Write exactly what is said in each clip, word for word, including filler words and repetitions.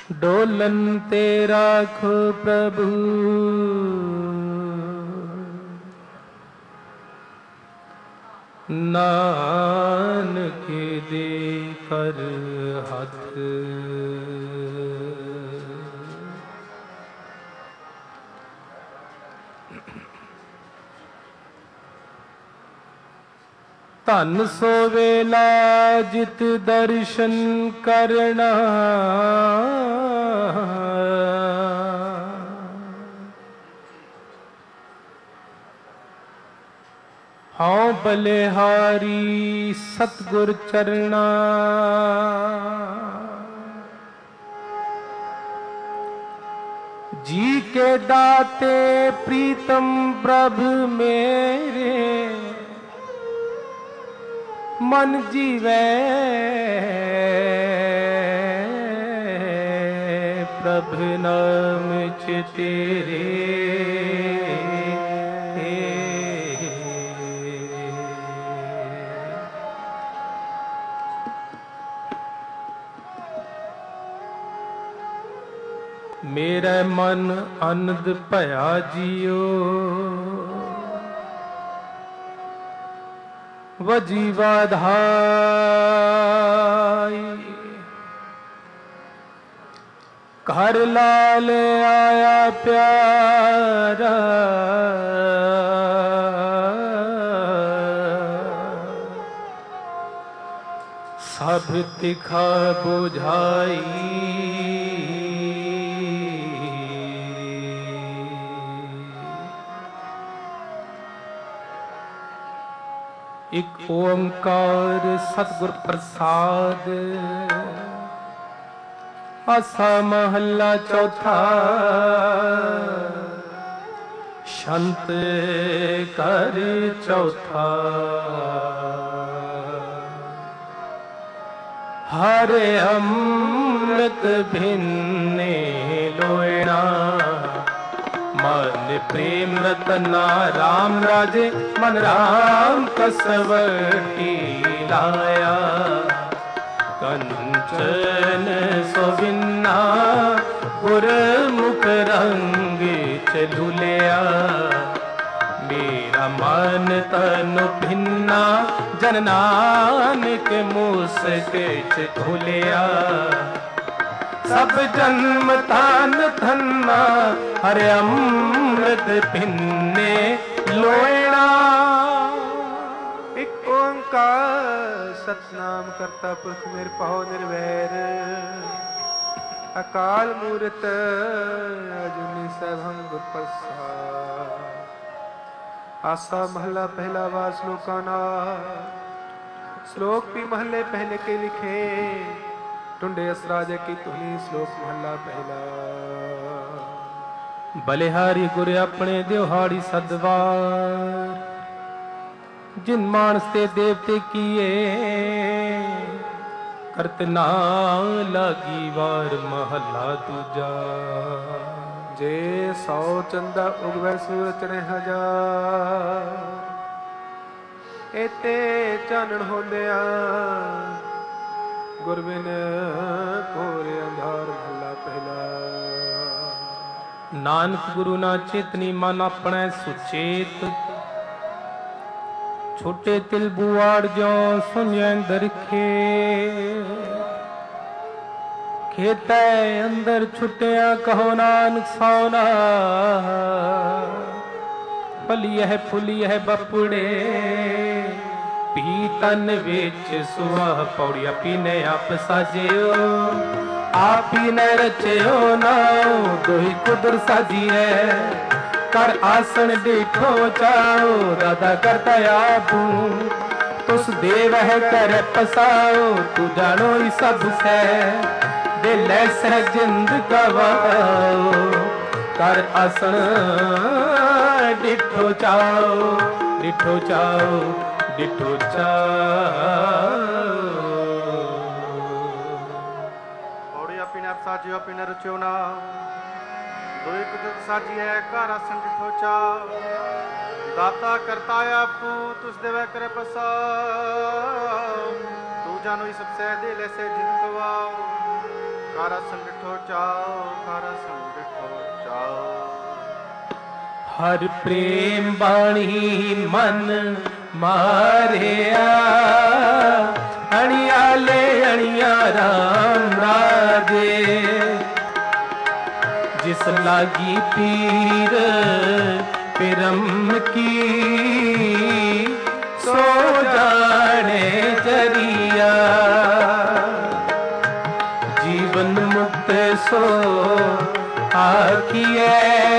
Dolan ते राखो प्रभु, नानक दे कर हाथ। धन सो वेला जित दर्शन करना, हाँ बलिहारी सतगुर चरना। जी के दाते प्रीतम प्रभु मेरे, मन जीवे प्रभु नाम च तेरे। मेरा मन आनंद भया जियो, वजीवा धाई। घर लाल आया प्यारा, सब तिखा बुझाई। एक ओंकार सतगुर प्रसाद, आसा महला चौथा। शंत कर चौथा, हरे अमृत भिन्ने लोयना। मन प्रेम रतना राम राजे, मन राम कसवटी लाया। कंचन सोबिन्ना गुर मुख रंग चलुलिया। मेरा मन तन भिन्ना, जन नानक मुसक खुलिया। सब जन्म तान धन्ना, हरे अमृत भिन्ने लोयना। एक ओंकार सतनाम करता पुरख निरभउ निर्वैर। अकाल मूरत अजूनी सैभं गुर प्रसाद। आसा महला पहला वा श्लोकाना। श्लोक भी महले पहले के लिखे, टुंडे असराजे की तुनी। श्लोक महला पहला। बलिहारी गुर अपने दिहाड़ी सदवार, जिन मानस ते देवते किए। करत ना लागी वार महला दूजा। जे सौ चंदा उगवै सूरज चढ़े हजार। एते चानण होंदिया, गुरबिन कोरे अंधार महला पहला। नानक गुरु ना चेतनी मन अपने सुचेत। छोटे तिल बुआड़ जो सुनिया दरखे। खेते अंदर छुटिया कहो नानक सौना। फलिया फुलिया बपुड़े, पीतन विच सुहा पौड़िया। पीने आप साजियो, आप ही न रचियो नाओ। दोही कुदर साजी है, कर आसन देखो चाओ। दादा करता आपू, तुस देव है कर पसाओ। तू जानो ही सब से, दिल से जिंद गवाओ। कर आसन डिठो चाओ, डिठो चाओ, डिठो चाओ। साजियो पिन रुचियो ना। दोई कुदरत साजी है, कर आसन डिठो चाओ। दाता करता आपू, तुस देवे करे पसाओ। तू जानो ही सबसे दिल से जिंद गवाओ। ਕਰ ਆਸਣ ਡਿਠੋ ਚਾਓ, ਕਰ ਆਸਣ ਡਿਠੋ ਚਾਓ। ਹਰ ਪ੍ਰੇਮ ਬਾਣੀ ਮਨ ਮਾਰਿਆ, ਅਣਿਆਲੇ ਅਣਿਆ ਰਾਮ ਰਾਜੇ। जिस लागी पीर पिरम की, सो जाने जरिया। जीवन मुक्त सो आखिए,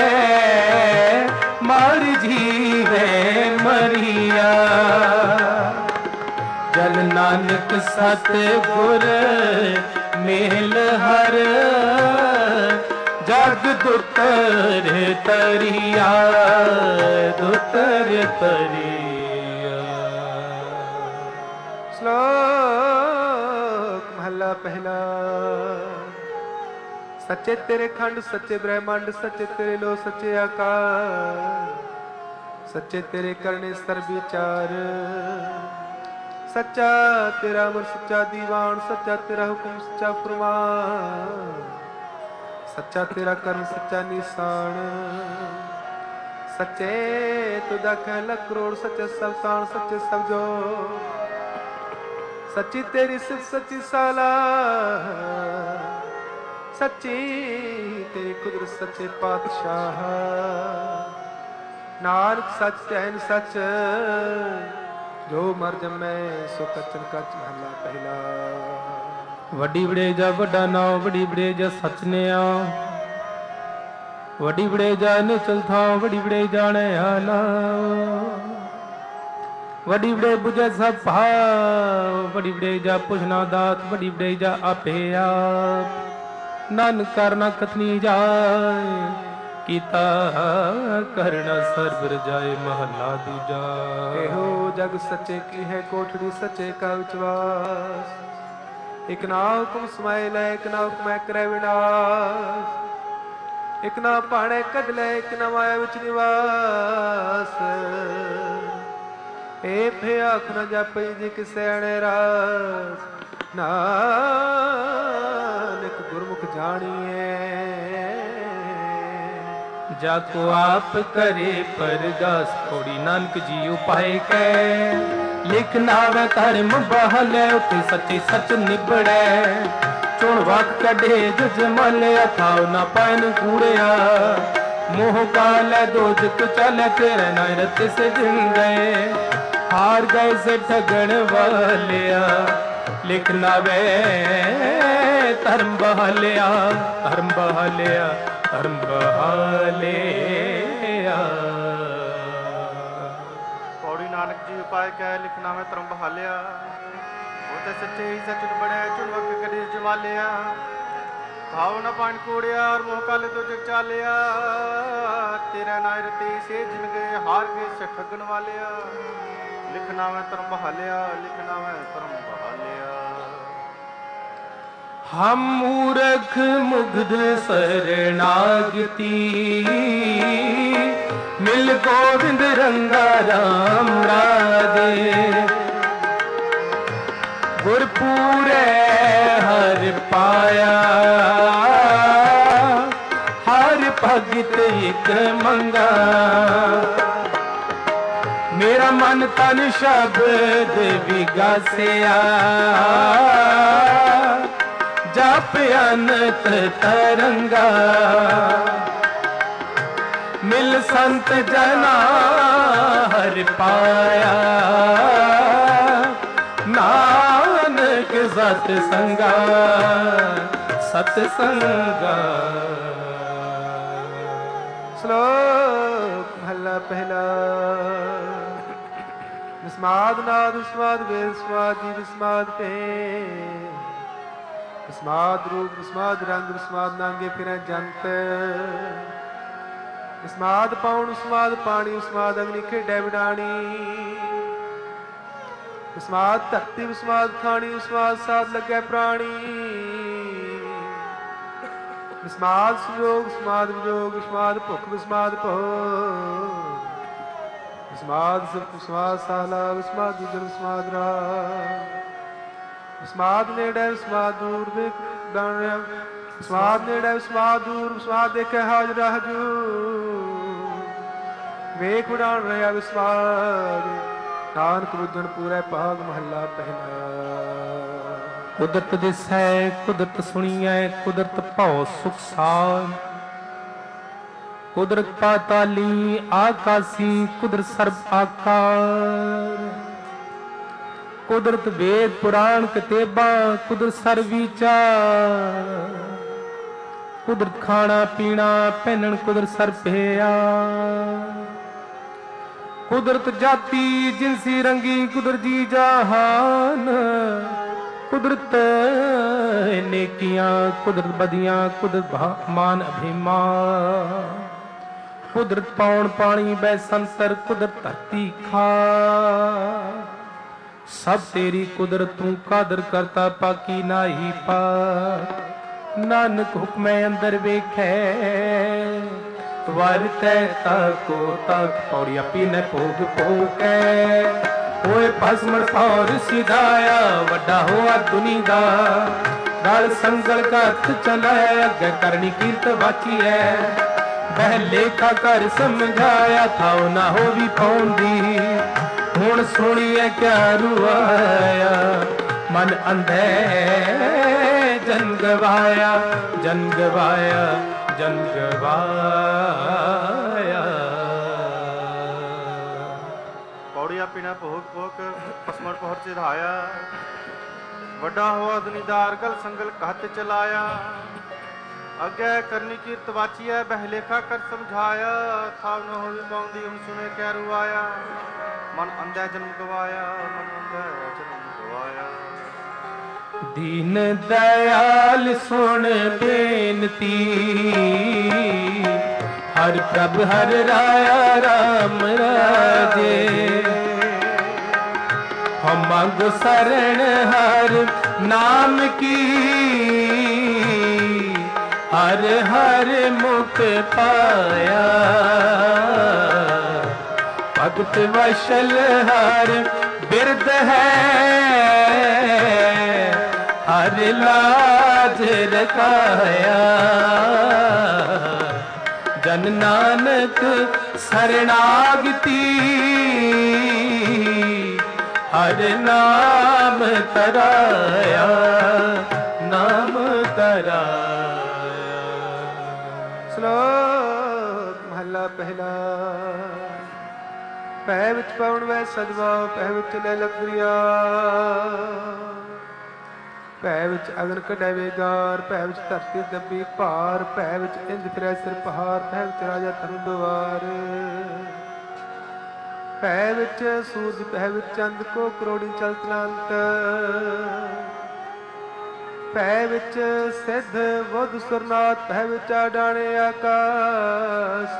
मर जीवे मरिया। जल नानक सतगुर मेल हर, जग दुतर तरिया, दुतर तरिया। श्लोक महला पहला। सच्चे तेरे खंड, सच्चे ब्रह्मांड, सच्चे तेरे लो, सच्चे आकार, सच्चे तेरे करने सर्व विचार। सच्चा तेरा अमर, सच्चा दीवान, सच्चा तेरा हुक्म, सच्चा फरमान। सच्चा तेरा कर्म, सच्चा निशान। सच्चे तुदा कह लख करोड़, सच्चे सल्तान, सच्चे सब जो। सच्ची तेरी सिर्फ सच्ची साला, सच्ची तेरी कुदरत, सच्चे पातशाह। नानक सच तैन सच, जो मर जमै सो कचन कच। महला पहला। ਵੱਡੀ ਵਡੇਜਾ ਵੱਡਾ ਨਾਉ, ਵੱਡੀ ਵਡੇਜਾ ਸਚ ਨਿਆ। ਵੱਡੀ ਵਡੇਜਾ ਨਿਚਲ ਥਾਂ, ਵੱਡੀ ਵਡੇਜਾ ਨੇ ਆਲਾ। ਵੱਡੀ ਵਡੇ ਬੁਝੈ ਸਭ ਭਾਵ, ਵੱਡੀ ਵਡੇਜਾ ਪੁਛਨਾ ਦਾਤ, ਵੱਡੀ ਵਡੇਜਾ ਆਪੇ ਆਪ। ਨਾਨਕ ਕਰਨਾ ਕਥਨੀ ਜਾਏ, ਕੀਤਾ ਕਰਨਾ ਸਰਬ ਰਜਾਏ। ਮਹੱਲਾ ਦੂਜਾ। ਇਹੋ ਜਗ ਸੱਚੇ ਕੀ ਹੈ ਕੋਠੜੀ, ਸੱਚੇ ਕਾ ਵਿਸ਼ਵਾਸ। ਇੱਕ ਨਾ ਹੁਕਮ ਸਮਾਏ ਲੈ, ਇੱਕ ਨਾ ਹੁਕਮੈ ਕਰੈ ਵਿਨਾਸ਼। ਇੱਕ ਨਾ ਭਾਣੇ ਕੱਢ ਲੈ, ਇੱਕ ਨਾ ਮਾਇਆ ਵਿੱਚ ਨਿਵਾਸ। ਏ ਫੇ ਆਖ ਨਾ ਜਾਪਈ ਜੀ ਕਿਸੇ ਅਣੇ ਰਾਸ। ਨਾਨਕ ਗੁਰਮੁਖ ਜਾਣੀਏ, जाको आप करे परगास। थोड़ी नानक जी उपाय कै, लिखना वे धर्म बहले, उते सच्चे सच निबड़े। चुन वक कढे जुज मल, अथाओ ना पाइन कूड़िया। मोह काल दोजक चले, तेरे नायरत से जिन गए। हार गए से ठगण वालिया, लिखना वे धर्म बहलिया, धर्म बहलिया, धर्म बहालिया। पौड़ी नानक जी उपाय कह, लिखना में धर्म बहालिया। होते सच्चे ही सच बड़े, चुनवक कड़ी जमालिया। भाव न पान कूड़िया, और मोह काले तो जग चालिया। तेरा नायर ते से जिन गए, हार गए से ठगन वालिया। लिखना में धर्म बहालिया, लिखना में धर्म बहालिया। हम मूर्ख मुग्ध शरणागति, मिल गोविंद रंगा राम राधे। गुरपूरे हर पाया, हर भगत एक मंगा। मेरा मन तन शब्द विगासिया, जप अनंत तरंगा। मिल संत जना हर पाया, नानक सतसंगा, सतसंगा। श्लोक महला पहला। विस्माद नाद विस्माद वेद विस्माद जी विस्माद पे। विस्माद रूप विस्माद रंग विस्माद नांगे फिरे जंत। विस्माद पाउन विस्माद पानी विस्माद अग्नि खेडे बिडाणी। विस्माद धरती विस्माद खानी विस्माद साध लगे प्राणी। विस्माद संयोग विस्माद वियोग विस्माद भुख विस्माद भोग। विस्माद सुख विस्माद साला विस्माद गुजर विस्माद राग। विस्माद नेड़े विस्माद दूर विक ਸਵਾਦ ਨੇੜੇ ਸਵਾਦ ਦੂਰ, ਸਵਾਦ ਦੇਖੇ ਹਾਜ਼ਰ ਹਜੂਰ। ਵੇਖ ਉਡਾਣ ਰਿਹਾ ਵਿਸਵਾਦ, ਨਾਨਕ ਬੁੱਝਣ ਪੂਰੇ ਭਾਗ ਮਹੱਲਾ ਪਹਿਲਾ। ਕੁਦਰਤ ਦਿਸੈ ਕੁਦਰਤ ਸੁਣੀਐ, ਕੁਦਰਤ ਭਉ ਸੁਖ ਸਾਰ। ਕੁਦਰਤ ਪਾਤਾਲੀ ਆਕਾਸੀ, ਕੁਦਰਤ ਸਰਬ ਆਕਾਰ। ਕੁਦਰਤ ਵੇਦ ਪੁਰਾਣ ਕਿਤਾਬਾਂ, ਕੁਦਰਤ ਸਰਬ ਵਿਚਾਰ। ਕੁਦਰਤ ਖਾਣਾ ਪੀਣਾ ਪਹਿਨਣ, ਕੁਦਰਤ ਸਰਬ ਭਿਆ। ਕੁਦਰਤ ਜਾਤੀ ਜਿਨਸੀ ਰੰਗੀ, ਕੁਦਰਤ ਜੀ ਜਹਾਨ। ਕੁਦਰਤ ਨੇਕੀਆਂ ਕੁਦਰਤ ਬਦੀਆਂ, ਕੁਦਰਤ ਮਾਨ ਅਭਿਮਾਨ। ਕੁਦਰਤ ਪੌਣ ਪਾਣੀ ਬੈ ਸੰਤਰ, ਕੁਦਰਤ ਧਰਤੀ ਖਾ। ਸਭ ਤੇਰੀ ਕੁਦਰਤ ਤੂੰ ਕਾਦਰ ਕਰਤਾ, ਪਾਕੀ ਨਾਹੀ ਪਾ। ਨਾਨਕ ਹੁਕਮੈ ਅੰਦਰ ਵੇਖੈ, ਵਰਤੈ ਤਾਕੋ ਤਾਕ। ਪੌੜੀ ਆਪੀ ਨੇ ਭੋਗ ਭੋਗੈ, ਹੋਏ ਭਸਮਣ ਫੌਰ ਸਿਧਾਇਆ। ਵੱਡਾ ਹੋਆ ਦੁਨੀ ਦਾ, ਗਲ ਸੰਗਲ ਘੱਤ ਚਲਾਇਆ। ਅੱਗੇ ਕਰਨੀ ਕੀਰਤ ਵਾਚੀਐ, ਬਹਿ ਲੇਖਾ ਕਰ ਸਮਝਾਇਆ। ਥਾਉ ਨਾ ਹੋਵੀ ਪਾਉਂਦੀ, ਹੁਣ ਸੁਣੀਐ ਕਿਆ ਰੁਆਇਆ। ਮਨ ਅੰਧੈ ਜਨ ਗਵਾਇਆ, ਜਨ ਗਵਾਇਆ, ਜਨ ਗਵਾਇਆ। ਪੌੜੀਆਂ ਪੀਣਾ ਭੋਗ ਭੋਗ, ਪਸਮਣ ਪਹੁਰ ਸਿਧਾਇਆ। ਵੱਡਾ ਹੋਆ ਦੁਨੀਦਾਰ, ਗਲ ਸੰਗਲ ਹੱਥ ਚਲਾਇਆ। ਅੱਗੇ ਕਰਨੀ ਕੀਰਤ ਵਾਚੀਐ, ਬਹਿ ਲੇਖਾ ਕਰ ਸਮਝਾਇਆ। ਥਾਵ ਨ ਹੋਵੀ ਪਾਉਂਦੀ, ਹੁਣ ਸੁਣੇ ਕਿਆ ਰੁਆਇਆ। ਮਨ ਅੰਧੈ ਜਨਮ ਗਵਾਇਆ, ਮਨ ਅੰਧੈ ਜਨਮ ਗਵਾਇਆ। ਦੀਨ ਦਇਆਲ ਸੁਣ ਬੇਨਤੀ, ਹਰ ਪ੍ਰਭ ਹਰ ਰਾਇਆ ਰਾਮ ਰਾਜੇ। ਹਮ ਮੰਗ ਸਰਣ ਹਰ ਨਾਮ ਕੀ, ਹਰ ਹਰ ਮੁਖ ਪਾਇਆ। ਭਗਤ ਵਸ਼ਲ ਹਰ ਬਿਰਦ ਹੈ, ਹਰ ਲਾਜ ਰਖਾਇਆ। ਜਨ ਨਾਨਕ ਸਰਣਾਗਤੀ, ਹਰ ਨਾਮ ਤਰਾਇਆ, ਨਾਮ ਤਰਾਇਆ। ਸ਼ਲੋਕ ਮਹੱਲਾ ਪਹਿਲਾ। ਪੈ ਵਿੱਚ ਪਵਨ ਵੈ ਸਜਵਾ, ਪੈ ਵਿੱਚ ਲੈ ਲਕਰੀਆ। ਪੈ ਵਿੱਚ ਅਗਨ ਕਢੈ ਵੇਗਾਰ, ਪੈ ਵਿੱਚ ਧਰਤੀ ਦੱਬੀ ਭਾਰ। ਪੈ ਵਿੱਚ ਇੰਦ ਫਿਰੈ ਸਿਰ ਪਹਾੜ, ਪੈ ਵਿੱਚ ਰਾਜਾ ਧਰੂ ਦੁਆਰ। ਪੈ ਵਿੱਚ ਸੂਰਜ, ਪੈ ਵਿੱਚ ਚੰਦ, ਕੋ ਕਰੋੜੀ ਚਲਤ ਅਨੰਤ। ਪੈ ਵਿੱਚ ਸਿੱਧ ਬੁੱਧ ਸੁਰਨਾਥ, ਪੈ ਵਿੱਚ ਆਡਾਣੇ ਆਕਾਸ।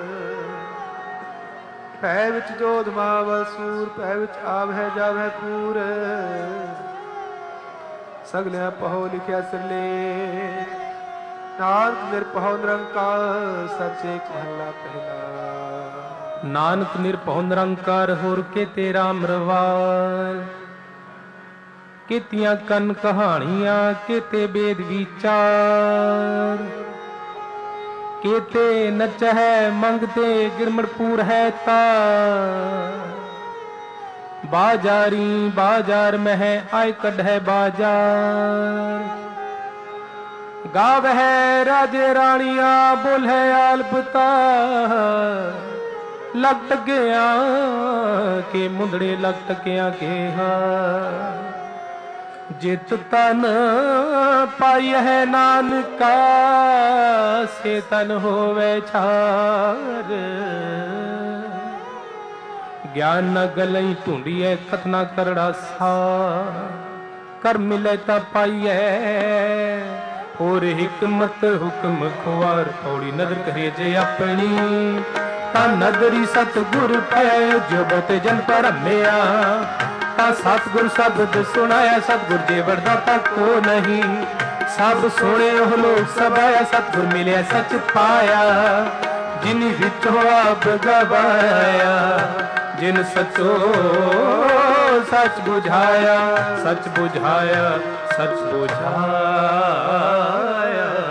ਪੈ ਵਿੱਚ ਜੋਧ ਮਾਵ ਸੂਰ, ਪੈ ਵਿੱਚ ਆਵਹਿ ਜਾਵਹਿ ਪੂਰ। ਸਗਲਿਆ ਪਹੋ ਲਿਖਿਆ ਸਿਰਲੇ, ਨਾਨਕ ਨਿਰਭਉ ਨਿਰੰਕਾਰ। ਸੱਚ ਏਕ ਮਹੱਲਾ ਪਹਿਲਾ। ਨਾਨਕ ਨਿਰਭਉ ਨਿਰੰਕਾਰ, ਹੋਰ ਕੇ ਤੇਰਾ ਮਰਵਾਰ। ਕੀਤੀਆਂ ਕੰਨ ਕਹਾਣੀਆਂ, ਕੀਤੇ ਬੇਦ ਵਿਚਾਰ। ਕੀਤੇ ਨਚਹਿ ਮੰਗਤੇ, ਗਿਰਮੜਪੂਰ ਹੈ ਤਾਰ। ਬਾਜਾਰੀ ਬਾਜ਼ਾਰ ਮਹਿ, ਆਇ ਕੱਢੈ ਬਾਜ਼ਾਰ। ਗਾਵਹਿ ਰਾਜੇ ਰਾਣੀਆਂ, ਬੋਲਹਿ ਆਲਪਤਾ। ਲਗ ਟਕਿਆ ਕੇ ਮੁੰਦੜੇ, ਲਗ ਟਕਿਆ ਕੇ ਹਾ। ਜਿਤ ਤਨ ਪਾਇਐ ਨਾਨਕਾ, ਸੇ ਤਨ ਹੋਵੇ ਛਾਰ। ਗਿਆਨ ਨ ਗਲਈ ਢੂੰਡੀਐ, ਕਥਨਾ ਕਰੜਾ ਸਾਰ। ਕਰ ਮਿਲੈ ਤਾ ਪਾਈਐ, ਹੋਰ ਹਿਕਮਤ ਹੁਕਮ ਖੁਆਰ। ਥੋੜੀ ਨਦਰ ਕਰੇ ਜੇ ਆਪਣੀ, ਤਾਂ ਨਦਰੀ ਸਤਿਗੁਰ ਪੈ। ਜੋ ਬਤ ਜਨ ਭਰਮਿਆ, ਤਾਂ ਸਤਿਗੁਰ ਸ਼ਬਦ ਸੁਣਾਇਆ। ਸਤਿਗੁਰ ਜੇ ਵਰਦਾਤਾ ਕੋ ਨਹੀਂ, ਸਭ ਸੁਣੇ ਉਹ ਲੋਕ ਸਭਾਇਆ। ਸਤਿਗੁਰ ਮਿਲਿਆ ਸੱਚ ਪਾਇਆ, ਜਿਨਿ ਵਿੱਚੋਂ ਆਪ ਗਵਾਇਆ। ਜਿਨ ਸਚੋ ਸਚ ਬੁਝਾਇਆ, ਸਚ ਬੁਝਾਇਆ, ਸਚ ਬੁਝਾਇਆ।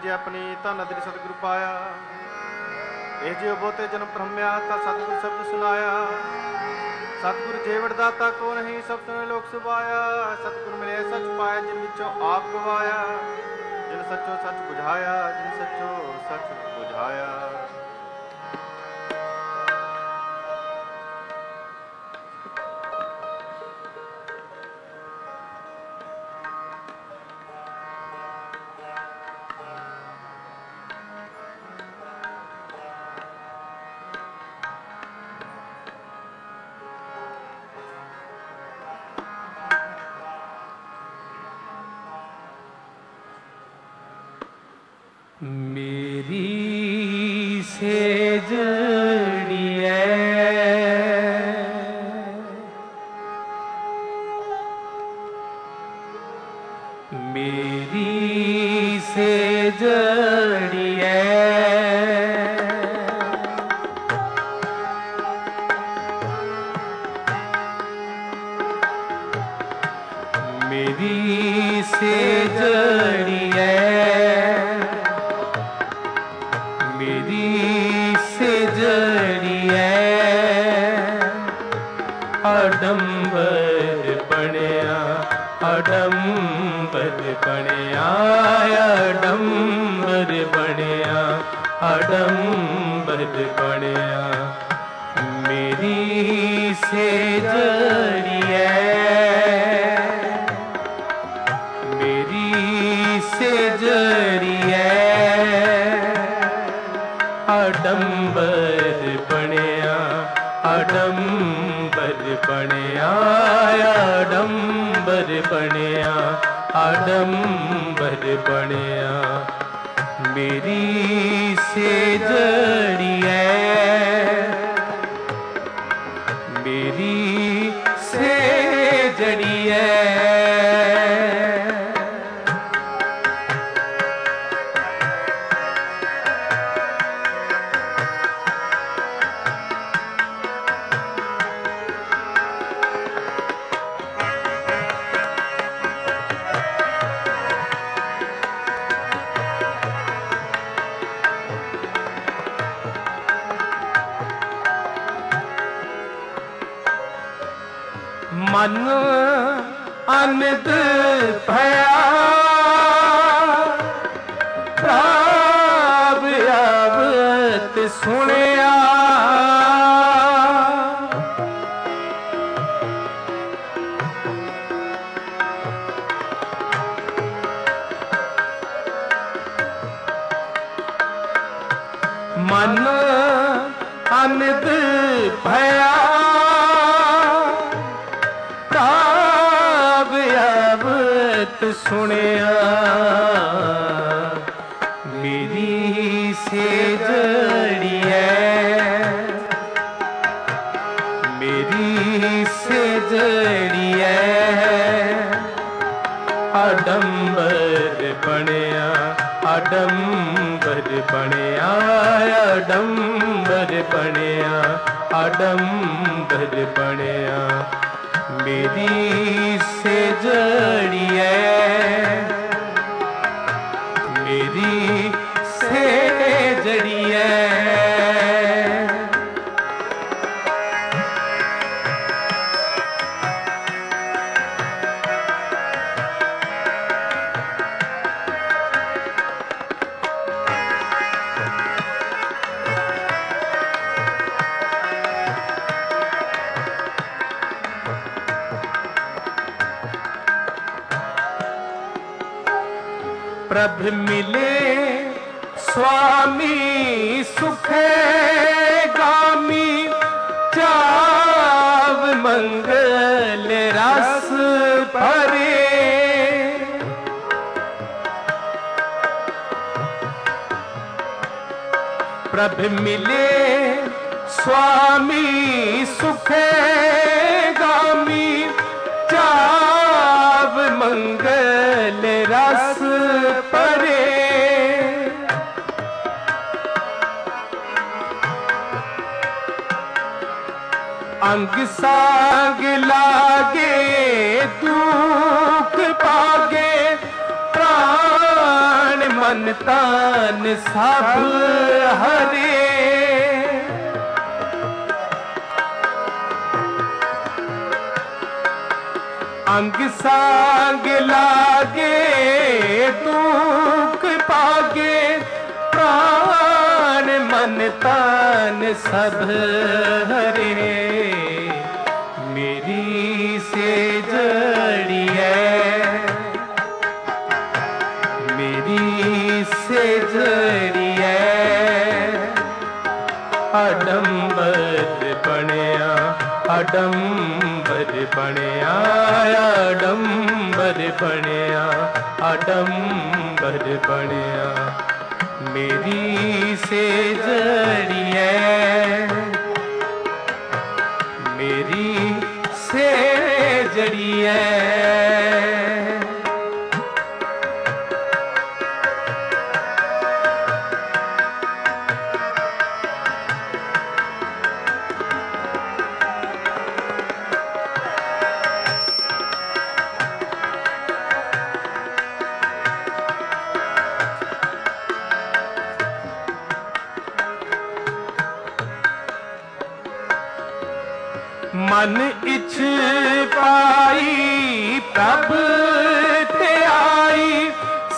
जे अपनी धन अदरी सतगुरु पाया। ए जो बहुते जन्म भ्रम्या ता सतगुरु शब्द सुनाया। सतगुरु जेवड़ दाता को नहीं सब सुने लोक सुभाया। सतगुरु मिले सच पाया जिन विचों आप गवाया। जिन सचो सच बुझाया जिन सचो सच बुझाया। मेरी सेजड़ी है मेरी सेजड़ी है मेरी सेजड़ी है अडंबर बनिया अडंबर बनिया अडंबर बनिया अडंबर बनिया मेरी सेजड़ी है मेरी सेजड़ी है अडंबर बनिया अडंबर बनिया अडंबर बनिया अडंबर बनिया मेरी सेजड़ी है मेरी सेजड़ी है। मन अनद भया प्राप आवत सुनिया मन अनद भया सुनिया मेरी सेजड़ी है मेरी सेजड़ी है अडंबर बनिया अडंबर बनिया अडंबर बनिया अडंबर बनिया मेरी सेजड़ी है मेरी सेजड़ी है। प्रभ मिले स्वामी सुखे गामी चाव मंगल रस भरे प्रभ मिले स्वामी सुखे गामी चाव मंगल रस परे अंग सांग लागे दुख पागे प्राण मन मन तन सब हरे। अंग सांग लागे दुख पागे, प्राण मन तन सब हरे। मेरी से जड़ी है, मेरी से जड़ी है। अडंबर बनिया, अडंबर बनिया, अडंबर बनिया, अडंबर बनिया। मेरी से जड़ी है, मेरी से जड़ी है। मन इछ पाई प्रभ ते आई,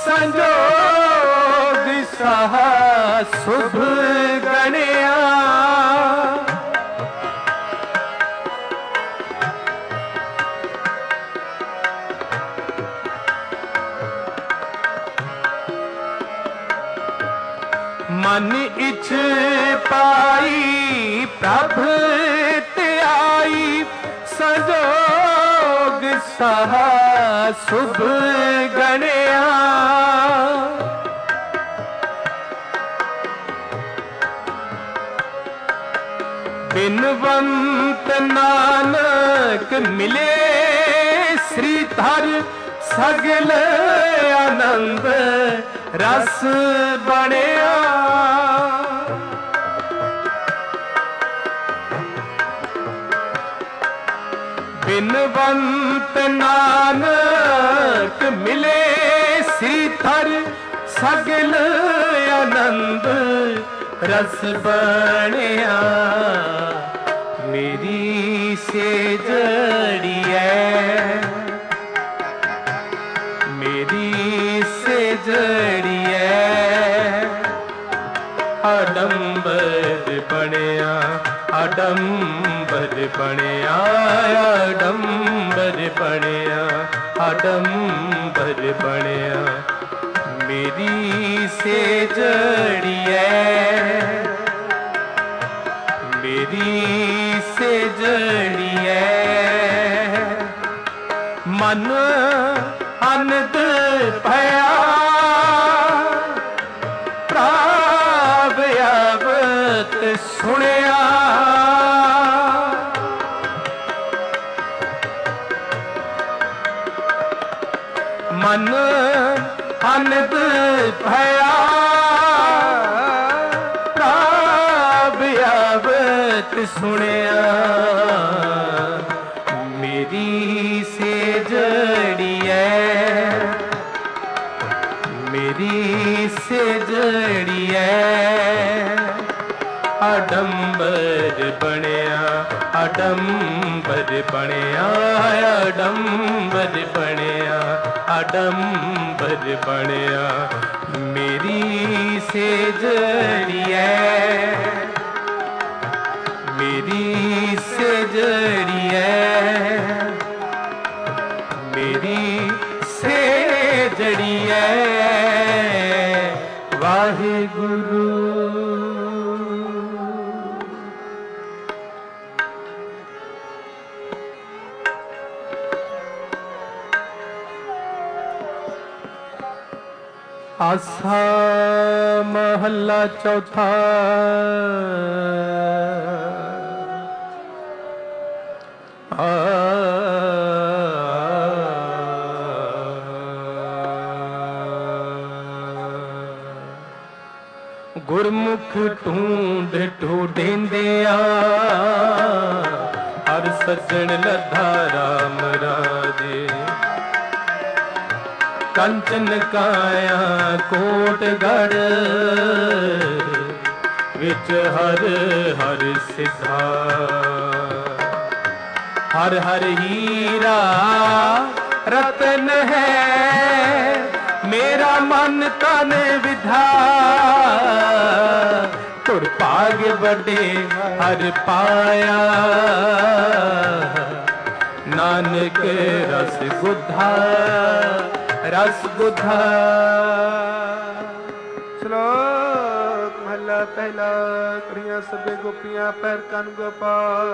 संजोग सहा शुभ गणिया। मन इछ पाई प्रभ संजोग सहा शुभ गणिया। बिनवंत नानक मिले श्रीधर, सगल आनंद रस बनिया। बिनवंत नानक मिले श्रीधर, सगल आनंद रस बनिया। मेरी से जड़ी है, मेरी से जड़ी है। अडंबर बनिया, अडंबर बनिया, अडंबर बनिया, अडंबर बनिया। मेरी से जड़ी है, मेरी से जड़ी है। मन अनंद भया, प्राव आवत सुनिया। मन अनंद भया, प्राव आवत सुनिया। मेरी से जड़ी है, मेरी से जड़ी है। अडंबर बनिया, अडंबर बनिया, अडंबर बनिया, अडंबर बनिया। मेरी से जड़ी है, मेरी से जड़ी है। मेरी से जड़ी है। वाहिगुरु। आसा महला चौथा। आ गुरमुख ढूंढ ढूंढेंदिया, हर सज्जन लद्धा राम राजे। कंचन काया कोटगढ़ विच हर हर सिद्धा हर हर हीरा रतन है मेरा मन तन विधा तुर भाग्य बड़े हर पाया नानक रस गुधा रस गुधा। श्लोक महला पहला। कुड़ियां सबे गोपियां पैर कन गोपाल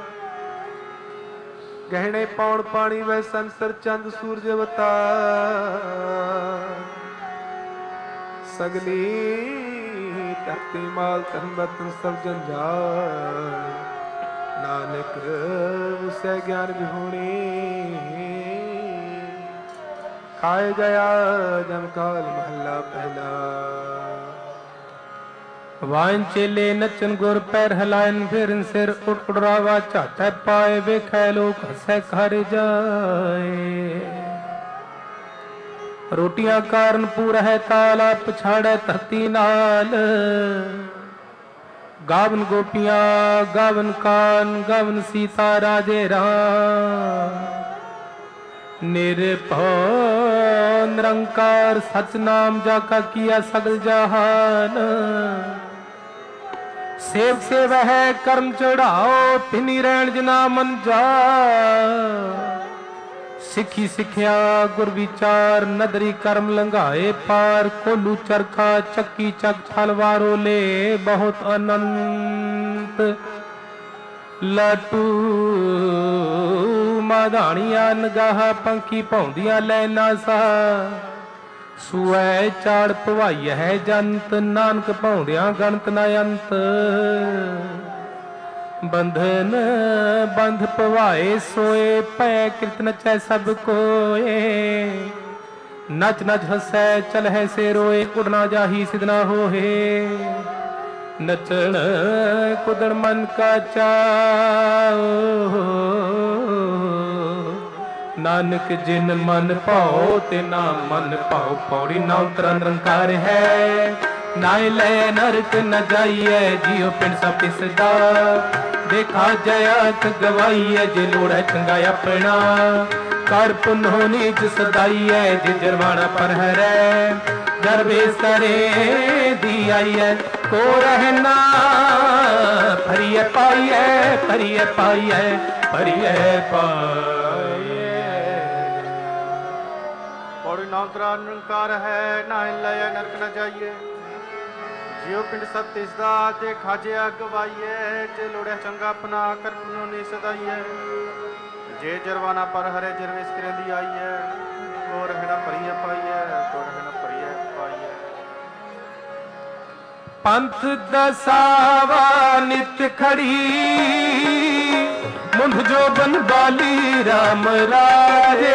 गहने पौण पानी वह संसर चंद सूरज अवतार सगली धरती माल तन बतन सब जंजाल नानक उसे ज्ञान विहूणी खाए गया जम काल महला पहला। वांचेले नचन गुर पैर हलायन फिर सिर उठ उड़ावा चाटे पाए वेखै लोक हसै घर जाए रोटियां कारण पूरा है ताला पछाड़े धरती नाल गावन गोपियां गावन कान गावन सीता राजे राम निर्भौ निरंकार सच नाम जाका किया सगल जहान सेव सेव है कर्म चढ़ाओ पिनी रैन जना मन जा सिखी सिखिया गुर विचार नदरी कर्म लंघाए पार कोलू चरखा चक्की चक छलवारो ले बहुत अनंत लाटू माधाणिया नगाह पंखी पौंदिया लैना सा सुऐ चाड़ भवाई है जंत नानक पौंदिया गणत न अंत बंधन बंध पवाए सोए पै कृत नचै सब कोए नच नच हसै चल है से रोए उड़ना जाही सिदना होए नचन कुदड़ मन का चाओ नानक जिन मन पाओ ते ना मन पाओ पौड़ी नौतर निरंकार है नाय ले नरक न जाइए जियो पिंड सा पिसदा देखा जया गवाइए जे लोड़ा चंगा अपना कर पुन्हो नीच सदाइए जे जरवाना पर हरे दरवेश करे दी आइए को रहना फरिए पाइए फरिए पाइए फरिए पाइए। पौड़ी नाम निरंकार है ना लय नरक न जाइए जियो पिंड सब तिसदा देखा जे गवाइए जे लोड़े चंगा अपना कर पुनो नी सदाइए जे जरवाना पर हरे जरवेश करे दी आइए को रहना परिए पाइए को रहना परिए पाइए। पंथ दसावा नित खड़ी मुंढ जो बन बाली राम राजे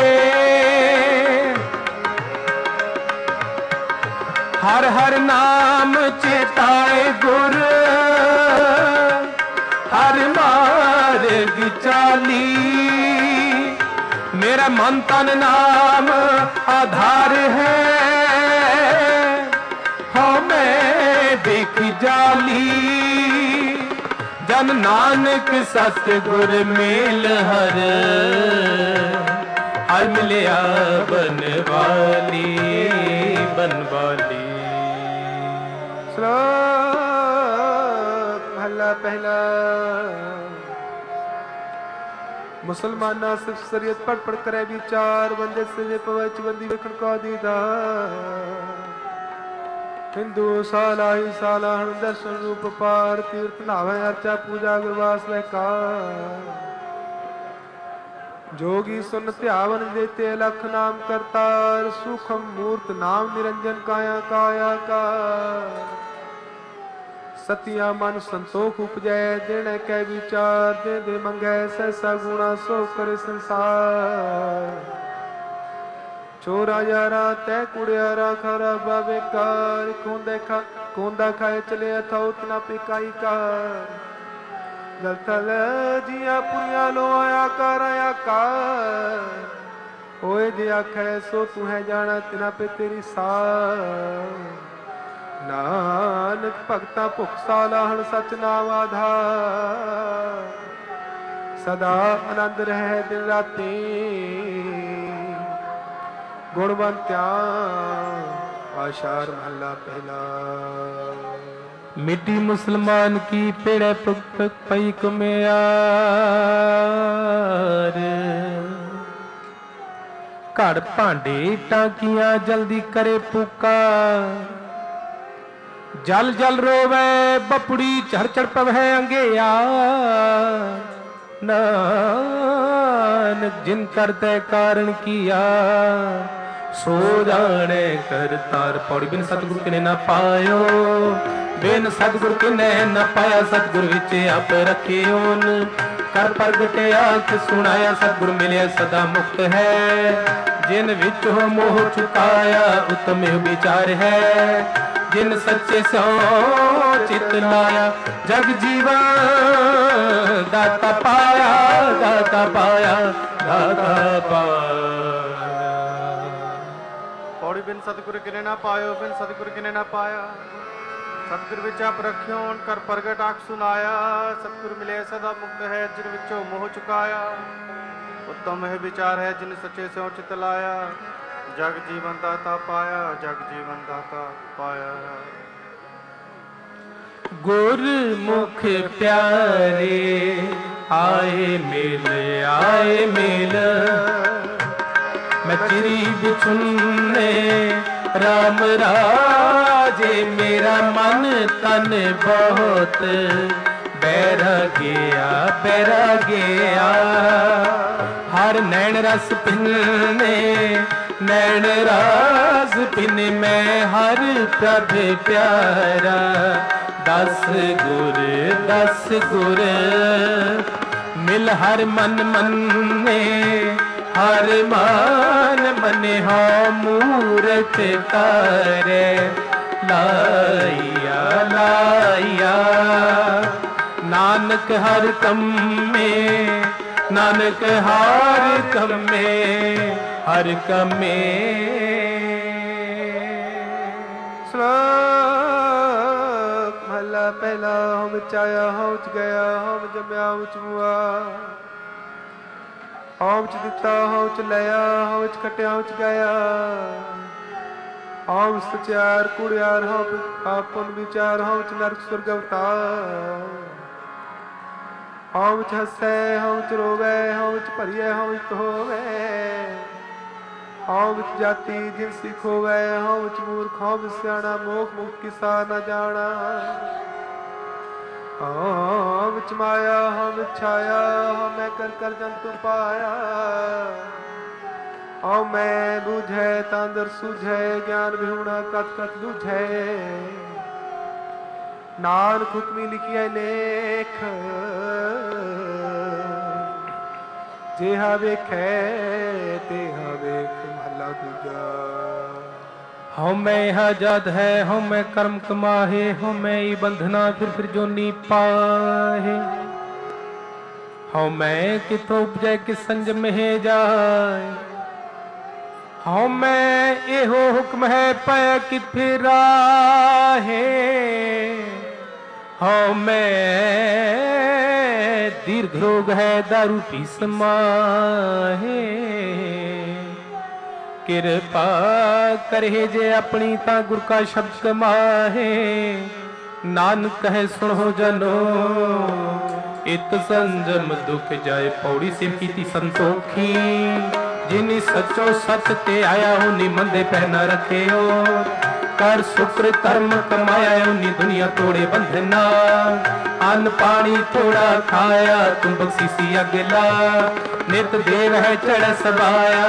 हर हर नाम चेताए गुर हर मार्ग चाली मेरा मन तन नाम आधार है हो मैं देख जाली जन नानक सतगुर मेल हर हर मिलिया बनवाली बनवाली। श्लोक महला पहला। मुसलमाना सिर्फ शरीयत पढ़ पढ़ करे विचार बंदे से पवच बंदी विखण का दीदा हिंदू साला ही साला दर्शन रूप पार तीर्थ नावे अर्चा पूजा गुरवास में का जोगी सुन ध्यावन देते लख नाम करतार सूखम मूर्त नाम निरंजन काया काया का सतिया मन संतोख उपजै देने कै विचार दे दे मंगै सहसा गुणा सो करे संसार चोरा यारा तै कुड़ियारा खरा बाबे कार कौन देखा कौंदा खाए चले था उतना पिकाई कार गलथल जिया पुरिया लो आया कर आया कार होए जे आखै सो तू है जाना तिना पे तेरी सार। नानक भगता भुख सालाहण सच नाम आधार। सदा आनंद रहे दिन राती गुणवंत्या आशार महला पहला। मिट्टी मुसलमान की पेड़े पुक पुक पई कुमियार। घड़ भांडे टांकियां जल्दी करे पुका। जल जल रोवे बपड़ी चढ़ चढ़ पवै अंगेया। नानक जिन करते कारण किया सो जाने करतार। पौड़ी बिन सतगुरु किने ना पायो, बिन सतगुरु किने न पाया। सतगुरु विच आप रखियोन कर प्रगटे आख सुनाया। सतगुरु मिले सदा मुक्त है, जिन विच हो मोह चुकाया। उत्तम विचार है, जिन सच्चे सो चित लाया। जग जीवन दाता पाया, दाता पाया, दाता पाया। पौड़ी बिन सतगुरु किने ना पायो, बिन सतगुरु किने ना पाया। सतगुरु विच आप रखियो कर प्रगट आख सुनाया। सतगुरु मिले सदा मुक्त है, जिन विचों मोह चुकाया। उत्तम है विचार है, जिन सच्चे से चित लाया। जग जीवन दाता पाया, जग जीवन दाता पाया। गुरमुख प्यारे आए मिल, आए मिल। मैं चिरी बिछुन्ने राम राजे। मेरा मन तन बहुत बैरा गया, बैरा गया। हर नैन रस पिन्ने, नैन रस पिन्ने। मैं हर प्रभ प्यारा। दस गुर, दस गुर मिल हर मन मन्ने। हर मान मने हो मूरत तारे। लाइया लाइया नानक हर कम में, नानक हर कम में, हर कम में। श्लोक महला पहला। हम चाया हम गया, हम जमया हम मुआ। हम च दिता हम च लिया, हम च कटिया हम च गया। हम सचार कुड़ियार हम आपन विचार। हम च नरक स्वर्ग अवतार। हम च हसै हम च रोवे, हम च भरिए हम च होवे। हम च जाति जिन सिख होवे, हम च मूर्ख हम सियाणा। मोख मुक्त किसा न जाना। हम च माया हम छाया, हमें कर कर जंतु पाया। हम मैं बूझे तांदर सूझे, ज्ञान विहुणा कथ कथ लूझे। नानक हुक्मी लिखिए लेख, जेहा वेखै तेहा वेख। महला दूजा। हम मैं यहाँ जाद है, हम मैं कर्म कमाहे। हम मैं ही बंधना फिर फिर जोनी पाहे। हम मैं कितो उपजय किस संजम है जाए। हम मैं एहो हुक्म है पै कि फिरा है। हम मैं दीर्घ रोग है दारू पी समाहे। कृपा करे जे अपनी ता गुर का शब्द कमाहे। नानक कहे सुनो जनो इत संजम दुख जाए। पौड़ी सिर की संतोखी जिनी सचो सच ते आया। उन्हीं मंदे पहना रखे हो कर शुक्र कर्म कमाया। उन्हीं दुनिया तोड़े बंधना अन्न पानी थोड़ा खाया। तुम बख्शीसी अगला नित देव है चढ़ सबाया।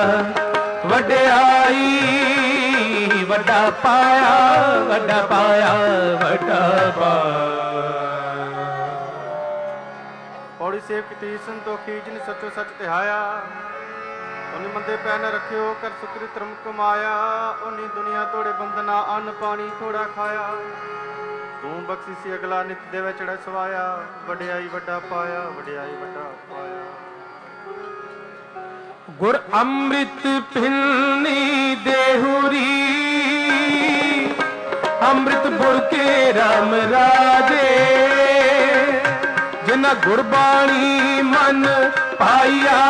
वड्याई वड्डा पाया, वड्डा पाया, वड्डा पाया। पौड़ी सेव की संतोखी जिन सचो सच तिहाया। उन्हीं मंदे पै न रखियो कर सुकृत धर्म कमाया। उन्हीं दुनिया तोड़े बंधना अन्न पानी थोड़ा खाया। तू बख्शीसी अगला नित देवे चढ़े सवाया। वड्याई वड्डा पाया, वड्याई वड्डा पाया। गुर अमृत पिलनी देहुरी, अमृत गुर के राम राजे। जिन्ना गुरबाणी मन पाइया,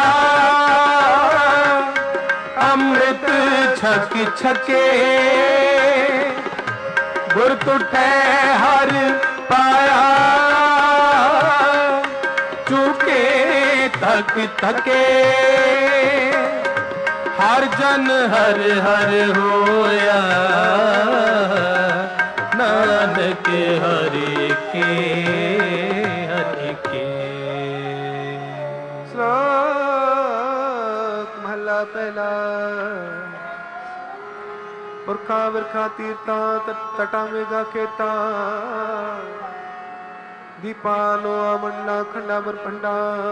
अमृत छक छके। गुर तुठे हर पाया, चूके तक थके। हर जन हर हर होया, नानक हरि के हरि के। श्लोक महला पहला। पुरखा विरखा तीरता तटा मेघा खेता, दीपा लोआ मंडला खंडा पर पंडा।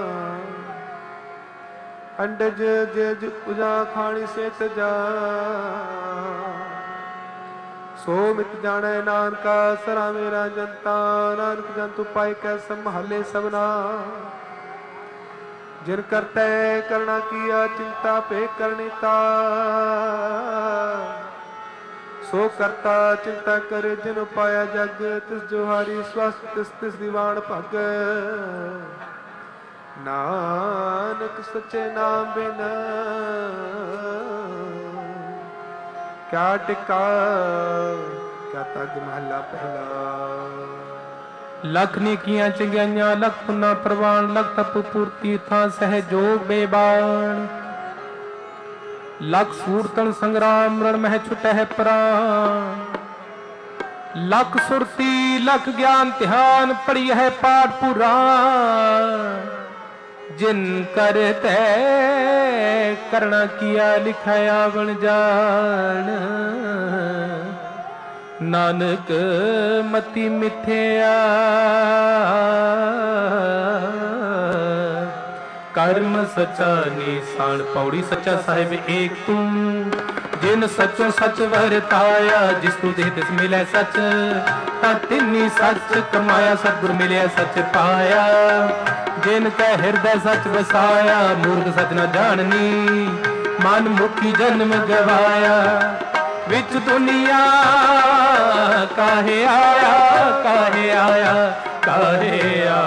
अंडज जेज पूजा खाणी से तजा, सो मित जाने नानका सरा मेरा जनता। नानक जंतु पाए कै संभाले सबना, जिन करते करना किया चिंता पे करनीता। सो करता चिंता करे जिन पाया जग, तिस जोहारी स्वस्थ तिस तिस दीवान भग। नानक सच्चे नाम बिन क्या टिका, क्या तग महला पहला। लख नेकियां चंगियाइयां लख पुन्ना प्रवान, लख तप पूर्ति था सहजोग बेबान। लख सूरतन संग्राम रण मह छुटै प्राण। लख सुरती लख ज्ञान ध्यान, पढ़ी है पाठ पुराण। जिन करते करना किया लिखाया बन जान। नानक मति मिथ्या कर्म सच्चा निशान। पौड़ी सच्चा साहिब एक तुम, जिन सचो सच वरताया। जिस तू दे तिस मिले सच, ता तिन्नी सच कमाया। सतगुर मिले सच पाया, जिन कै हृदय सच बसाया। मूर्ख सच न जाननी, मन मुखी जन्म गवाया। विच दुनिया काहे आया, काहे आया, काहे आया।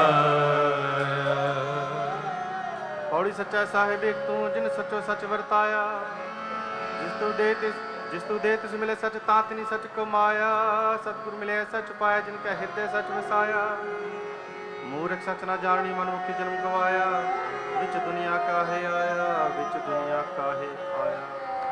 पौड़ी सच्चा साहिब एक तू, जिन सचो सच वरताया। जिस तू दे तिस जिस तू दे तिस मिले सच, तात नहीं सच कमाया। सतगुर मिले सच पाया, जिनका हृदय सच वसाया। मूर्ख सच न जाननी, मन मुखी जन्म गवाया। विच दुनिया काहे आया, विच दुनिया काहे आया।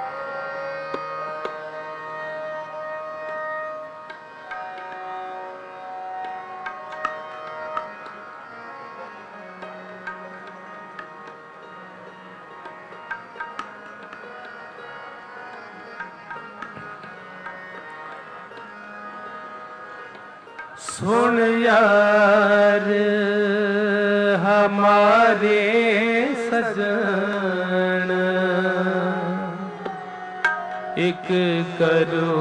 सुन यार हमारे सजन, एक करो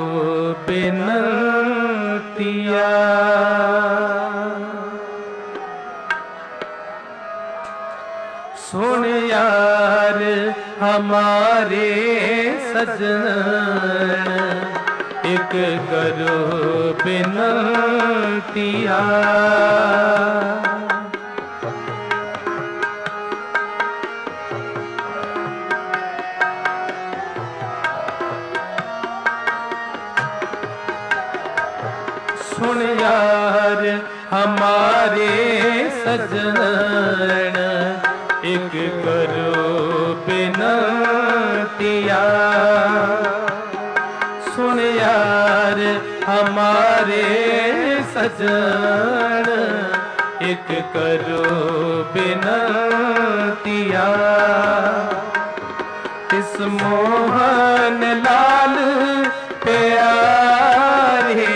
बिनतिया। सुन यार हमारे सजन, एक करो बिनतिया। सुन यार हमारे सजन, एक करो बिनतिया। सुन यार हमारे सजन, एक करो बिनतिया। इस मोहन लाल प्यारे,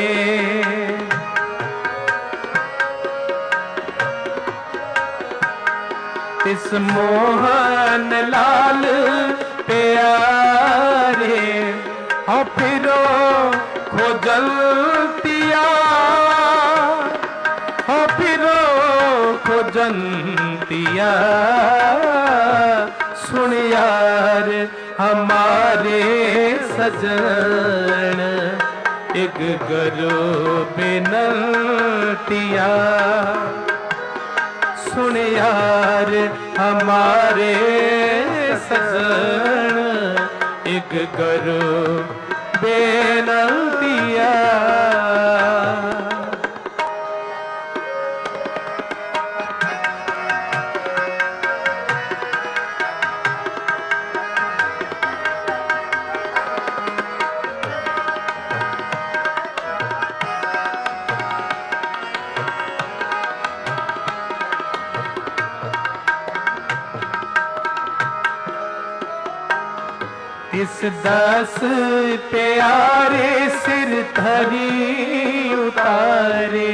इस मोहन लाल प्यारे। हाँ फिरो खोजलतिया, हाँ फिरो खोजंतिया। सुन यार हमारे सजन एक करो बिनतिया सुन यार हमारे सजन एक करो बेनतिया। इस दस प्यारे सिर धरी उतारे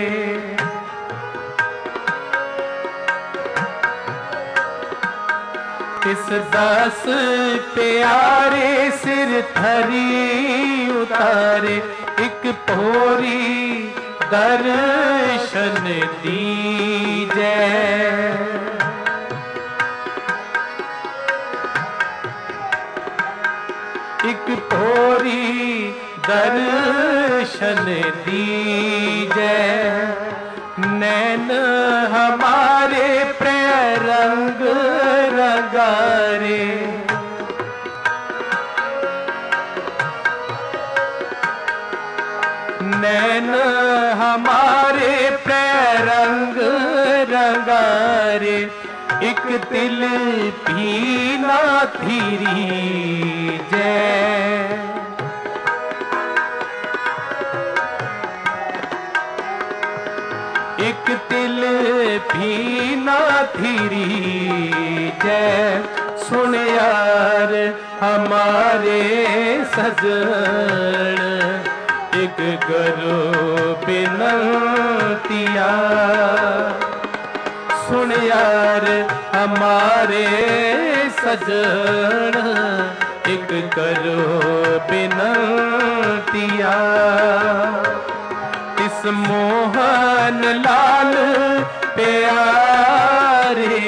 इस दस प्यारे सिर धरी उतारे एक पोरी दर्शन दीजे एक पोरी दर्शन दीजे नैन हमारे प्रेरंग रंगारे नैन हमारे प्रेरंग रंगारे एक दिल भी ना धीरी जय एक दिल भी ना धीरी जय सुन यार हमारे सजन एक करो बिनतिया सुन यार हमारे सजन एक करो बिनतिया। इस मोहन लाल प्यारे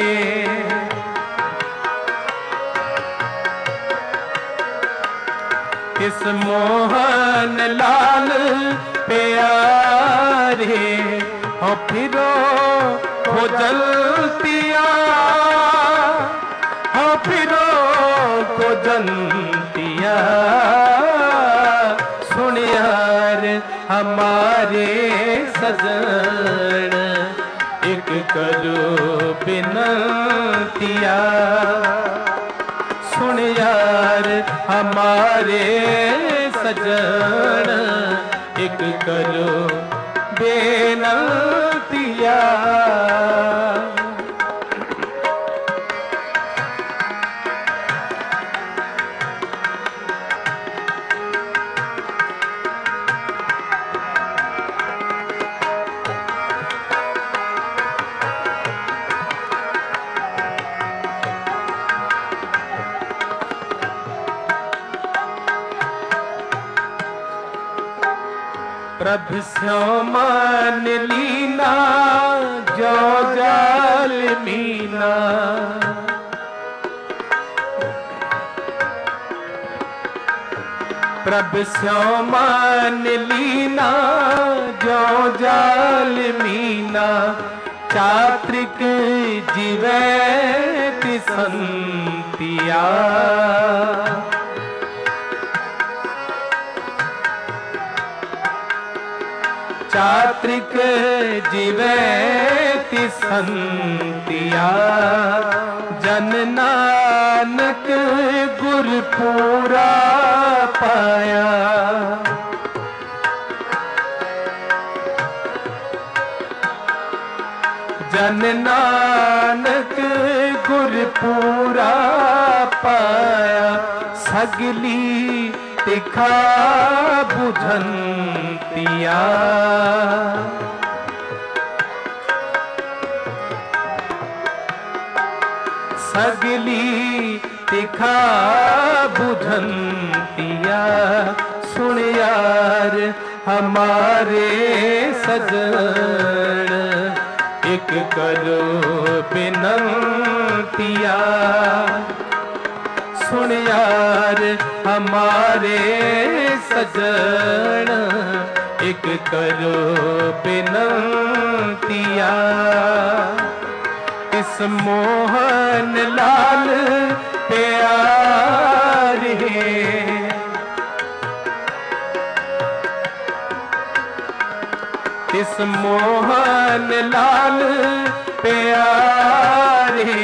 इस मोहन लाल प्यारे हो फिरो हो जलतिया हो फिरो को जलतिया सुन यार हमारे सजन एक करो बिनतिया सुन यार हमारे सजन एक करो बेनतिया। प्रभु स्यों मान लीना जो जाल मीना प्रभु स्यों मान लीना जो जाल मीना चात्रिक जीवे संतिया चात्रिक जीवैति संतिया जन नानक गुर पूरा पाया जन नानक गुर पूरा पाया सगली तिखा बुझंतिया सगली तिखा बुझंतिया सुन यार हमारे सजन एक करो बिनतिया सुन यार हमारे सजन, एक करो बिनतिया। इस मोहन लाल प्यारे, इस मोहन लाल प्यारे,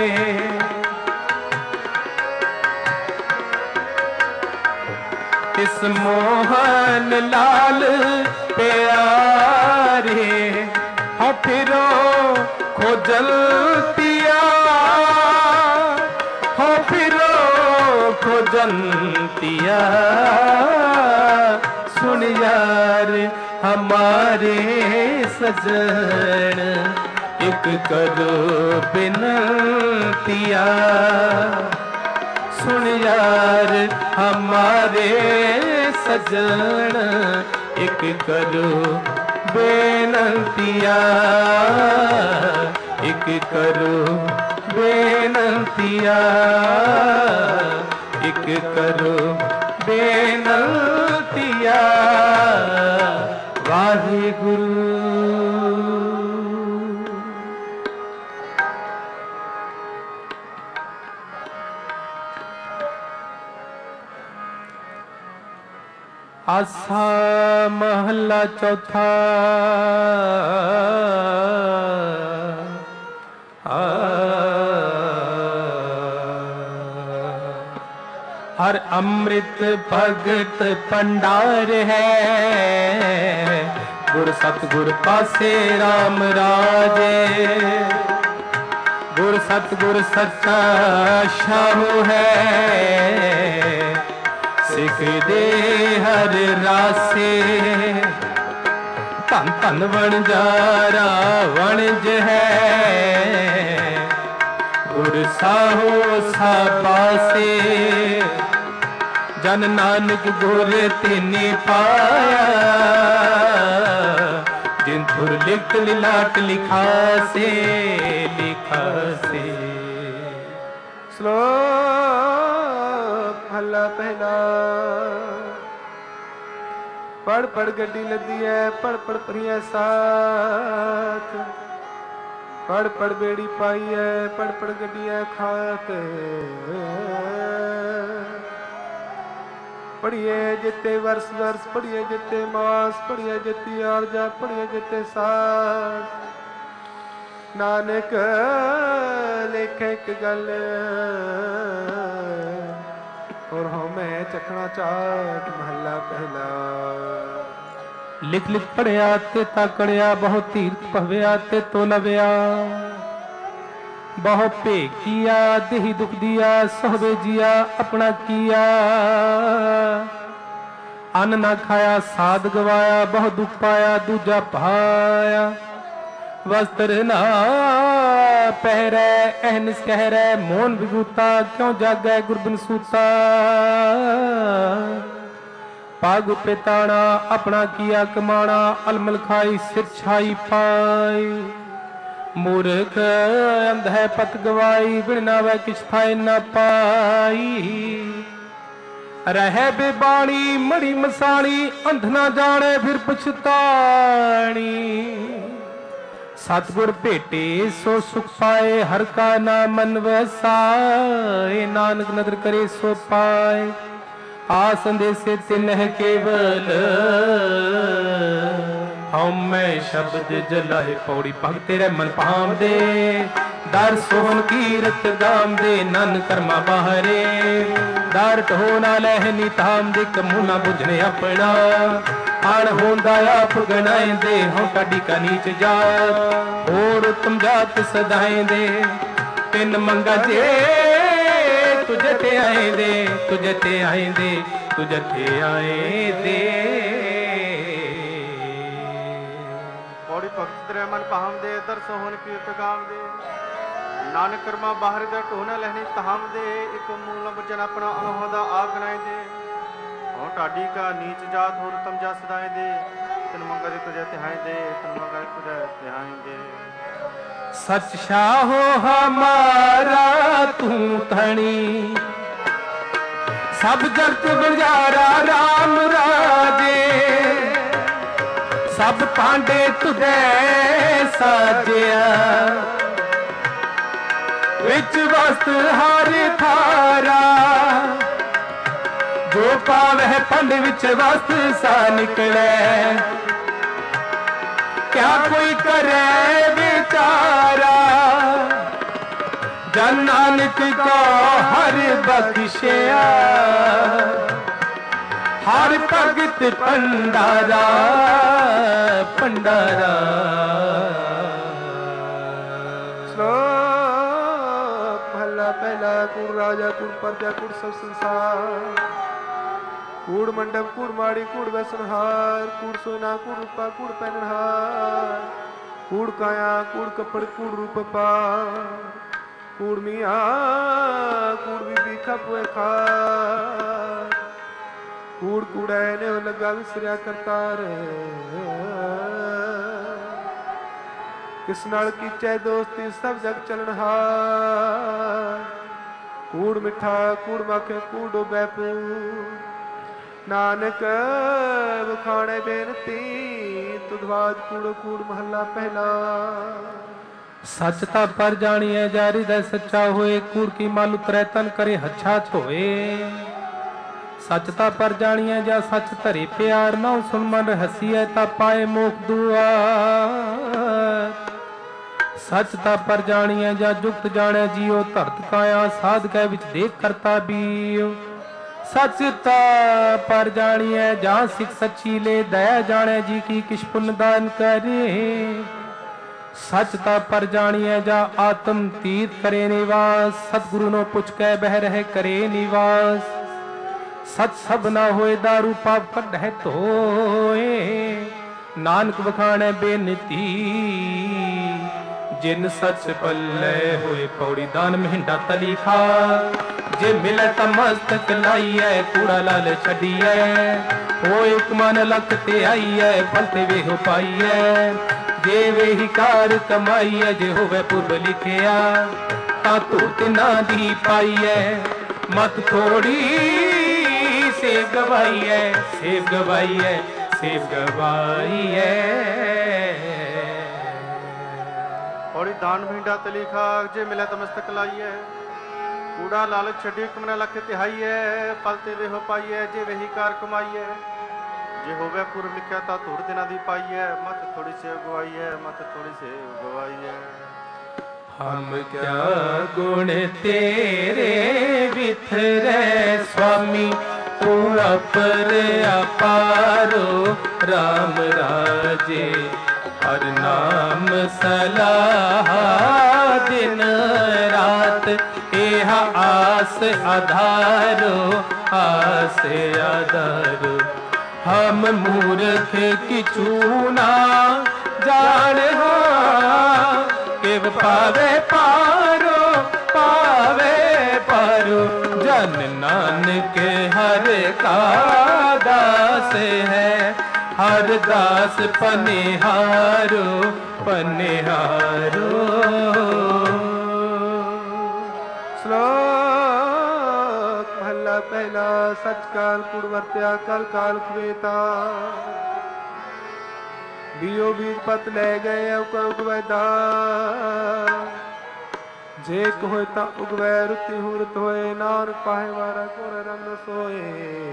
इस मोहन लाल प्यारे। हाँ फिरो खोजलतिया, हाँ फिरो खोजलतिया। सुन यार हमारे सजन, एक करो बिनतिया। सुन यार हमारे सजन, एक करो बेनतिया, एक करो बेनतिया, एक करो बेनतिया। वाहिगुरु। आसा महला चौथा। हर अमृत भगत भंडार है, गुर सतगुर पासे राम राजे। गुर सतगुर सच्चा शाहू है, सिख दे हर रासे। धन धन वणजारा वणज है, गुर साहो सापासे। जन नानक गुर तिने पाया, जिन थुर लिख लिलाट लिखा से लिखा से। श्लोक महला पहला। पढ़ पढ़ गड्डी लदी है, पढ़ पढ़ परिया साथ। पढ़ पढ़ बेड़ी पाई है, पढ़ पढ़ गड्डी है खात। पढ़िए जिते वर्ष वर्ष, पढ़िए जिते मास, पढ़िए जिते आरजा, पढ़िए जिते सास। नानक लेखे एक गल, और हमें चखना चाट। महला पहला। लिख लिख पढ़िया ते ताकड़िया, बहुत तीर्थ पव्या ते तो लव्या। बहु भेग किया देही दुख दिया, सोहबे जिया अपना किया। अन्न ना खाया साध गवाया, बहु दुख पाया दूजा पाया। वस्त्र ना पहरै अहनिस कहरै, मोहन विभूता क्यों जागै गुरबिन सूता। पाग पिताना अपना किया कमाना, अलमल खाई सिर छाई पाई। मूर्ख अंध है पत गवाई, बिना वह किछ थाए न पाई। रह बेबाणी मड़ी मसाणी, अंध ना जाने फिर पछताणी। सतगुर भेटे सो सुख पाए, हर का नाम मन वसाए। नानक नदर करे सो पाए, आ संदेशे तिन्ह केवल। हमें शब्द जलाए पौड़ी, भग तेरे मन पाम दे। दर सोहन कीरत गाम दे, नन कर्मा बाहरे। दर ढो ना लहनी ताम दे, कमू ना बुझने अपना। आण होंदा आप गणाए दे, हम काडी का नीच जात। और उत्तम जात सदाए दे, तिन मंगा जे तुझे ते आए दे। तुझे ते आए दे, तुझे ते आए दे। पौड़ी भगत तेरे मन पाम दे, दर सोहन कीरत गाम दे। नानक कर्मा बाहर दे, ढोना लहनी ताम दे। एक मूल बचन अपना अनहोदा आप गणाए दे। और टाडी का नीच जात होर उत्तम जा सदाए दे। तिन मंगा दे तुझे तिहाई दे, तिन मंगा दे तुझे तिहाई दे। सच शाहो हमारा तू धनी, सब जगत गुजारा राम राजे, सब पांडे तुझे साजिया, विच वस्त हर थारा, जो पावे पंड विच वस्त सा निकले, क्या कोई करे बेचारा, जन नानक को हर बख्शिया, हर भगत भंडारा भंडारा। श्लोक महला पहला। कूड़ राजा कूड़ प्रजा कूड़ सब संसार, कूड़ मंडप कूड़ माड़ी कूड़ वैसनहार, कूड़ सोना कूड़ रूपा कूड़ पहनहार, कूड़ काया कूड़ कपड़ कूड़ रूप पार, कूड़ मियाँ कूड़ बीबी खपुए खार, कूड़ कूड़े ने लगा विसरिया करतार, किस नाल कीचे दोस्ती सब जग चलनहार, कूड़ मिठा कूड़ माखे कूड़ डोबे पूर, नानक बखाने बेनती तुधवाज कूड़ कूड़ महला पहला। सच ता पर जानिए जा हृदय सच्चा होए, कूड़ की माल उतरै तन करे हच्छा छोए, सच ता पर जानिए जा सच धरे प्यार, ना सुन मन हसीए ता पाए मोख दुआर, सच ता पर जानिए जा जुगत जाने जियो, धरत काया साध कै विच देख करता बीओ, सच ता पर जानिए जा सिख सच्ची ले, दया जाने जी की किश पुण्य दान करे, सच ता पर जानिए जा आत्म तीत करे निवास, सतगुरु नो पुछ कै बह रहे करे निवास, सच सब ना होए दारू पाप कढ़े धोए, नानक बखाने बेनती जिन सच पल्ले होए, पौड़ी दान महिंडा तली खा, जे मिले त मस्तक लाइए कूड़ा लाल छड़िए, हो एक मन लख ते आइए फलते वे हो पाइए, जे वे ही कार कमाइए, जे होवे पूर्व लिखिया ता तूत ना दी पाइए, मत थोड़ी सेव गवाइए सेव गवाइए सेव गवाइए। और दान भींडा तली खाक जे मिले तो मस्तक लाइए, कूड़ा लालच छड़ी कमना लख तिहाइए, पलते वे हो पाइए जे वही कार कमाइए, जे होवे पूर्व लिखा ता थोड़ी दिना दी पाइए, मत थोड़ी सेव गवाइए मत थोड़ी सेव गवाइए। हम क्या गुण तेरे बिथरे स्वामी, तू अपर अपारो राम राजे, हर नाम सलाह दिन रात, एह आस आधारो आस आधारो, हम मूर्ख किछु ना जान हो, केव पावे पारो पावे पारो, जन नानक हर का दास है, हर दास पनिहारो पनिहारो। श्लोक महला पहला। सच काल कूड़ वर्त्या कल काल खवेता, बीओ बीज पत ले गए उगवैदा, जे होए ता उगवै रुति हुरत होए, नानक पाहे वारा कोर रंग सोए,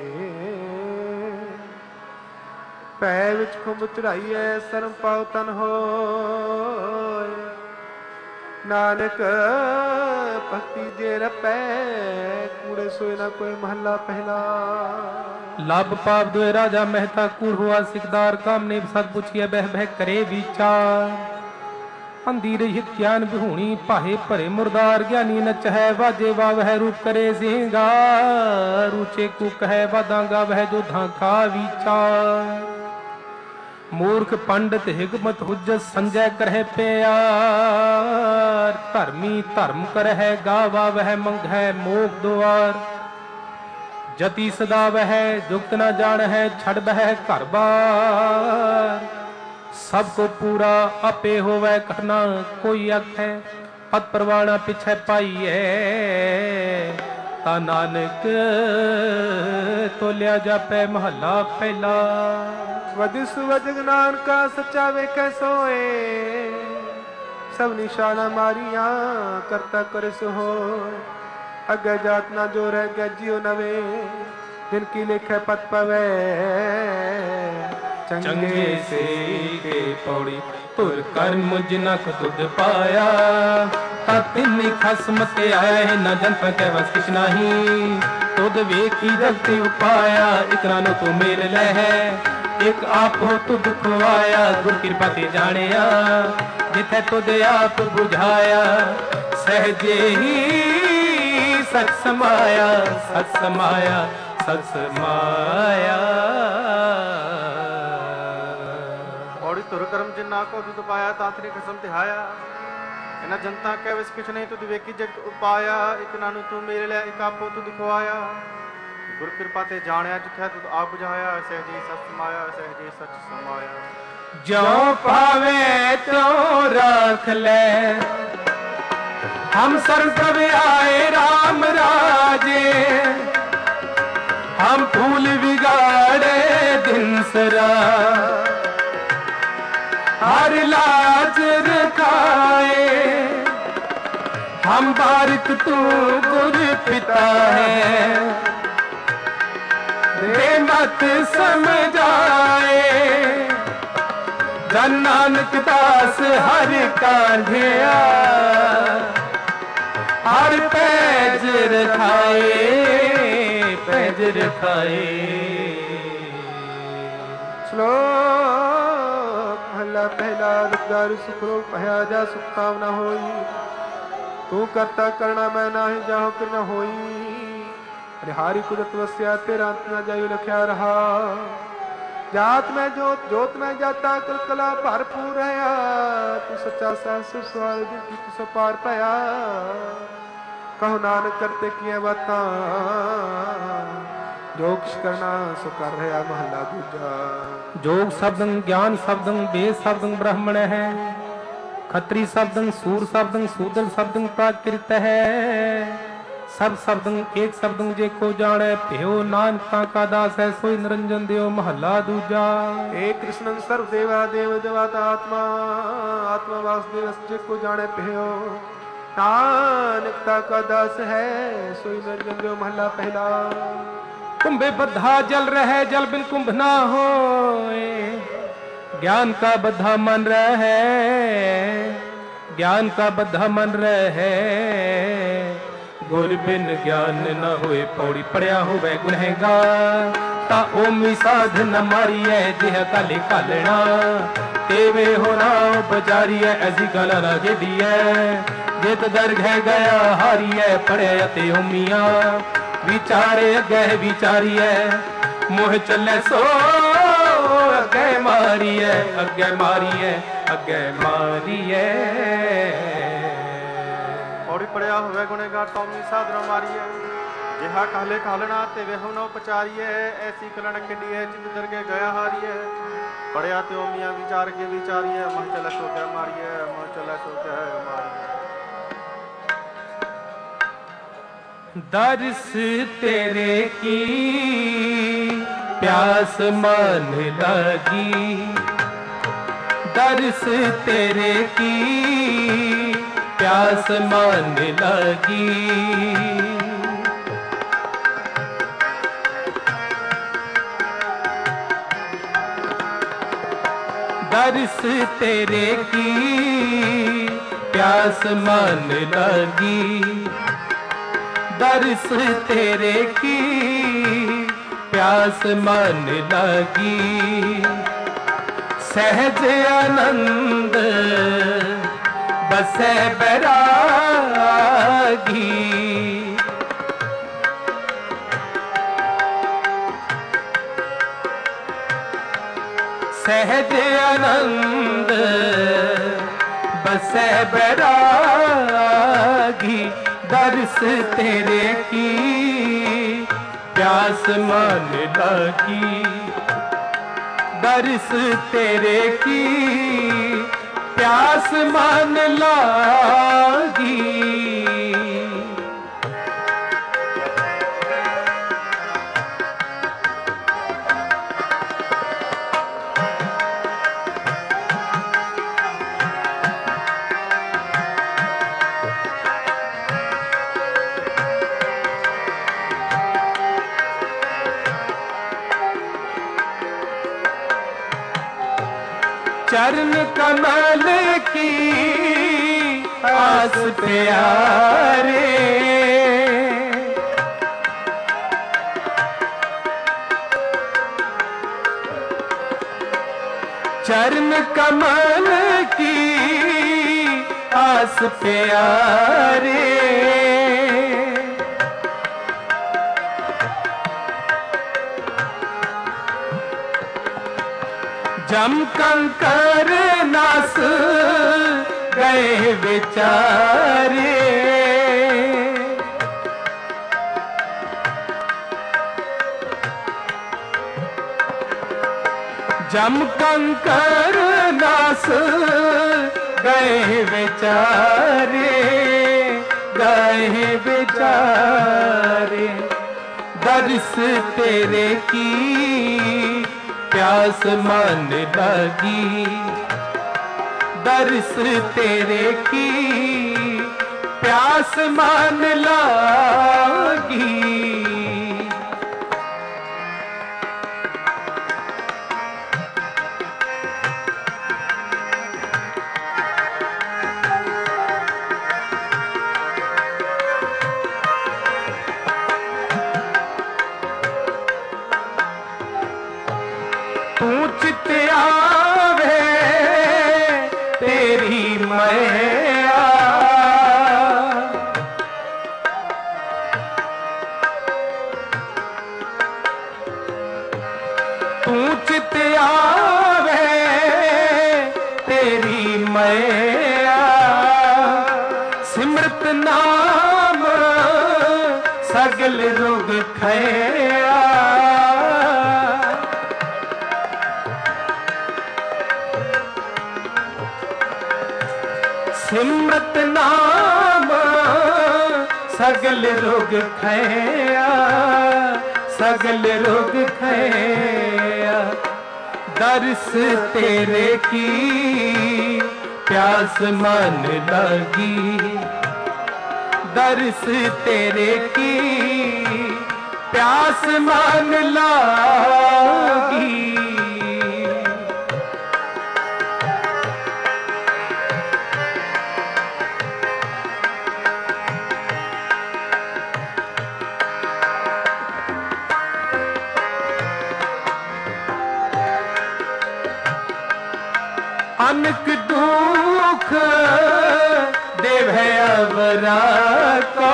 पै विच खुंब चढ़ाइए शर्म पाओ तन होए, नानक भक्ति जे रपै कूड़े सोए ना कोई महला पहला। लाभ पाप दुए राजा मेहता, कूड़ हुआ सिकदार, काम ने सत पुछिए बह बह करे विचार, अंधी रही ज्ञान बिहूणी पाहे भरे मुरदार, ज्ञानी नच है वाजे वा वह रूप करे सिंगार, ऊंचे कुक है वादांगा वह जो धाका विचार, मूर्ख पंडित हिकमत हुज्जत संजय करह प्यार, धर्मी धर्म करह गावा वह मंग है मोख द्वार, जति सदा वह जुगत न जान है छड़ बह घर बार, सबको पूरा आपे होवे कहना कोई अख है, पद परवाना पिछे पाइए, ता नानक तोलिया जापै महला पहला। वधि सुवध नानका सच्चा वेखै सोए, सब निशाना मारिया करता कर सो। अगे जात ना जो रह गया जियो नवे, जिनकी लिखे पत पवे चंगे से के पौड़ी। तुर कर मुझ नख तुद पाया, तिन्नी खसम ते आया है न जन पर बस किछ नहीं। तुद वेखी जगती उपाया, एक नानो तू मेल ले है, एक आप हो तुद खुआया। गुर कृपा ते जानिया, जिथे तुद आप बुझाया। सहजे ही सच समाया, सच समाया, सच समाया। ਔੜੀ ਤੁਰ ਕਰਮ ਜਿੰਨਾ ਕੋ ਤੁਧ ਪਾਇਆ, ਤਾਤਰੀ ਕਸਮ ਤਿਹਾਇਆ। ਇਹਨਾਂ ਜਨਤਾ ਕਹਿ ਵਿਸ ਕਿਛ ਨਹੀਂ, ਤੁਧ ਵੇਖੀ ਜਗਤ ਉਪਾਇਆ। ਇੱਕ ਨਾਨੂੰ ਤੂੰ ਮੇਰੇ ਲਿਆ, ਇੱਕ ਆਪੋ ਤੁਧ ਖਵਾਇਆ। ਗੁਰ ਕਿਰਪਾ ਤੇ ਜਾਣਿਆ, ਜਿੱਥੇ ਤੁਧ ਆਪ ਬੁਝਾਇਆ। ਸਹਿਜੇ ਸਚ ਸਮਾਇਆ, ਸਹਿਜੇ ਸਚ ਸਮਾਇਆ। ਜੋ ਪਾਵੇ ਤੋ ਰੱਖ ਲੈ, हम सरसव आए राम राजे। हम फूल बिगाड़े दिन सरा, हर लाज रखाए। हम बारिक तू गुर पिता है, दे मत समझाए। धन नानक दास हर कांढिया, हर पैज रखाए, पैज रखाए। श्लोक महला पहला। दुखदारु सुख रोग भया जा सुख कामना होई, तू करता करना मैं नाही जाहु कर न होई। हरिहारी कुदरत वस्या, तेरा अंत न जायु लख्या रहा। जात में जोत, जोत में जाता कलकला भरपूर है। तू सच्चा सास सवाल जिनकी तू पार पाया। कहो नानक करते किए बाता, जोग करना सो कर रहा महला दूजा। जोग शब्दं ज्ञान शब्दं वेद शब्दं ब्राह्मण है। खत्री शब्दं सूर शब्दं शूद्र शब्दं प्राकृत है। सब शब्दं एक शब्दं जे को जाने, प्यो नानका का दास है सोई निरंजन देव महला दूजा। एक कृष्णन सर्व देवा देव देवाता आत्मा, आत्मा वासुदेव जे को जाने प्यो नानकता का दास है सोई निरंजन देव महला पहला। कुंभे बद्धा जल रहे, जल बिन कुंभ ना होए। ज्ञान का बद्धा मन रहे, ज्ञान का बद्धा मन रहे। गुर बिन ज्ञान न होए, पौड़ी पड़िया होवे गुनहगार। ता ओमी साध न मारी है, जिह काले कालना। तेवे होना बजारी है, ऐसी गल ना गेडी है। जित दरघ गया हारी है, पड़े अते ओमिया। विचारे अगे विचारी है, मोह चले सो अगे मारी है, अगे मारी है, अगे मारी है। ਔੜੀ ਪੜਿਆ ਹੋਵੇ ਗੁਨੇਗਾਰ, ਤੌਮੀ ਸਾਧਨਾ ਮਾਰੀਐ। ਜਿਹਾ ਕਾਲੇ ਕਾਲਣਾ ਤੇ ਵੇਹੋ ਨਾ ਉਪਚਾਰੀਐ। ਐਸੀ ਕਲਣ ਕਿੰਡੀਐ, ਜਿਤ ਦਰਗੇ ਗਿਆ ਹਾਰੀਐ। ਪੜਿਆ ਤੇ ਓਮੀਆਂ ਵਿਚਾਰ ਕੇ ਵਿਚਾਰੀਐ। ਮਨ ਚਲੇ ਸੋ ਕੇ ਮਾਰੀਐ, ਮਨ ਚਲੇ ਸੋ ਕੇ ਮਾਰੀਐ। दर्श तेरे की प्यास मन लगी। दर्श तेरे की प्यास मन लगी। दर्श तेरे की प्यास मन लगी। दर्श तेरे की प्यास मन लगी। सहज आनंद बसे बैरागी। सहज आनंद बसे बैरागी। दर्श तेरे की प्यास मन लगी। दर्श तेरे की प्यास मन लगी। चरण कमल की आस प्यारे, चरण कमल की आस प्यारे, जम कंकर नास गए बेचारे, जम कंकर नास गए बेचारे, गए बेचारे। दर्श तेरे की प्यास मन लगी, दर्श तेरे की प्यास मन लगी। तू चित आवे तेरी मैया, तू चित आवे तेरी मैया, सिमरत नाम सगल रोग खैया, सिमरत नाम सगल रोग खैया, सगल रोग खैया। दर्श तेरे की प्यास मन लगी, दर्श तेरे की प्यास मन लगी। अनक दुख देवे अवरा का,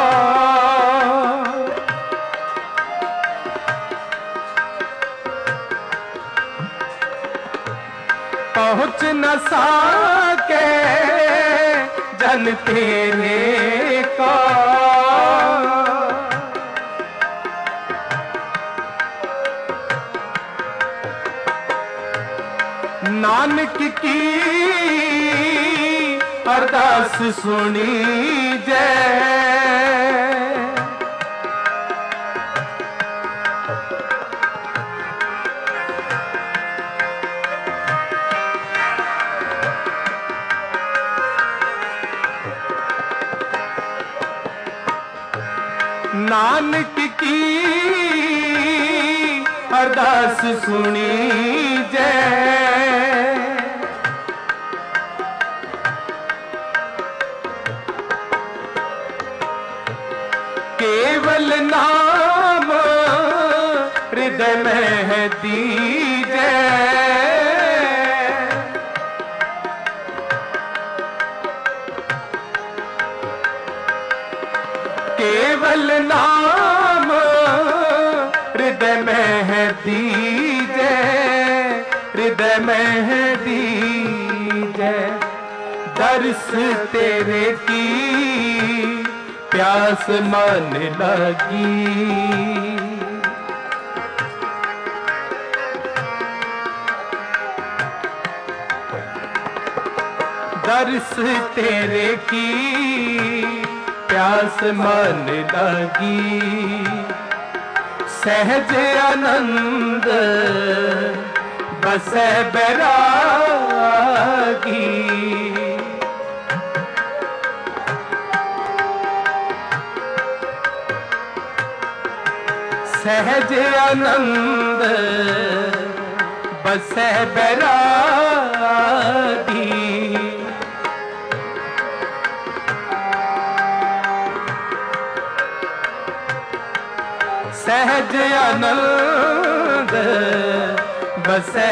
पहुँच न सके जन तेरे का, नानक की अरदास सुनी जय, नानक की अरदास सुनी जय, केवल नाम हृदय में है दीजे, केवल नाम हृदय में है दीजे, हृदय में है दीजे। दर्श तेरे की प्यास मन लगी, दर्श तेरे की प्यास मन लगी। सहज आनंद बसे बैरागी, सहज आनंद बसे बैरागी। सहज आनंद बसै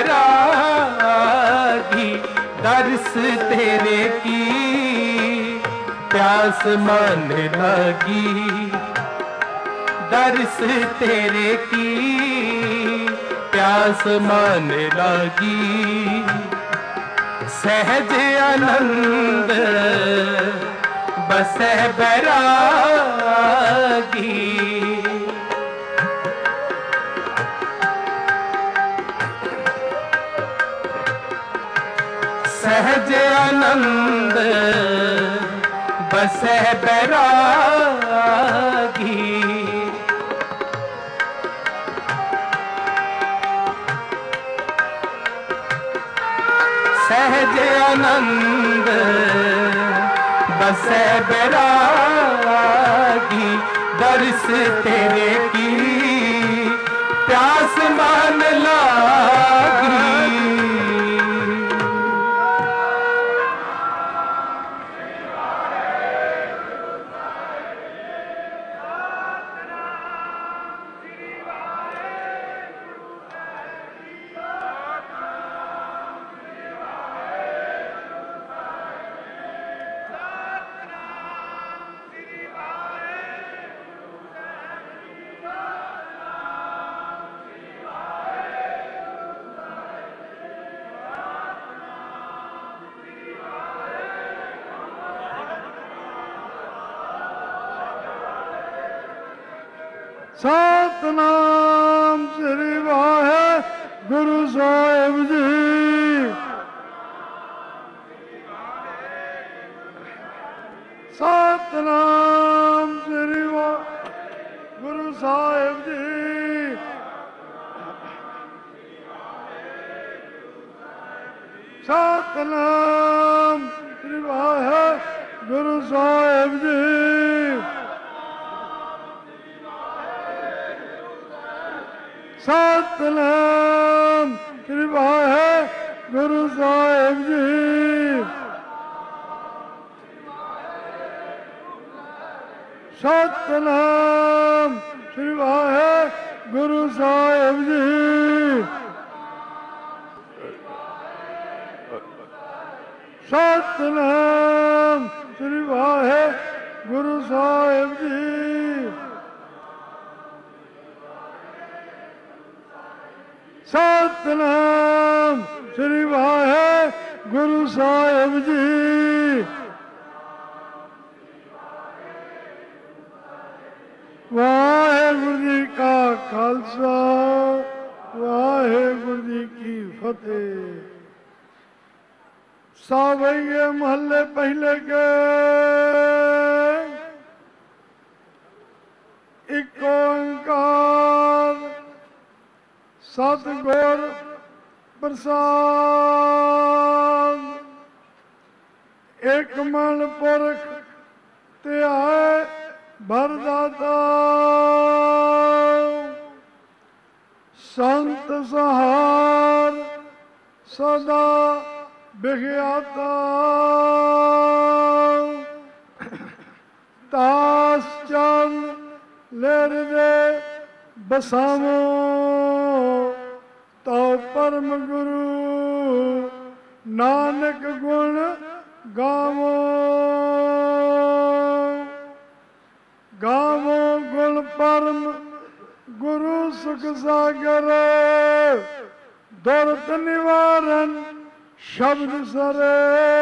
बैरागी, दर्श तेरे की प्यास मन लगी, दर्श तेरे की प्यास मन लगी। सहज आनंद बसै बैरागी, सहज आनंद बसै बैरागी। सहज आनंद बसै बैरागी, दर्श तेरे की प्यास मान लागी। सतनाम श्री वाहेगुरु साहिब जी। सतनाम श्री वाहेगुरु साहिब जी। सतनाम श्री वाहेगुरु साहिब जी। सतनाम श्री वाहेगुरु साहिब जी। सतनाम श्री वाहेगुरु साहिब जी। सतनाम श्री वाहेगुरु साहिब जी। सतनाम श्री वाहेगुरु साहिब जी। वाहेगुरु जी का खालसा वाहेगुरु जी की फतेह। सावैये महल्ले पहले के एक ओंकार सतगुर प्रसाद। एक मन पुरख ते आए भरदाता, संत सहार सदा बिख्याता। दास चंद लेर दे बसावो, तो परम गुरु नानक गुण गावो। गावो गुण परम गुरु सुख सागर, दुर्त निवारण शब्द सरे।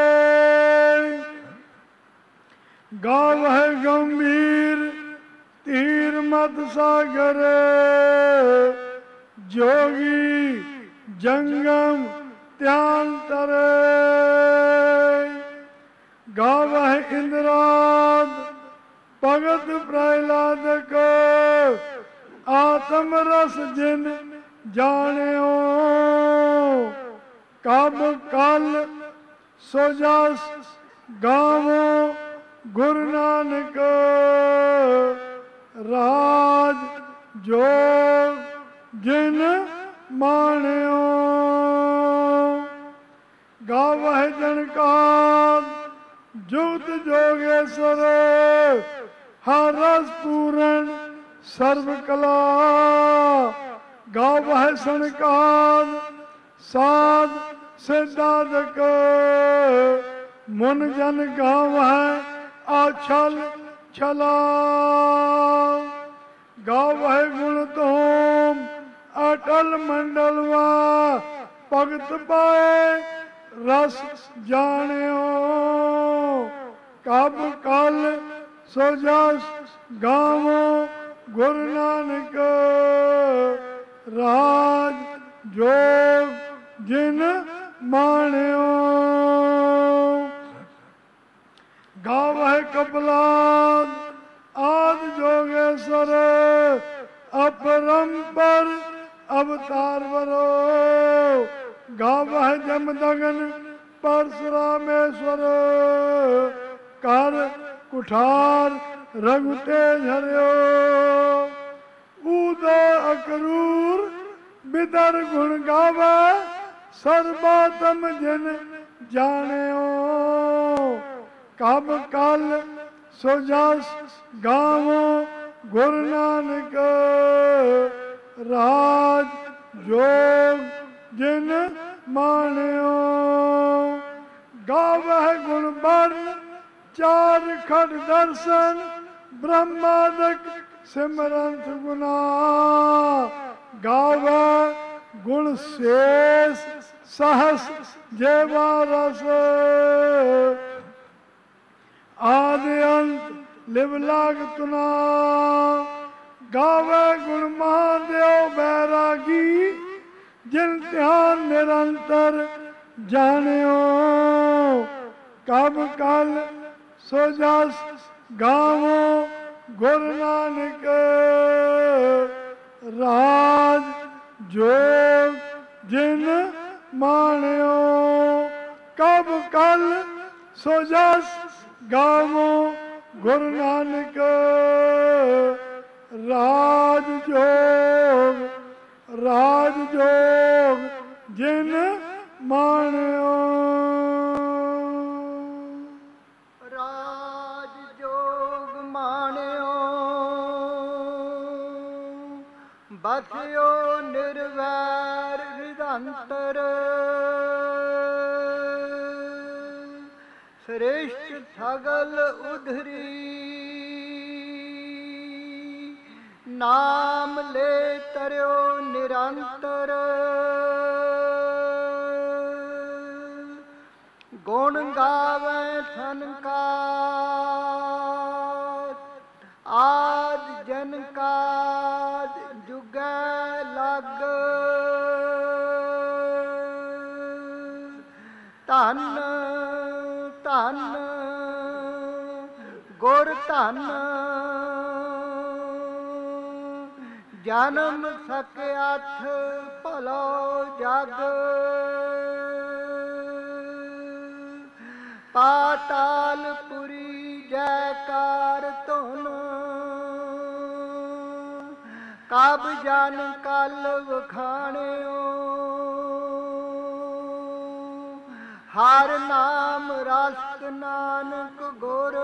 गावह गंभीर तीर मत सागर, जोगी जंगम ध्यान तरे। गावह इंद्राद भगत प्रहलाद को, आत्म रस जिन जाने कब कल सो जस गावो गुरु नानक। राज जोग जिन माण्यो, गावह जनकार जुगत जोगेश्वर। हर रस पूरण सर्व कला गावह सनकाद साध सिद्धादक मुन जन गावह आछल छला गावह गुण तोम अटल मंडलवा भगत पाए रस जानियो कब कल सो जस गावो गुरु नानक राज जोग जिन मानियो गावह कपलाद आद जोगेश्वर अपरंपर अवतार वरो गावह जमदगन परशुरामेश्वर कर कुठार रघुते झरियो उदो अकरूर बिदर गुण गावे सर्वात्म जिन जानियो कब कल सो जस गावो गुरु नानक राज जोग जिन मानियो गावह गुण वर्ण चार खड़ दर्शन ब्रह्मादक सिमरंत गुना गावह गुण शेष सहस जेवा रस आदि अंत लिव लाग तुना गावे गुण महादेव बैरागी जिन ध्यान निरंतर जानियो कब कल सो जस गावो गुरु नानक राज जोग जिन मानियो कब कल सो जस गावो गुरु नानक राज जोग राज जोग जिन मानियो राज जोग मानियो बसियो निर्वैर निरंतर श्रेष्ठ सगल उधरी नाम ले तरियो निरंतर गुण गावे सनकार आद जनकाद जुगै लग धन धन गुर धन जन्म सकियाथ भलो जग पातालपुरी जयकार धुन कब जन कल वखाणियो हर नाम रस नानक गुर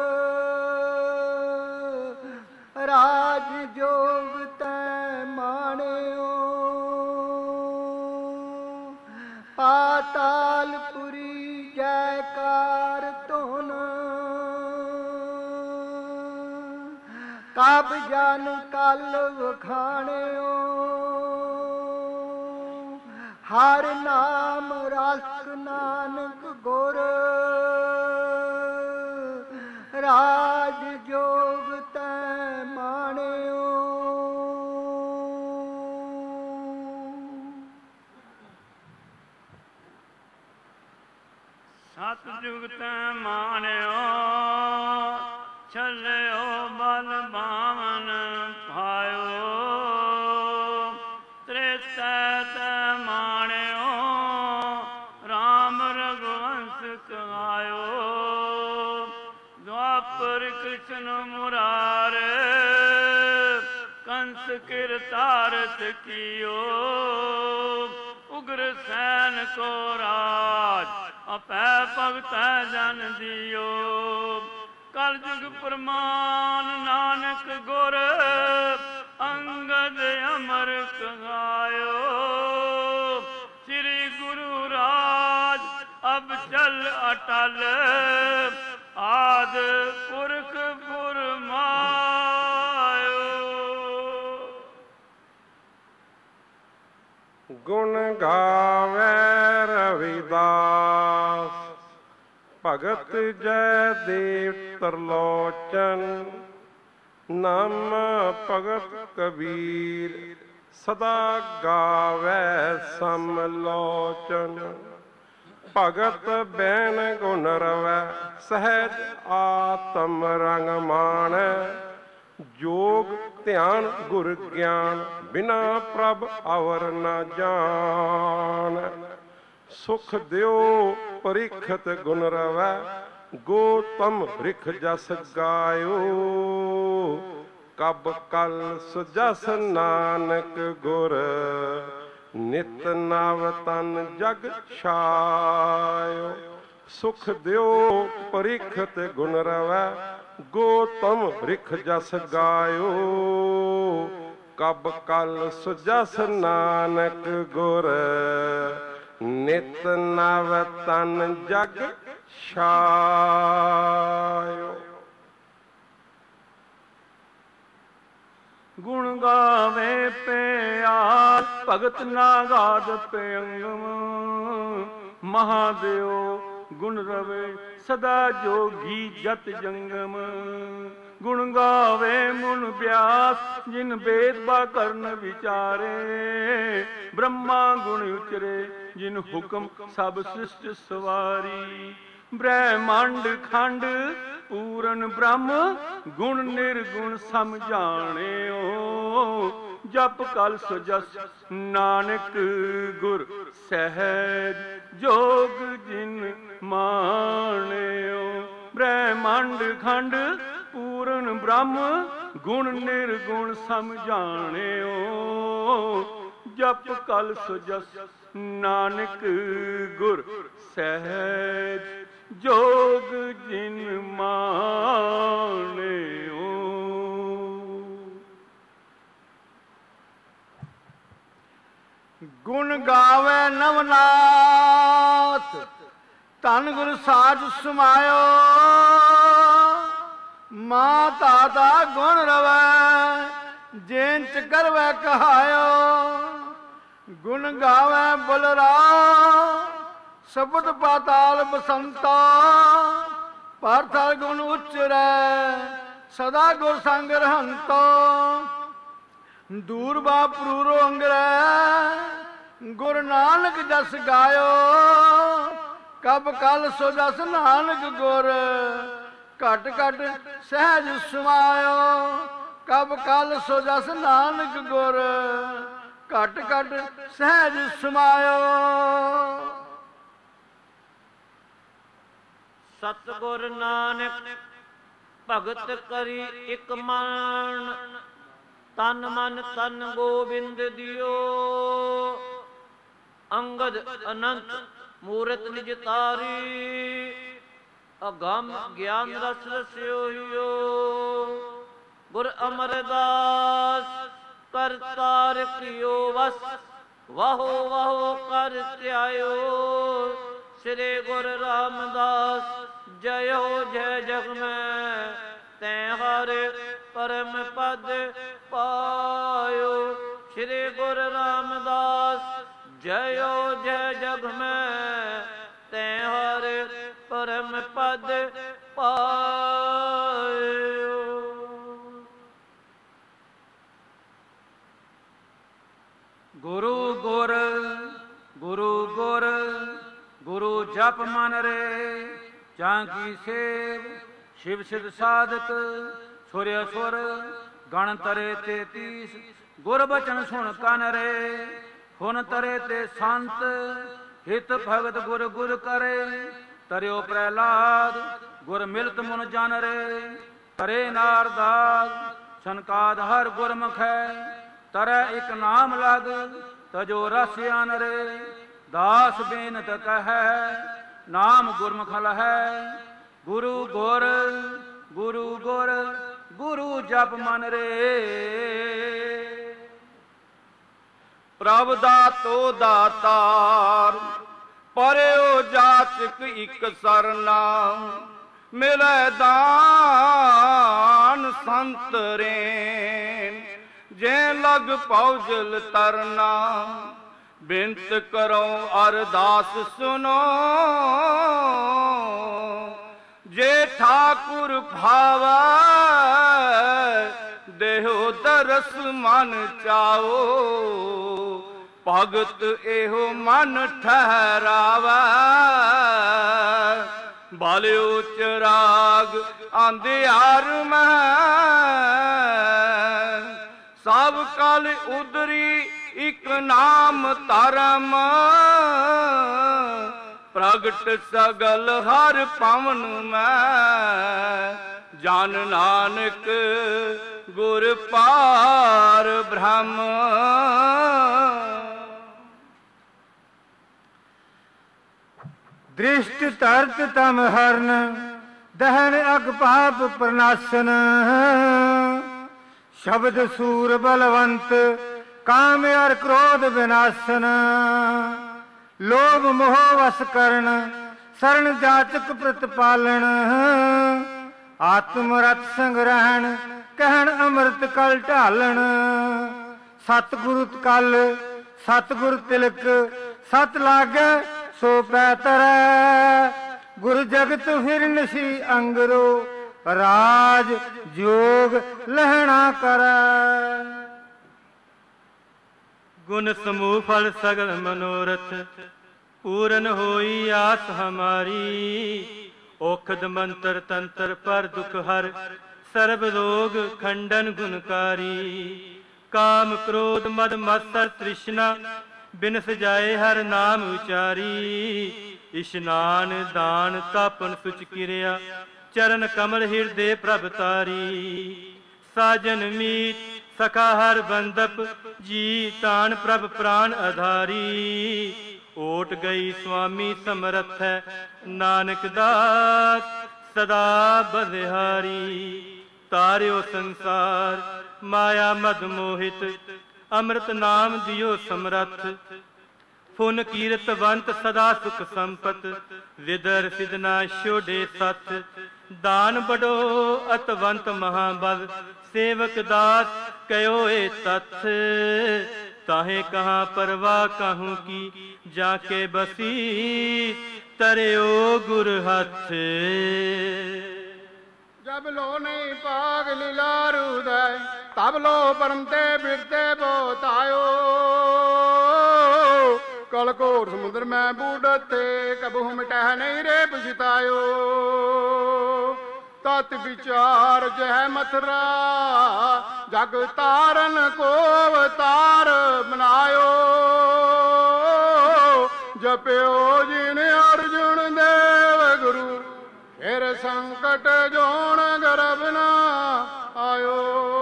राज जोग तै माणियो पातालपुरी जयकार धुन कब जन कल वखाणियो हर नाम रस नानक गुर राज जोग तै माणियो सतजुग तै माणियो छलियो बल बामन पायो त्रेता तै माणियो राम रघुवंश कहायो द्वापर कृष्ण मुरारे कंस किरतारत कियो उग्र सैन को राज अपै भगत जन दियो कल जुग प्रमाण नानक गुर ਅਟਲ ਆਦ ਪੁਰਖ ਫੁਰਮਾਇਓ। ਗੁਣ ਗਾਵੇ ਰਵਿਦਾਸ ਭਗਤ ਜੈ ਦੇਵ ਤਰਲੋਚਨ ਨਾਮ ਭਗਤ ਕਬੀਰ ਸਦਾ ਗਾਵੇ ਸਮਲੋਚਨ। ਭਗਤ ਬੈਨ ਗੁਣ ਰਵੈ ਸਹਿਜ ਆਤਮ ਰੰਗ ਮਾਣ ਜੋਗ ਧਿਆਨ ਗੁਰ ਗਿਆਨ ਬਿਨਾ ਪ੍ਰਭ ਅਵਰ ਨ ਜਾਣ। ਸੁਖ ਦਿਓ ਪਰੀਖਤ ਗੁਣ ਰਵੈ ਗੋਤਮ ਰਿਖ ਜਸ ਗਾਇਓ। ਕਬ ਕਲ ਸੁਜਸ ਨਾਨਕ ਗੁਰ ਨਿਤ ਨਵ ਤਨ ਜਗ ਛਾਇਓ। ਸੁਖ ਦਿਓ ਪਰੀਖਤ ਗੁਣ ਰਵੈ ਗੋਤਮ ਰਿਖ ਜਸ ਗਾਇਓ। ਕਬ ਕਲ ਸੁਜਸ ਨਾਨਕ ਗੁਰ ਨਿਤ ਨਵ ਤਨ ਜਗ ਛਾਇਓ। ਗੁਣ ਗਾਵੇ ਪਿਆਰ ਭਗਤ ਨਾਗਾਦ ਪਿਅੰਗਮ ਮਹਾਦੇਵ ਗੁਣ ਰਵੇ ਸਦਾ ਜੋਗੀ ਜਤ ਜੰਗਮ। ਗੁਣ ਗਾਵੇ ਮੁਨ ਬਿਆਸ ਜਿਨ ਬੇਦ ਬਾ ਕਰਨ ਵਿਚਾਰੇ। ਬ੍ਰਹਮਾ ਗੁਣ ਉਚਰੇ ਜਿਨ ਹੁਕਮ ਸਭ ਸ੍ਰਿਸ਼ਟ ਸਵਾਰੀ। ਬ੍ਰਹਮੰਡ ਖੰਡ ਪੂਰਨ ਬ੍ਰਹਮ ਗੁਣ ਨਿਰਗੁਣ ਸਮਝਾਣਿਓ। ਜਪ ਕਲ ਸੁਜਸ ਨਾਨਕ ਗੁਰ ਸਹਿਜ ਜੋਗ ਜਿਨ ਮਾਣਿਓ। ਬ੍ਰਹਮੰਡ ਖੰਡ ਪੂਰਨ ਬ੍ਰਹਮ ਗੁਣ ਨਿਰਗੁਣ ਸਮਝਾਣਿਓ। ਜਪ ਕਲ ਸੁਜਸ ਨਾਨਕ ਗੁਰ ਸਹਿਜ ਜੋਗ ਜਿਨ ਮਾਣਿਓ। ਗੁਣ ਗਾਵੇ ਨਵਨਾਥ ਧੰਨ ਗੁਰ ਸਾਜ ਸਮਾਇਓ। ਮਾਂ ਤਾਤਾ ਗੁਣ ਰਵੈ ਜੇਨ ਚ ਕਰਵੈ ਕਹਾਇਓ। ਗੁਣ ਗਾਵੇ ਬੁਲਰਾ ਸਬਦ ਪਾਤਾਲ ਬਸੰਤਾ। ਪਾਰਥ ਗੁਣ ਉਚਰੈ ਸਦਾ ਗੁਰ ਸੰਗ ਰਹੰਤੋ। ਦੂਰ ਬਾ ਪ੍ਰੂਰੋ ਅੰਗਰੈ ਗੁਰ ਨਾਨਕ ਜਸ ਗਾਇਓ। ਕਬ ਕਲ ਸੋ ਜਸ ਨਾਨਕ ਗੁਰ ਘਟ ਘਟ ਸਹਿਜ ਸਮਾਇਓ। ਕਬ ਕਲ ਸੋ ਜਸ ਨਾਨਕ ਗੁਰ ਘਟ ਘਟ ਸਹਿਜ ਸਮਾਇਓ। ਸਤਿਗੁਰ ਨਾਨਕ ਭਗਤ ਕਰੀ ਇਕ ਮਨ। ਤਨ ਮਨ ਤਨ ਗੋਬਿੰਦ ਦਿਓ। ਅੰਗਦ ਅਨੰਤ ਮੂਰਤ ਨਿਜ ਤਾਰੀ। ਅਗੰਮ ਗਿਆਨ ਰਸ ਰਸਿਓ ਹਿਓ। ਗੁਰ ਅਮਰਦਾਸ ਕਰਤਾਰ ਕੀਓ ਵਸ। ਵਾਹੋ ਵਾਹੋ ਕਰ ਧਿਆਇਓ। ਸ੍ਰੀ ਗੁਰ ਰਾਮਦਾਸ ਜਯੋ ਜੈ ਜਗ ਮੈਂ। ਤੈਂ ਹਰ ਪਰਮ ਪਦ ਪਾਇਓ। ਸ੍ਰੀ ਗੁਰ ਰਾਮਦਾਸ ਜਯੋ ਜੈ ਜਗ ਮੈਂ। ਤੈਂ ਹਰ ਪਰਮ ਪਦ ਪਾਇਓ। ਗੁਰੂ ਗੁਰ ਗੁਰੂ ਗੁਰ ਗੁਰੂ ਜਪ ਮਨ ਰੇ। ਜਾਂ ਕੀ ਸੇਵ ਸ਼ਿਵ ਸਿਧ ਸਾਧਕ ਸੁਰ ਅਸੁਰ ਗਣ ਤਰੇ ਤੇਤੀਸ। ਗੁਰ ਬਚਨ ਸੁਣ ਕਨ ਰੇ ਹੁਨ ਤਰੇ ਤੇ ਸੰਤ। ਹਿਤ ਭਗਤ ਗੁਰ ਗੁਰ ਕਰੇ ਤਰਿਓ ਪ੍ਰਹਿਲਾਦ। ਗੁਰ ਮਿਲਤ ਮੁਨ ਜਨ ਰੇ ਤਰੇ ਨਾਰਦਾਸ। ਸੰਕਾਦ ਹਰ ਗੁਰਮੁਖ ਹੈ ਤਰੈ ਇਕ ਨਾਮ ਲਗ। ਤਜੋ ਰਸ ਅਨ ਰੇ ਦਾਸ ਬੇਨਤ ਕਹੈ। ਨਾਮ ਗੁਰਮੁਖ ਲਹੈ ਗੁਰੂ ਗੁਰ ਗੁਰੂ ਗੁਰ ਗੁਰੂ ਜਪ ਮਨ ਰੇ। ਪ੍ਰਭ ਦਾਤੋ ਦਾਤਾਰ ਪਰਿਓ ਜਾਚਕ ਇੱਕ ਸਰਨਾ ਮਿਲੈ ਦਾਨ ਸੰਤਰੇ ਜੇ ਲਗ ਪੌਜਲ ਤਰਨਾ ਬਿੰਤ ਕਰੋ ਅਰਦਾਸ ਸੁਨੋ ਜੇ ਠਾਕੁਰ ਭਾਵੈ ਦੇਹੋ ਦਰਸ ਮਨ ਚਾਓ ਭਗਤ ਇਹੋ ਮਨ ਠਹਿਰਾਵੈ ਬਾਲਿਓ ਚਰਾਗ ਅੰਧਿਆਰ ਮਹਿ ਸਭ ਕਲ ਉਦਰੀ ਇਕ ਨਾਮ ਧਰਮ ਪ੍ਰਗਟ ਸਗਲ ਹਰ ਪਵਨ ਮੈਂ ਜਨ ਨਾਨਕ ਗੁਰ ਪਾਰ ਬ੍ਰਹਮ। ਦ੍ਰਿਸ਼ਟ ਧਰਤ ਤਮ ਹਰਨ ਦਹਨ ਅਗ ਪਾਪ ਪ੍ਰਨਾਸ਼ਨ ਸ਼ਬਦ ਸੂਰ ਬਲਵੰਤ ਕਾਮ ਅਰ ਕ੍ਰੋਧ ਵਿਨਾਸ਼ਨ ਲੋਭ ਮੋਹ ਵਸ ਕਰਨ ਸਰਣ ਜਾਚਕ ਪ੍ਰਤਪਾਲਣ ਆਤਮ ਰਤ ਸੰਗ ਰਹਿਣ ਕਹਿਣ ਅੰਮ੍ਰਿਤ ਕਲ ਢਾਲਣ ਸਤਿਗੁਰੂ ਕਲ ਸਤਿਗੁਰ ਤਿਲਕ ਸਤ ਲਾਗੈ ਸੋ ਪੈ ਤਰੈ ਗੁਰ ਜਗਤ ਫਿਰਨ ਸੀ ਅੰਗਰੋ ਰਾਜ ਜੋਗ ਲਹਿਣਾ ਕਰੈ। गुण समूह फल सगल मनोरथ पूरन होई आस हमारी औखद मंत्र तंत्र पर दुख हर सर्व रोग खंडन गुणकारी काम क्रोध मद मत्सर तृष्णा बिन सजाए हर नाम उचारी इशनान दान तापन सुच किरिया चरण कमल हृदय प्रभ तारी साजन मीत सखा हर बंदप जी तान प्रभ प्राण आधारी ओट गई स्वामी समरथ है नानक दास सदा बलिहारी तार्यो संसार माया मद मोहित अमृत नाम दियो समरथ फुन कीरतवंत सदा सुख संपत विदर सिदना शोडे सत दान बड़ो अतवंत महाबल सेवक दास कयो ए तथ ताहे कहाँ परवाह कहूँ की जाके बसी तरियो गुर हथ जब लो नहीं पाग लीला रुदय तब लो परम ते बिरते बोतायो कल घोर समुद्र में बूढ़ते कबहू मिटह नहीं रे पछतायो तत् विचार जह मथुरा जग तारन को अवतार बनायो जप्यो जिन अर्जुन देव गुरु फिर संकट जोन गर्भ न आयो।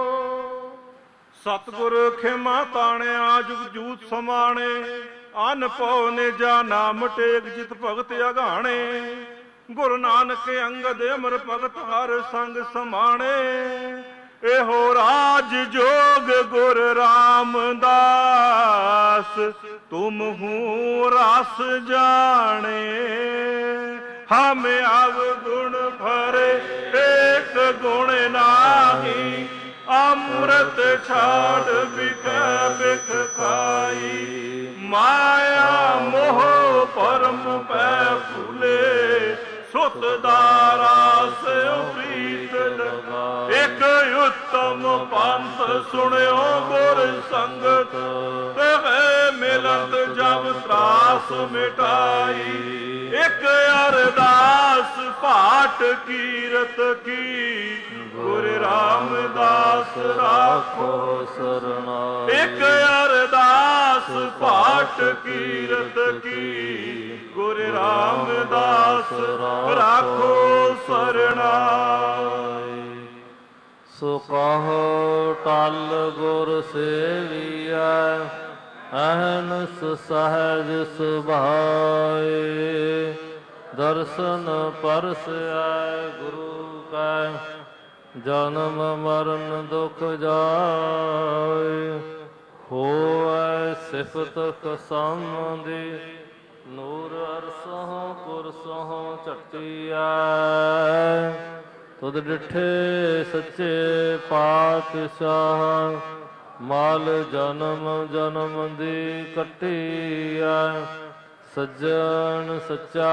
सतगुर खिमा ताणिया जुग जूत समाणे अन पौ ने जा नाम टेक जित भगत अघाणे गुरु नानक अंगद अमर भगत हर संग समाणे एहो राज जोग गुर रामदास तुम हूँ रस जाने हम अवगुण भरे एक गुण नाही अमृत छाड़ बिक बिख खाई माया मोह परम पै फूले सुत दारा से प्रीत लगा एक उत्तम पंथ सुनियो गुर संगत तेरे मिलत जब त्रास मिटाई एक अरदास पाठ कीरत की गुरु रामदास राखो सरना एक अरदास पाठ कीरत की गुरु रामदास राखो सरना। सो कहो टल गुर सेविया अहनस सहज सुभाए दर्शन परस आए गुरु का जन्म मरण दुख जाए होए सिफत कसम दे नूर अर ਝਟਿਆ ਤੁਧ ਡਿਠੇ ਸੱਚੇ ਪਾਤਸ਼ਾਹ ਮਾਲ ਜਨਮ ਜਨਮ ਦੀ ਕੱਟਿਆ ਸੱਜਣ ਸੱਚਾ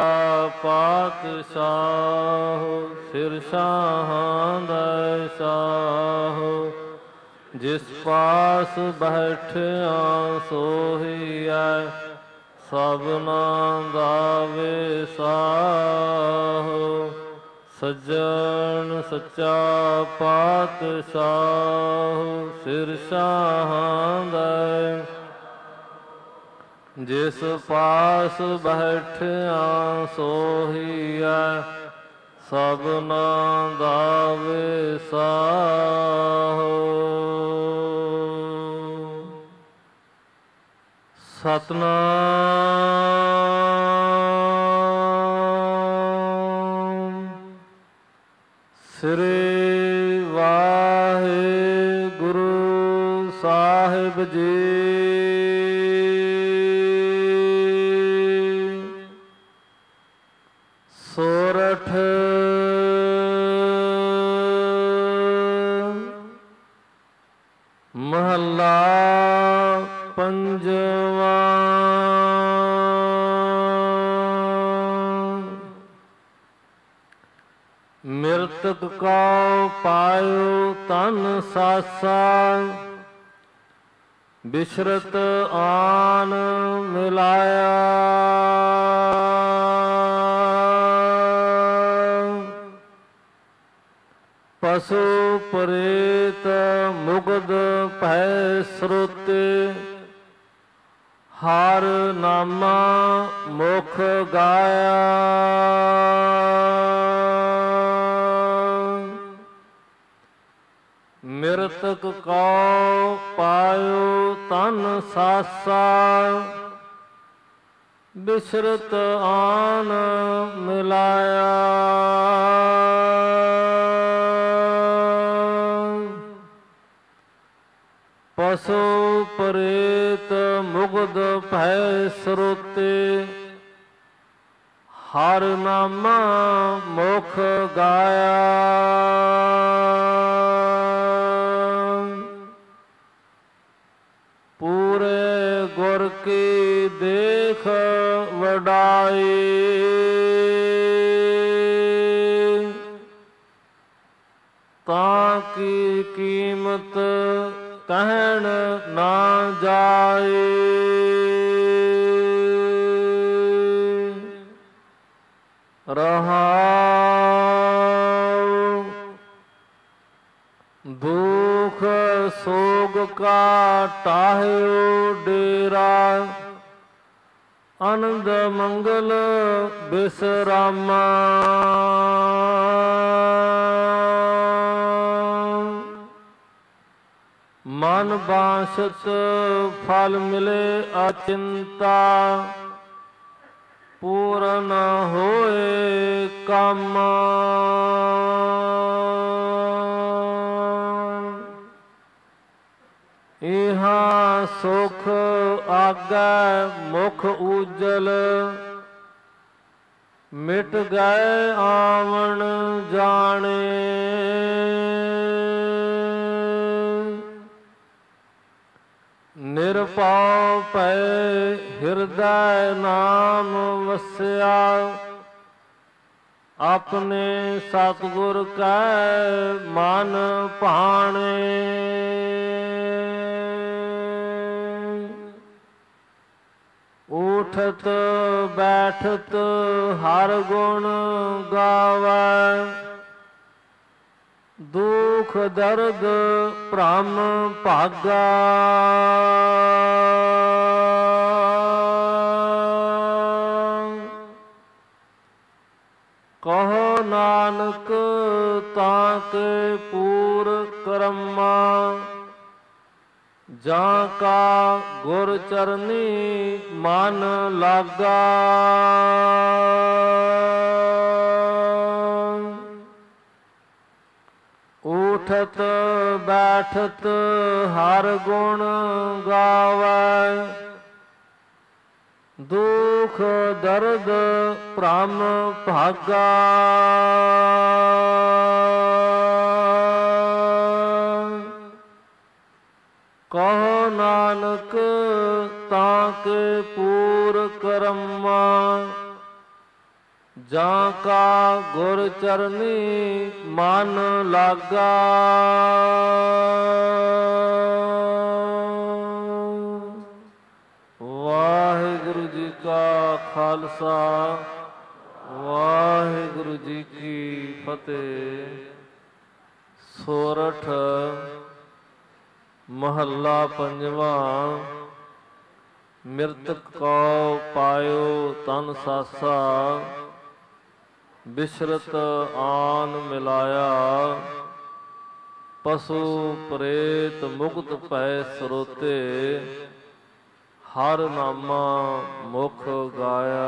ਪਾਤਸ਼ਾਹ ਸਿਰ ਸ਼ਾਹਾਂ ਦਾ ਸ਼ਾਹ ਜਿਸ ਪਾਸ ਬੈਠਿਆ ਸੋਹੀਐ ਸਭਨਾ ਦਾ ਵਿਸਾਹ ਸੱਜਣ ਸੱਚਾ ਪਾਤਸ਼ਾਹ ਸਿਰ ਸ਼ਾਹਾਂ ਦਾ ਜਿਸ ਪਾਸ ਬੈਠਿਆ ਸੋਹੀਐ ਸਭਨਾ ਦਾ ਵਿਸਾਹ ਸਤਨਾਮ ਸ੍ਰੀ ਵਾਹਿਗੁਰੂ ਸਾਹਿਬ ਜੀ। ਸੋਰਠ ਮਹੱਲਾ ਪੰਜਵਾਂ। ਮਿਰਤਕ ਕਉ ਪਾਇਓ ਤਨ ਸਾਸਾ ਬਿਸ਼ਰਤ ਆਨ ਮਿਲਾਇਆ ਪਸੂ ਪ੍ਰੇਤ ਮੁਗਧ ਭੈ ਸਰੋਤੇ ਹਰ ਨਾਮਾ ਮੁਖ ਗਾਇਆ ਮਿਰਤਕ ਕਉ ਪਾਇਓ ਤਨ ਸਾਸਾ ਬਿਸਰਤ ਆਨ ਮਿਲਾਇਆ ਪਸੂ ਪ੍ਰੇਤ ਮੁਗਧ ਭੈ ਸਰੋਤੇ ਹਰ ਨਾਮਾ ਮੁਖ ਗਾਇਆ ਪੂਰੇ ਗੁਰ ਕੀ ਦੇਖ ਵਡਾਈ ਤਾਂ ਕੀ ਕੀਮਤ ਕਹਿਣ ਨਾ ਜਾਏ ਰਹਾਉ ਦੁਖ ਸੋਗ ਕਾ ਟਾਹਿਓ ਡੇਰਾ ਆਨੰਦ ਮੰਗਲ ਬਿਸਰਾਮਾ ਮਨ ਬਾਸਤ ਫਲ ਮਿਲੇ ਅਚਿੰਤਾ ਪੂਰਨ ਹੋਏ ਕੰਮ ਇਹਾਂ ਸੁਖ ਆਗੈ ਮੁਖ ਉਜਲ ਮਿਟ ਗਏ ਆਵਣ ਜਾਣੇ ਨਿਰਭਉ ਭੈ ਹਿਰਦੈ ਨਾਮ ਵਸਿਆ ਆਪਣੇ ਸਤਿਗੁਰ ਕੈ ਮਨ ਭਾਣੇ ਉਠਤ ਬੈਠਤ ਹਰ ਗੁਣ ਗਾਵੈ ਦੁਖ ਦਰਦ ਭ੍ਰਮ ਭਾਗਾ ਕਹੋ ਨਾਨਕ ਤਾਂ ਕੇ ਪੂਰ ਕਰਮਾ ਜਾਂ ਕਾ ਗੁਰ ਚਰਨੀ ਮਨ ਲਾਗਾ ਉਠਤ ਬੈਠਤ ਹਰ ਗੁਣ ਗਾਵੈ दुख दर्द भ्रम भागा कहो नानक ताके पूर कर्मा जाका गुर चरनी मन लागा। वाहिगुरु जी का खालसा वाहिगुरु जी की फतेह। सोरठ महला पंजवा। मृतक को पायो तन सासा बिशरत आन मिलाया पशु प्रेत मुक्त पै सरोते हर नामा मुख गाया।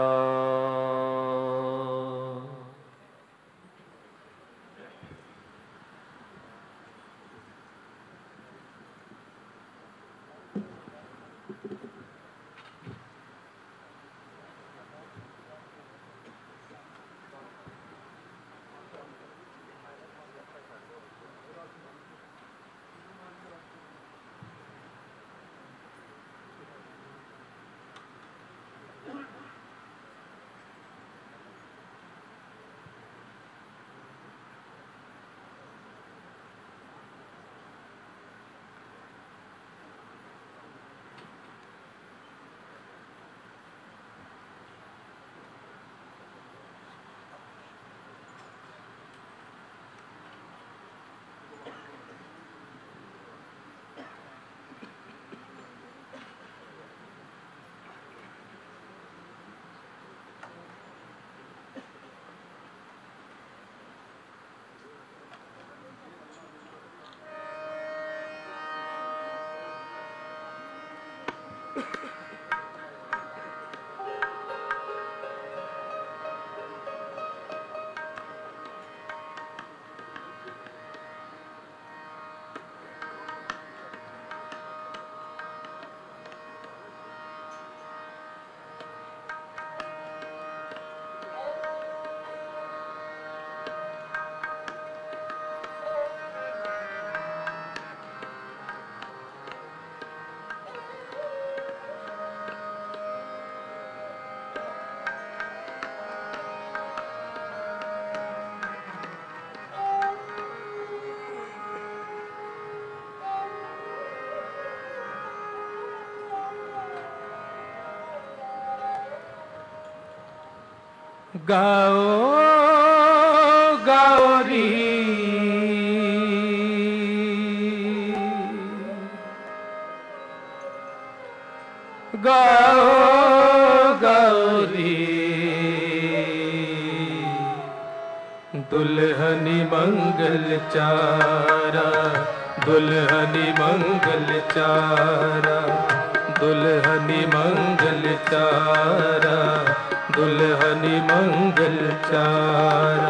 गाओ गाओ री गाओ गाओ री दुल्हनी मंगल चारा दुल्हनी मंगल चारा दुल्हनी मंगल चारा दुल्हनी मंगल चारा।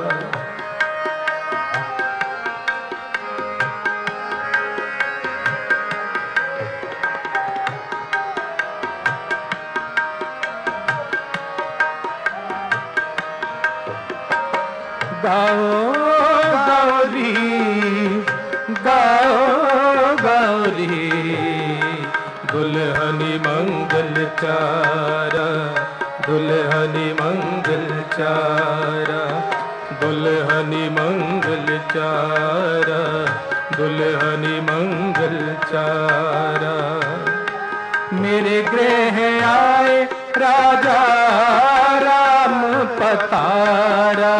गाओ गौरी गाओ गौरी दुल्हनी मंगल चारा दुल्हनी मंगल चारा दुल्हनी मंगल चारा दुल्हनी मंगल चारा। मेरे गृह आए राजा राम पतारा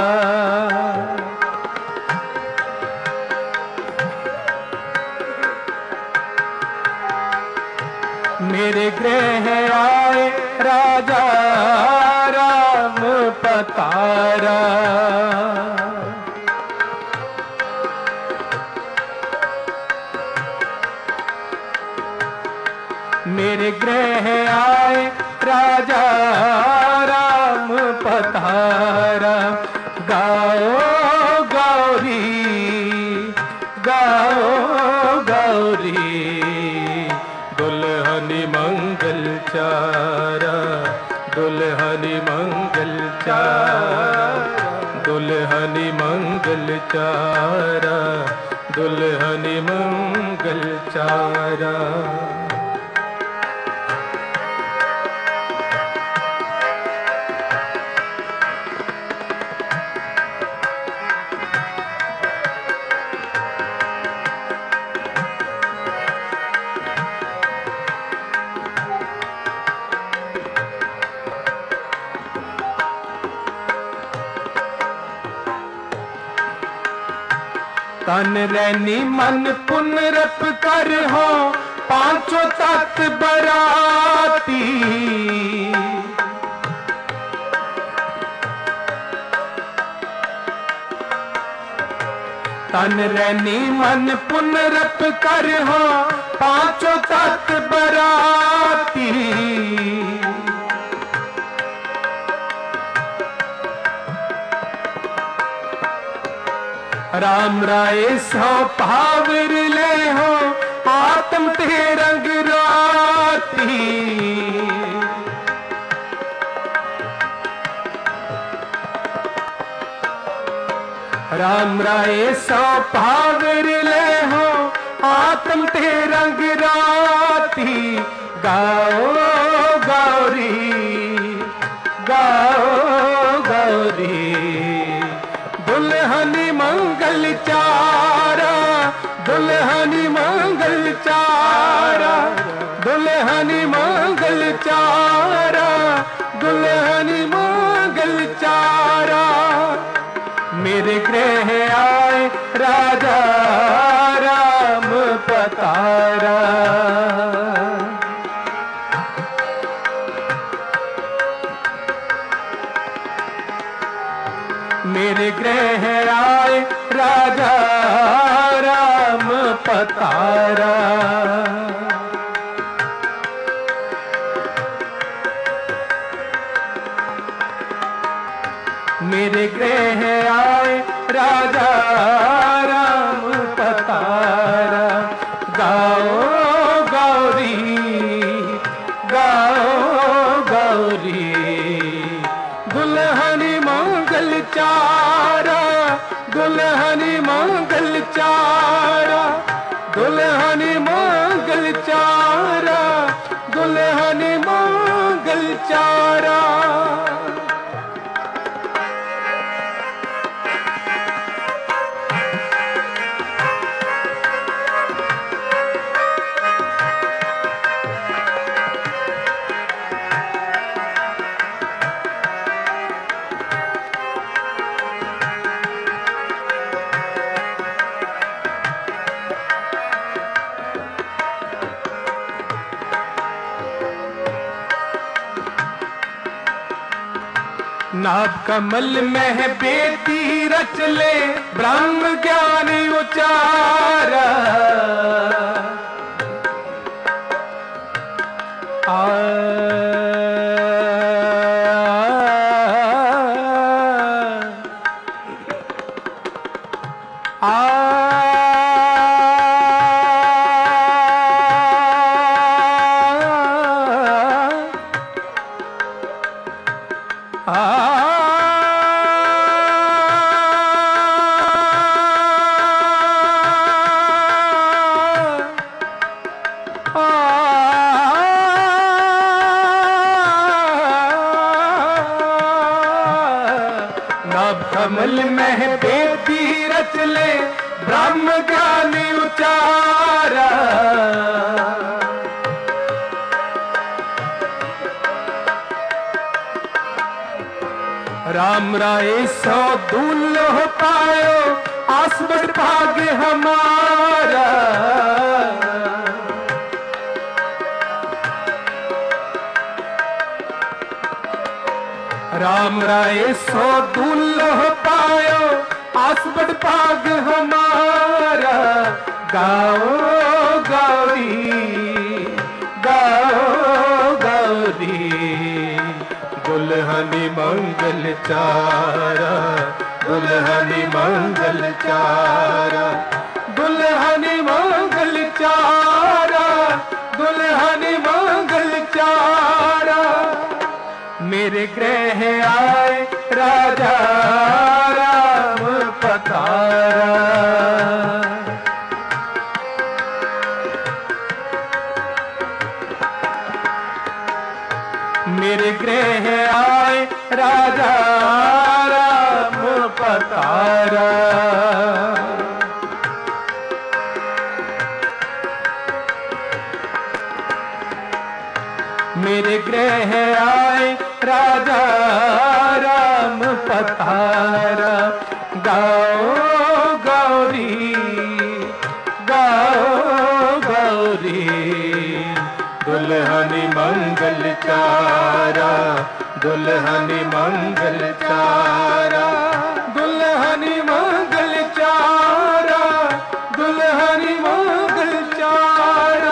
मेरे गृह आए राजा राम पतारा। मेरे गृह आए राजा राम पतारा। गाओ गौरी गाओ गौरी दुल्हनी मंगल चारा दुल्हनी मंगल चारा, दुल्हनी मंगल चारा, दुल्हनी मंगल चारा। तन रैनी मन पुनरप कर हो पांचों तत्त बराती, तन रैनी मन पुनरप कर हो पांचों तत्त बराती। राम राय सौ पावर ले हो आत्म ते रंग राती, राम राय सौ पावर ले हो आत्म ते रंग राती। गाओ गौरी गाओ गौरी दुल्हनी मंगल चारा, दुल्हनी मंगल चारा, दुल्हनी मंगल चारा, दुल्हनी मंगल चारा। मेरे गृह आए राजा राम पतारा, मेरे गृह आए राजा राम पतारा। मेरे गृह आए राजा राम पतारा। गाओ गौरी गाओ गौरी दुल्हनी मंगल चारा, दुल्हनी मंगल चारा, दुल्हनी मंगल चारा, दुल्हनी मंगल चारा। नाभ कमल में बेटी रच ले ब्रह्म ज्ञान उचारा। आ, आ, कमल में बेटी रच ले ब्रह्म ज्ञान उचारा। राम राय सौ दूल्हो पायो आसबड़ भाग्य हमारा। राम राय सो दूल्हो पायो आसबड़ भाग हमारा। गाओ गौरी गाओ गौरी दुल्हनी मंगल चारा, दुल्हनी मंगल चारा, दुल्हनी मंगल चारा, दुल्हनी मंगल चारा। मेरे गृह आए राजा राम पधारा। मेरे गृह आए राजा राम पधारा। मेरे गृह आए राजा राम पधारा। गाओ गौरी गाओ गौरी दुल्हन मंगल चारा। दुल्हन मंगल चारा दुल्हन मंगल चारा दुल्हन मंगल चारा।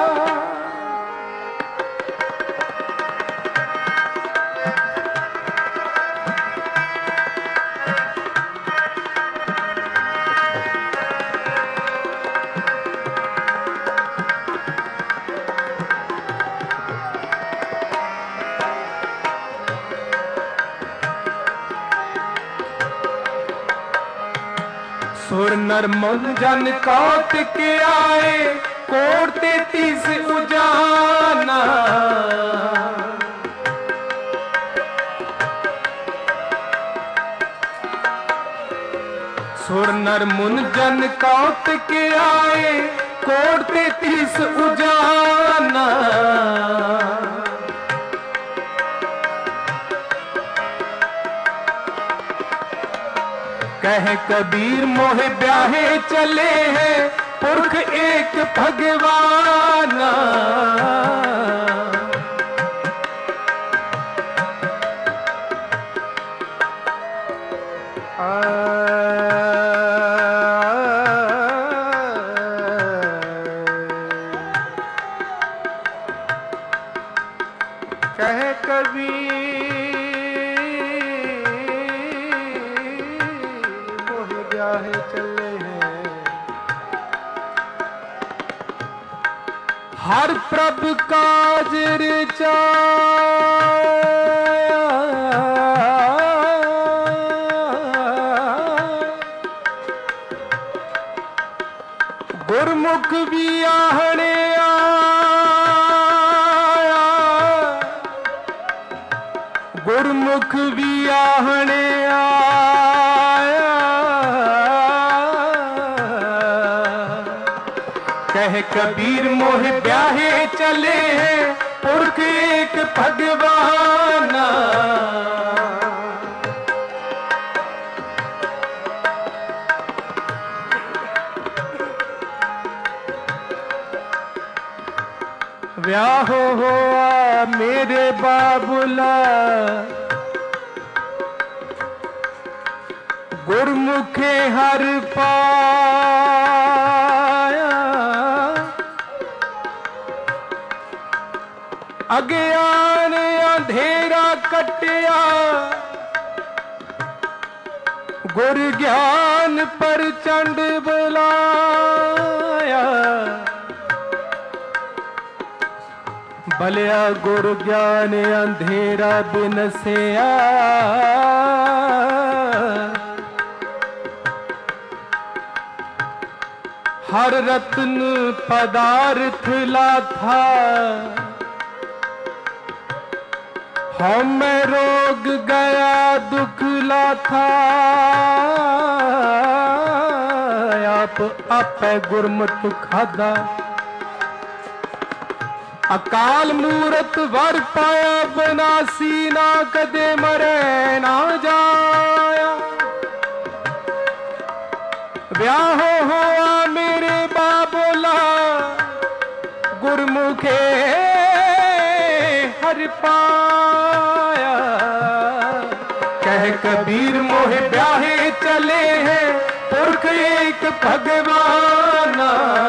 सुर नर मन जन कौत के आए कोट तेतीस उजाना। सुर नर मुन जन कौत के आए कोट तेतीस उजाना। कह कबीर मोहे ब्याहे चले हैं पुरख एक भगवाना। कह कबीर चले हैं हर प्रभ काज रचाया। गुरमुख भी आहने आया। गुरमुख भी आहने आया। कह कबीर मोह ब्याहे चले हैं पुरख एक भगवाना। ब्याह हुआ मेरे बाबुला गुरमुखे हर पाया। अज्ञान अंधेरा कटिया गुर ज्ञान पर चंड बुलाया। भलिया गुर ज्ञान अंधेरा बिनसिया। हर रत्न पदार्थ लाथा हम रोग गया दुख लाथा। आप आपे गुरमत खादा अकाल मूरत वर पाया। बनासी ना कदे मरे ना जाया। ब्याह हुआ मेरे बाबोला गुरमुखे हर पाया। कह कबीर मोहे ब्याहे चले हैं पुरख एक भगवाना।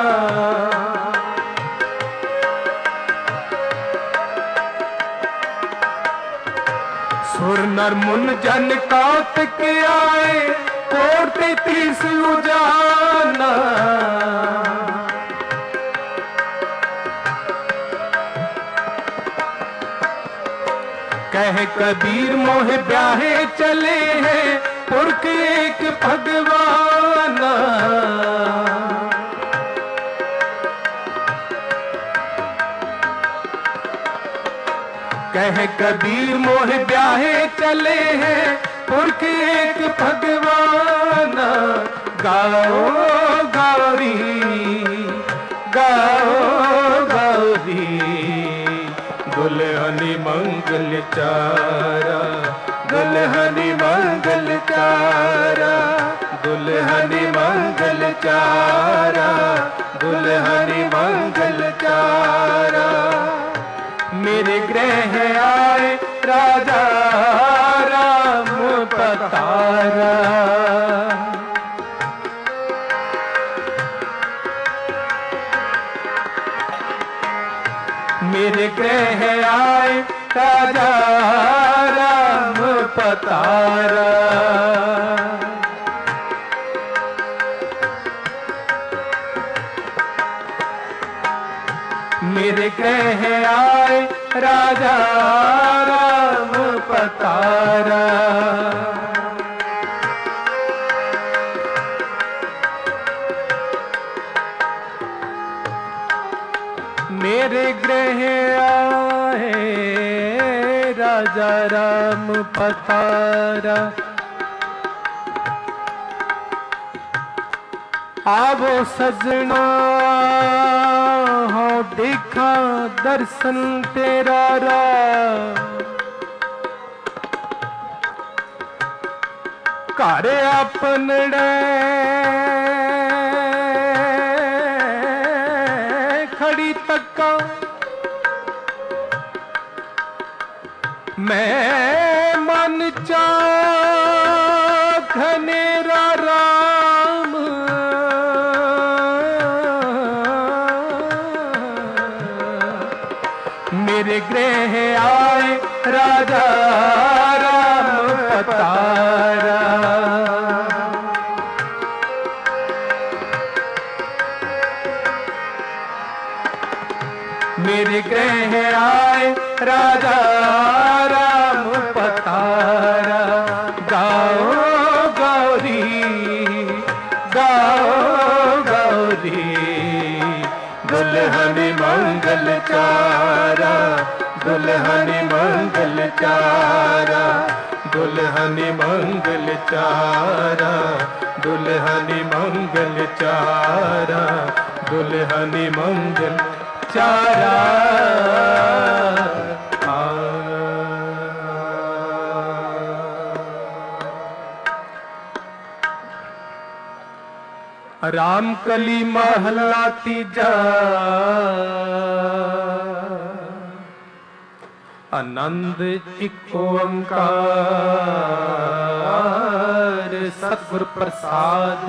सुर नर मुन जन कौत के आए कोट तेतीस उजाना। कह कबीर मोह ब्याहे चले हैं पुरख एक भगवान। कह कबीर मोह ब्याहे चले हैं पुरख एक भगवान। गाओ गौरी गाओ गौरी दुल्हनी मंगल चारा दुल्हनी मंगल चारा दुल्हनी मंगल चारा दुल्हनी मंगल चारा। मेरे गृह आए राजा राम पधारा। मेरे गृह आए राजा राम पधारा। मेरे गृह आए राजा राम पधारा। मेरे गृह आए राजा राम पधारा। आवो सजना हो देखा दर्शन तेरा रा। घर अपनड़े खड़ी तका मैं मन चाह घनेरा राम। मेरे गृह आए राजा राम पधारा। मेरे गृह आए राजा राम पधारा। गाओ गौरी गाओ गौरी दुल्हन मंगल चारा दुल्हन मंगल चारा दुल्हन मंगल चारा दुल्हन मंगल चारा दुल्हन मंगल चारा। राम कली महला तीजा आनंद एक ओंकार सतगुर प्रसाद।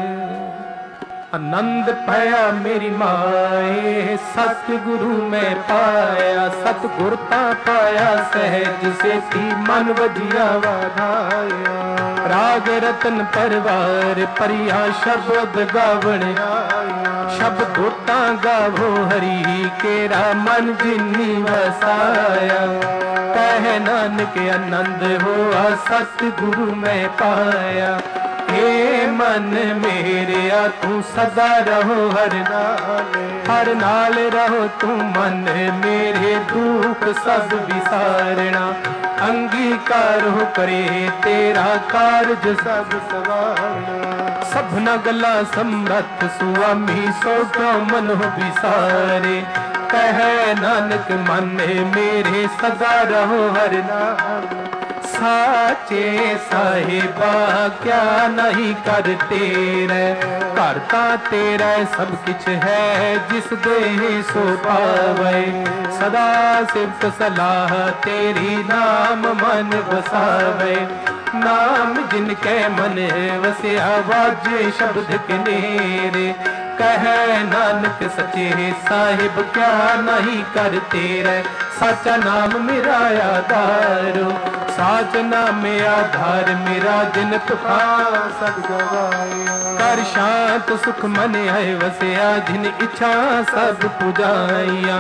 आनंद पाया मेरी माए सतगुरु में पाया। सतगुर ता पाया सहज से थी मन वजिया वाधाया। राग रतन परवार परिया शब्द गावण शब्द होता गावो हरि केरा मन जिन्नी वसाया। कह नानक आनंद हुआ सतगुरु में पाया। हे मन मेरे आ तू सदा रहो हर नाल हर नाल रहो तू मन मेरे दुख सब विसारना। अंगीकार हो करे तेरा कारज सब सवारना। सबना गला समरथ सुआमी सोटो मन हो विसारे। कह नानक मन मेरे सदा रहो हर नाल। साचे साहिबा क्या नहीं कर तेरे करता तेरा सब किछ है जिस दे सो पावे। सदा सिफ्त सलाह तेरी नाम मन बसावे। नाम जिनके मन वसिया वाजे शब्द के नेरे। कह नानक सचे साहिब क्या नहीं कर तेरे। साचा नाम मेरा आधारो साच नाम आधार मेरा जिन तूफान सब गवाया। कर शांत सुख मन आए वसिया जिन इच्छा सब पुजाइया।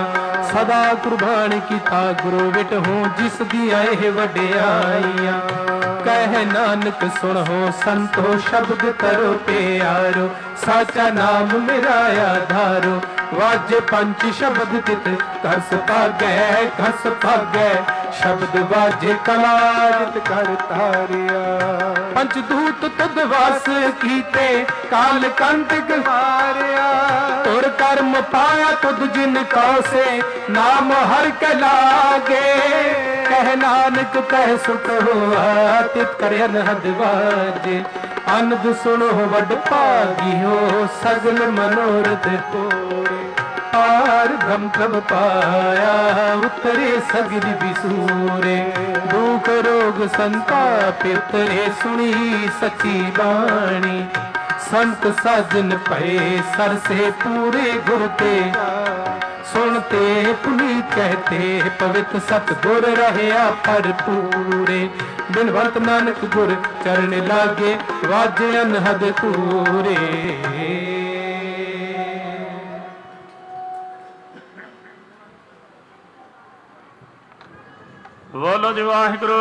सदा कुर्बान कीता गुरु विट हूँ जिस दिया ये वड्याइयां। कह नानक सुन हो संतो शब्द करो प्यारो, साचा नाम मेरा आधारो। वाजे पंच शब्द तित घस भागै घस भागै, शब्द वाजे कलाजित कर तारिया। पंचदूत तुद वास कीते काल कंठ गवारिया, तुर कर्म पाया तुद जिन कौसे नाम हर के लागे। कह नानक कह सुख हुआ तित कर अनहद वाजे, अनद सुनो वड भागी हो सगल मनोरथ पूरे। पार ब्रह्म प्रभ पाया उतरे सगल बिसूरे, दुख रोग संताप उतरे सुनी सची बाणी। संत साजन पए सर से पूरे गुर ते, सुनते पुनी कहते पवित्र सतगुर रहया भरपूरे। बिनवंत नानक गुर चरण लागे वाजे अनहद पूरे। बोलो जी वाहिगुरू।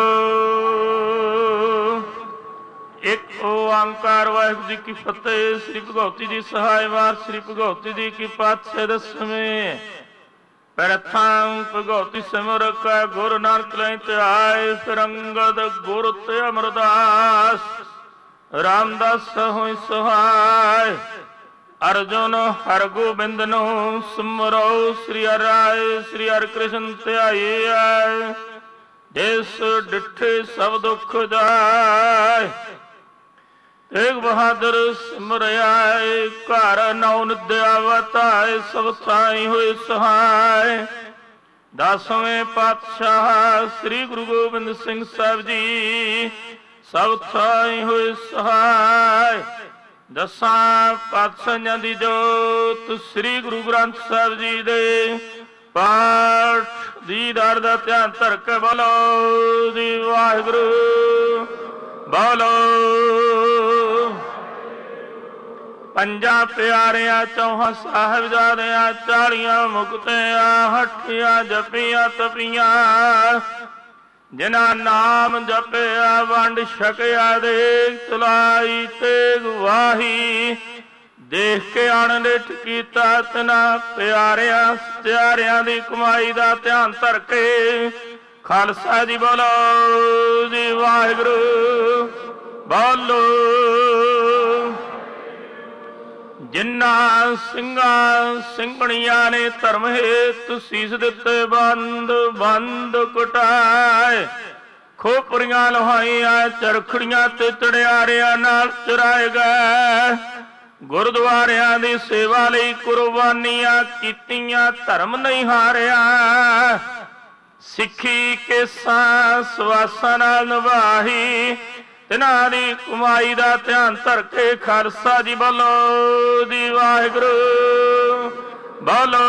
एक ओंकार वाहिगुरू जी की फतेह। श्री भगवती जी सहाय वार श्री भगवती जी की पातशाह दसवें। प्रथम भगवती सिमर का गुरु नानक लय ते आए, फिर अंगद गुरु ते अमरदास, रामदास होई सहाय। अर्जुन हर गोबिंद नो सिमरो, श्री हरि राय श्री हरि कृष्ण ते आए। जिस डिठे सब दुख जाए, तेग बहादुर सिमरियाए। घर नौ निद्या वताए, सब साई हुए सहाय। दसवें पातशाह श्री गुरु गोबिंद सिंह साहब जी, सब साई हुए सहाय। दसा पातशाहियां दी जोत श्री गुरु ग्रंथ साहब जी दे पाठ दीदार दा ध्यान धर के बोलो जी वाहिगुरू। बोलो पंजा प्यारिया चौहां साहिबजादियां, चालियां मुक्तियां हठियां जपियां तपियां। जिन्हां नाम जपिया वंड छकिया, देख तुलाई तेग वाही। देख के अणनिठ कीता तना प्यारिया सत्यारियां दी कमाई दा ध्यान धर के खालसा जी बोलो जी वाहिगुरू। बोलो जिन्हां ਸਿੰਘਾਂ ਸਿੰਘਣੀਆਂ ने धर्म हेतु सीस दिते, बंद बंद कुटाए। खोपरियां लोहाइयां चरखड़ियां ते चढ़ियारियां नाल चराए गए। गुरुद्वारियां दी सेवा लई कुर्बानियां कीतियां, धर्म नहीं हारिया। सिੱਖੀ केसां सवासां नाल निभाही, तिन्हां दी कमाई दा ध्यान धर के खालसा जी बोलो जी वाहिगुरू। बोलो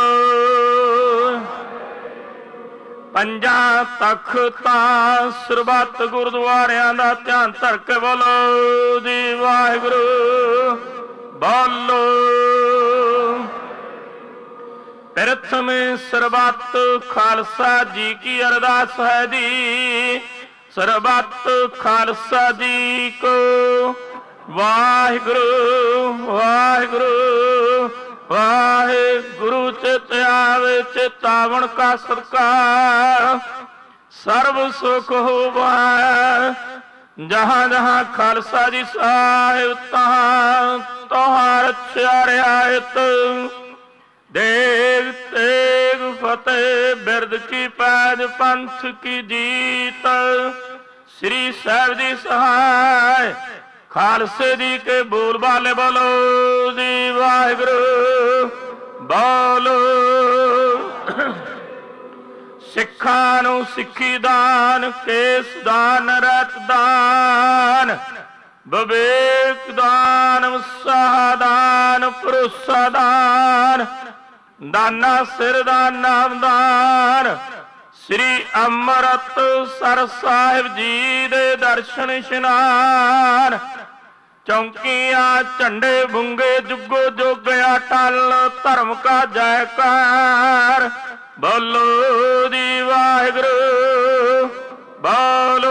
पंजा तख्तां सरबत गुरुद्वारियां दा ध्यान धर के बोलो जी वाहिगुरू। बोलो प्रथम सरबत खालसा जी की अरदास है जी। सरबत खालसा जी को वाहिगुरू वाहिगुरू वाहिगुरू। चित आवे चितावन का सत्कार, सर्व सुख होवा। जहाँ जहाँ खालसा जी साहिब तहाँ तोहार रक्षा रियायत। देग तेग फतेह बिरद की पैज पंथ की जीत। श्री साहिब जी सहाय खालसे जी के बोल बाले बोलो जी वाहिगुरू। बोलो सिखां नूं सिक्खी दान, केस दान, रत दान, विवेक दान, उत्साह दान, भरोसा दान, दाना सिर दान, नाम दान। श्री अमृतसर साहिब जी दे दर्शन इशनान। चौकियां झंडे बुंगे जुगो जोगया टल, धर्म का जयकार। ਬੋਲੋ ਜੀ ਵਾਹਿਗੁਰੂ ਬੋਲੋ।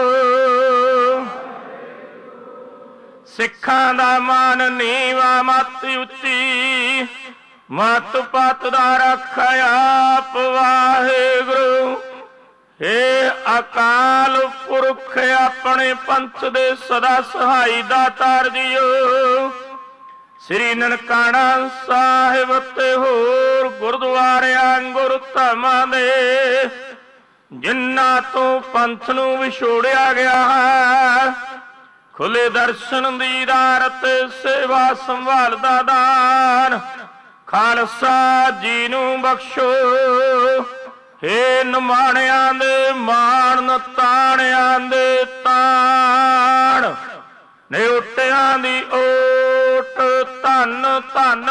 ਸਿੱਖਾਂ ਦਾ ਮਾਨ ਨੀਵਾ ਮੱਤ ਉੱਚੀ, ਮੱਤ ਪੱਤ ਦਾ ਰੱਖਿਆ ਆਪ ਵਾਹਿਗੁਰੂ। ਹੇ ਅਕਾਲ ਪੁਰਖ ਆਪਣੇ ਪੰਥ ਦੇ ਸਦਾ ਸਹਾਈ ਦਾਤਾਰ ਜੀਓ। ਸ੍ਰੀ ਨਨਕਾਣਾ ਸਾਹਿਬ ਤੇ ਹੋਰ ਗੁਰਦੁਆਰਿਆਂ ਗੁਰ ਧਾਮਾਂ ਦੇ ਜਿਨ੍ਹਾਂ ਤੋਂ ਪੰਥ ਨੂੰ ਵਿਛੋੜਿਆ ਗਿਆ ਹੈ, ਖੁੱਲੇ ਦਰਸ਼ਨ ਦੀਦਾਰਤ ਸੇਵਾ ਸੰਭਾਲ ਦਾ ਦਾਨ ਖਾਲਸਾ ਜੀ ਨੂੰ ਬਖਸ਼ੋ। ਹੇ ਨਿਮਾਣਿਆਂ ਦੇ ਮਾਣ ਤਾਣਿਆਂ ਦੇ ਤਾਣ, ਨਿਉਟਿਆਂ ਦੀ ਓਟ ਧੰਨ ਧੰਨ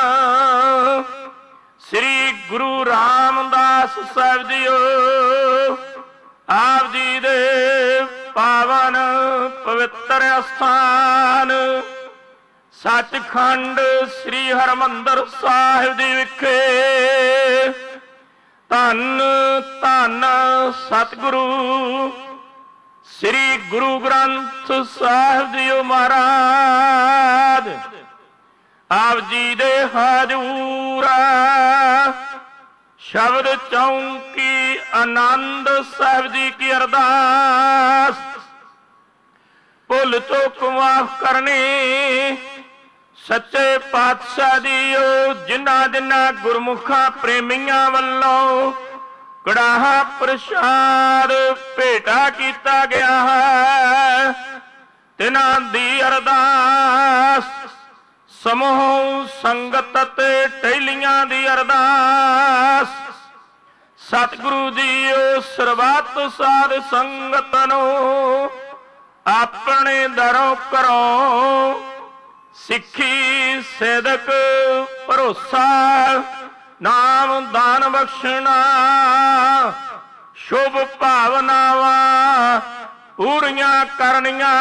ਸ੍ਰੀ ਗੁਰੂ ਰਾਮਦਾਸ ਸਾਹਿਬ ਜੀਓ। ਆਪ ਜੀ ਦੇ ਪਾਵਨ ਪਵਿੱਤਰ ਅਸਥਾਨ ਸੱਚਖੰਡ ਸ੍ਰੀ ਹਰਿਮੰਦਰ ਸਾਹਿਬ ਜੀ ਵਿਖੇ ਧੰਨ ਧੰਨ ਸਤਿਗੁਰੂ ਸ੍ਰੀ ਗੁਰੂ ਗ੍ਰੰਥ ਸਾਹਿਬ ਜੀਓ ਮਹਾਰਾਜ ਆਪ ਜੀ ਦੇ ਹਜ਼ੂਰ ਸ਼ਬਦ ਚੌਂਕੀ ਆਨੰਦ ਸਾਹਿਬ ਜੀ ਕੀ ਅਰਦਾਸ। ਭੁੱਲ ਚੁੱਕ ਮਾਫ ਕਰਨੀ ਸੱਚੇ ਪਾਤਸ਼ਾਹ ਜੀਓ। ਜਿਨ੍ਹਾਂ ਜਿਨ੍ਹਾਂ ਗੁਰਮੁਖਾਂ ਪ੍ਰੇਮੀਆਂ ਵੱਲੋਂ ਕੜਾਹਾ ਪ੍ਰਸ਼ਾਦ ਭੇਟਾ ਕੀਤਾ ਗਿਆ ਹੈ, ਤਿਨਾਂ ਦੀ ਅਰਦਾਸ ਸਮੂਹ ਸੰਗਤ ਤੇ ਟਹਿਲੀਆਂ ਦੀ ਅਰਦਾਸ। ਸਤਿਗੁਰੂ ਜੀਓ ਸਰਬੱਤ ਸਾਧ ਸੰਗਤ ਨੂੰ ਆਪਣੇ ਦਰੋਂ ਘਰੋਂ ਸਿੱਖੀ ਸਿਦਕ ਭਰੋਸਾ ਨਾਮ ਦਾਨ ਬਖਸ਼ਣਾ, ਸ਼ੁਭ ਭਾਵਨਾਵਾਂ ਪੂਰੀਆਂ ਕਰਨੀਆਂ।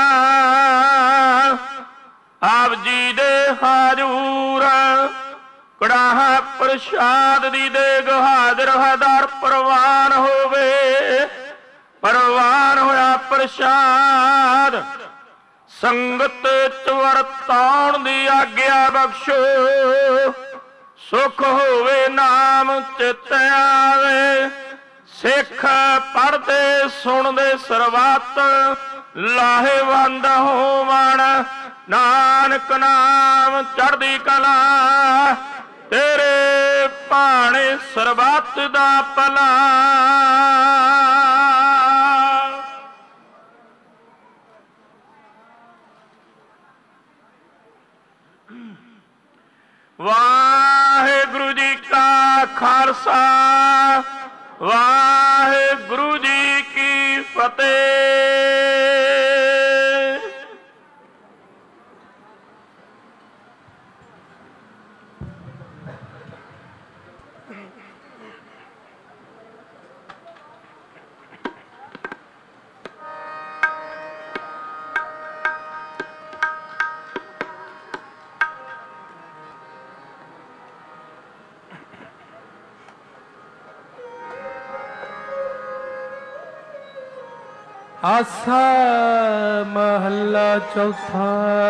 ਆਪ ਜੀ ਦੇ ਹਾਜ਼ੂਰ ਕੜਾਹਾ ਪ੍ਰਸ਼ਾਦ ਦੀ ਦੇਗ ਹਾਜ਼ਰ ਹਜ਼ਾਰ ਪ੍ਰਵਾਨ ਹੋਵੇ। ਪ੍ਰਵਾਨ ਹੋਇਆ ਪ੍ਰਸ਼ਾਦ ਸੰਗਤ ਚ ਵਰਤਾਉਣ ਦੀ ਆਗਿਆ ਬਖਸ਼ੋ। ਸੁਖ ਹੋਵੇ ਨਾਮ ਚਿਤ ਆਵੇ, ਸਿੱਖ ਪੜ੍ਹਦੇ ਸੁਣਦੇ ਸਰਬੱਤ ਲਾਹੇਵੰਦ ਹੋਵਣ। ਨਾਨਕ ਨਾਮ ਚੜ੍ਹਦੀ ਕਲਾ, ਤੇਰੇ ਭਾਣੇ ਸਰਬੱਤ ਦਾ ਭਲਾ। ਵਾਹਿਗੁਰੂ ਜੀ ਕਾ ਖਾਲਸਾ, ਵਾਹਿਗੁਰੂ ਜੀ ਕੀ ਫਤਿਹ। ਆਸਾ ਮਹੱਲਾ ਚੌਥਾ।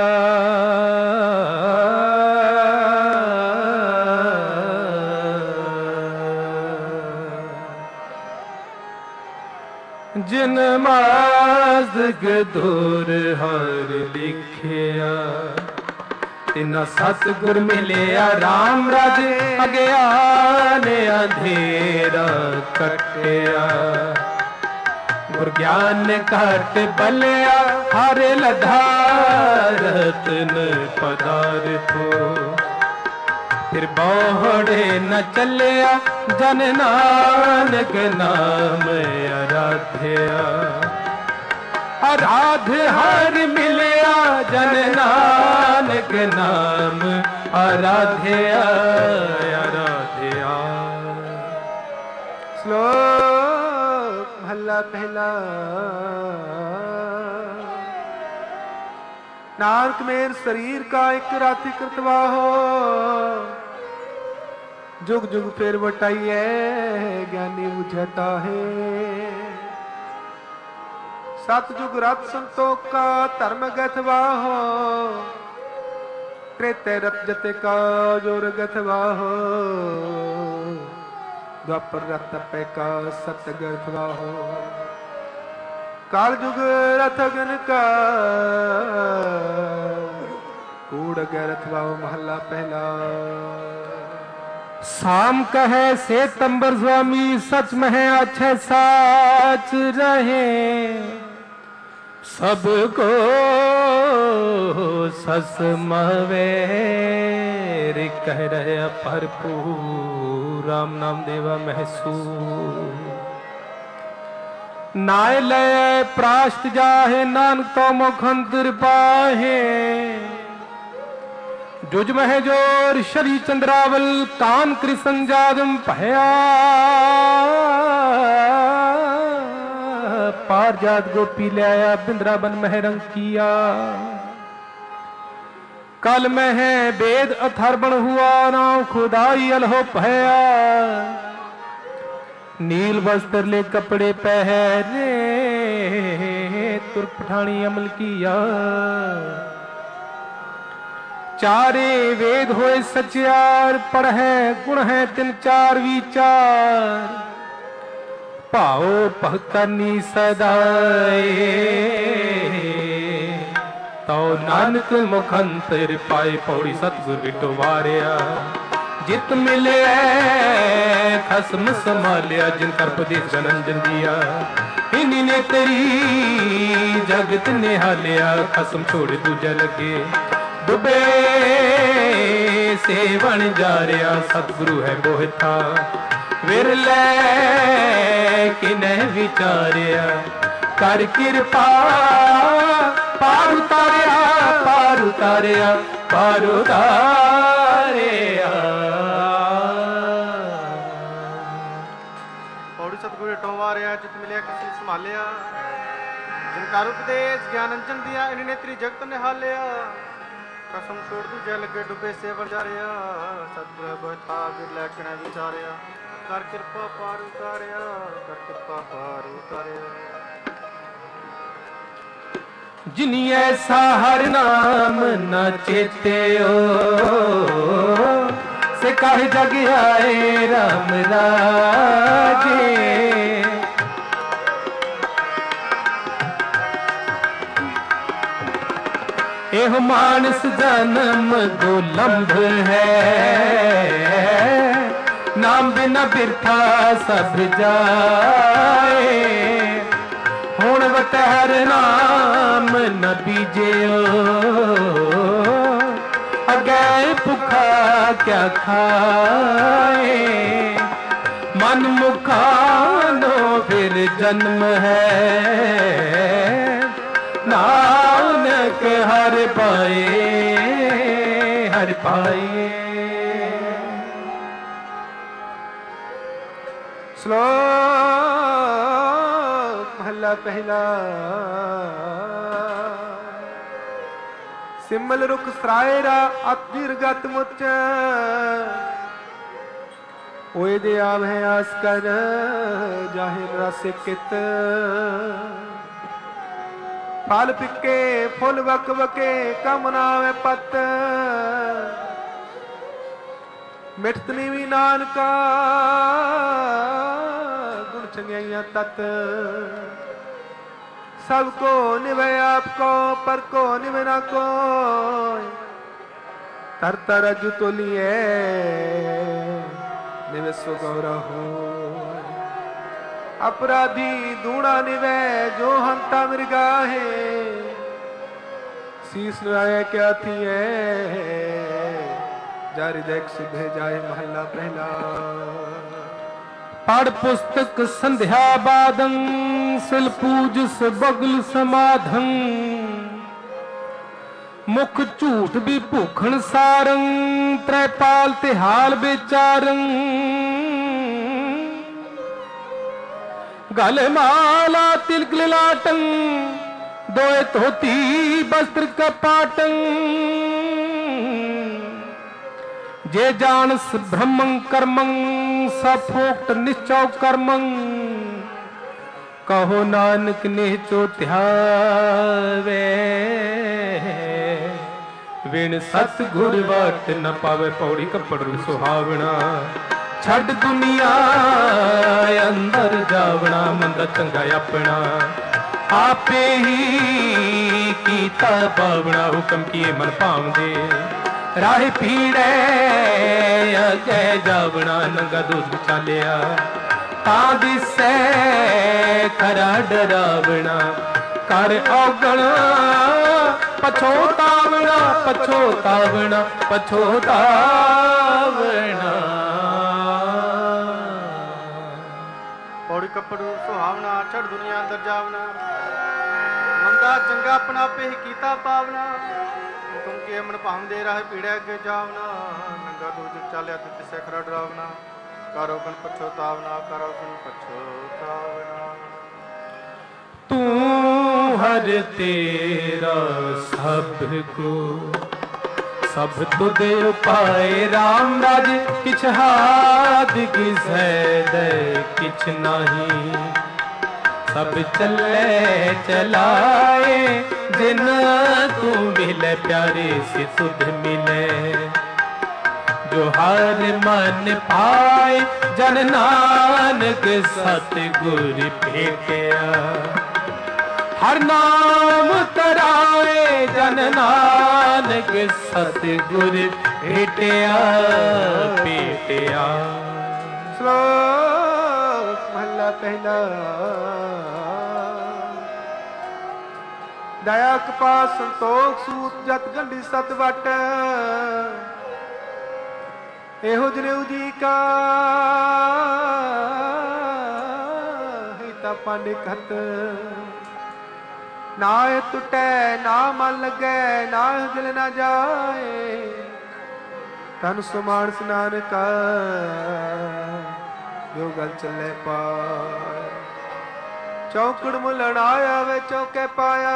ਜਿਨ ਮਾਜ਼ਗ ਦੂਰ ਹਰ ਲਿਖਿਆ, ਤਿਨਾ ਸਤਿਗੁਰ ਮਿਲਿਆ ਰਾਮ ਰਾਜੇ। ਅਗਿਆਨ ਅੰਧੇਰਾ ਕਟਿਆ, ਗੁਰ ਗਿਆਨ ਘਟ ਬਲਿਆ। ਹਰਿ ਲਧਾ ਰਤਨ ਪਦਾਰਥੋ, ਫਿਰ ਬਹੁੜੇ ਨ ਚੱਲਿਆ। ਜਨ ਨਾਨਕ ਨਾਮ ਅਰਾਧਿਆ, ਅਰਾਧ ਹਰਿ ਮਿਲਿਆ। ਜਨ ਨਾਨਕ ਨਾਮ ਅਰਾਧਿਆ, ਅਰਾਧਿਆ। ਸ਼ਲੋਕ ਮਹੱਲਾ ਪਹਿਲਾ। नानक मेर शरीर का एक राति कृतवा हो, जुग जुग फेर बटाइए ज्ञानी बुझता है। सतजुग रत संतोखा धर्म गथवाहो त्रेते रत जते का जोर गथवाहो द्वापर रत तपे का सत गथवाहो काल जुग रथ गन का कूड़ गरथवाहो महला पहला। शाम कहे सेतंबर स्वामी सच में है अच्छे साच रहे सबको सस मवे कह रहे भरपूर राम नाम देवा महसूस नाय लय प्राश्त जाहे नानक तो मुखंतर पाहे जुज मह जोर शरी चंद्रावल कान कृष्ण जादम भया पार जात गोपी लाया बिंद्रावन मह रंग किया कल में है वेद अथर्वण हुआ नाम खुदाई अलहो भया नील वस्त्र ले कपड़े पहरे तुर्क पठानी अमल किया चारे वेद होए सचियार पढ़े गुण है तिन चार विचार भाओ भक्तनी सदाए तो नानक मुखंतर पाए पौड़ी सतगुर बिटो वारिया जित मिले खसम संभालिया जिन कर प्रदेश जनंजन दिया इन्हीं ने तेरी जगत निहालिया खसम छोड़ दूजा लगे डुबे सेवन जा रहा सतगुरु है बोहता विरले किन्हें विचारिया कर कृपा पार उतारिया पार उतारिया पार उतारिया। पौड़ी सतगुरु टोवारिया जित मिलिया किसी संभालिया जिनका उपदेश ज्ञान अंजन दिया इन्हीं ने तेरी जगत निहालिया कसम छोड़ दू जल के डुबे से बजारिया सतगुरु बोथा बिरला किन्हें विचारिया कर कृपा पार उतारिया कर कृपा पार उतारिया। जिनी ऐसा हर नाम न चेते ओ से कह जग आए राम राजे एह मानस जन्म दुलंभ है नाम बिना बिरथा सब जाए हुण वतहर नाम न बीजियो अगे भुखा क्या खाए मन मुखानो फिर जन्म है नानक हर पाए हर पाए। श्लोक महला पहला सिमल रुख सरायरा अतिरगत मुच ओए दे आव है आस कर जाहिर रस कित फल पिके फुल वक वके कम नावे पत मिठतनी भी नानका गुण चंगिया तत सबको निभे आपको पर को निभे ना को तर तर अजु तो लिए निवे सो गौरा हो अपराधी दूड़ा निवे जो हंता मृगा है शीस नुआया क्या थी है जारी देख सुबह जाए महला पहला। पढ़ पुस्तक संध्या बादं सिल पूज बगल समाधं मुख झूठ भी भूखण सारं त्रैपाल तिहाल बेचारं गल माला तिलक लिलाटं दोए धोती वस्त्र कपाटं जे जानस ब्रह्मं कर्मं सफोक्त निश्चौ कर्मं कहो नानक निहचो ध्यावे विण सतगुर वाट न पावे। पौड़ी कपड़ सुहावना छड़ दुनिया अंदर जावना मंदा चंगा अपना आपे ही कीता पावना। हुक्म किए मन भावदे राह पीड़े अगे जावना नंगा दूध चालिया ता दिसै खरा डरावना कर औगणा पछोतावना पछोतावना पछोतावना। पौड़ी कपड़ू सुहावना चढ़ दुनिया अंदर जावना मंदा चंगा अपना पे ही कीता पावना। हुक्म के मन भावदे राह पीड़े अगे जावना नंगा दूज चालिया ते तिसै खरा डरावना करो गन पछोतावना करो गन पछोतावना। तू हर तेरा सब को सब तुद उपाय राम राज किछ हाथ किसै दे किछ नहीं सब चले चलाए जिन तू मिले प्यारे से तुध मिले जो हर मन पाए जन नानक सतगुर भेटिया हर नाम तराए जन नानक सतगुर भेटिया भेटिया। श्लोक महला पहला। दया कपास संतोख सूत जत गंढी सत वट एहो जनेऊ जी का हिता पांडे खत ना टुटे ना मन लगे ना दिल ना जाए तन सुमान स्नान का जो गल चले पाए चौकड़ मुलन आया वे चौके पाया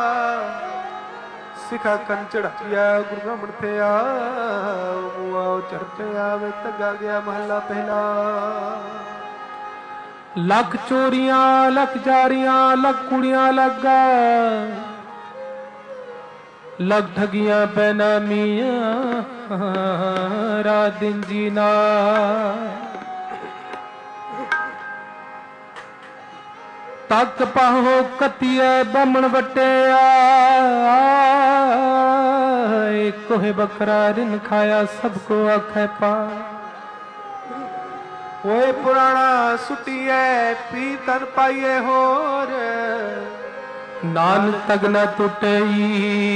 सिखा कन चढ़ाया गुरु ब्राह्मण थे आओ चढ़ते आवे तगा गया महला पहला। लख चोरियां लख जारियां लख कुड़ियां लगा लख ठगियां बेनामियां रात दिन जीना तक पाहो कतिए बमन बटे कोहे बकरा रिन खाया सबको आखे पा ओए पुराना सुटिए पी तन पाइए होर नान तग न टुटई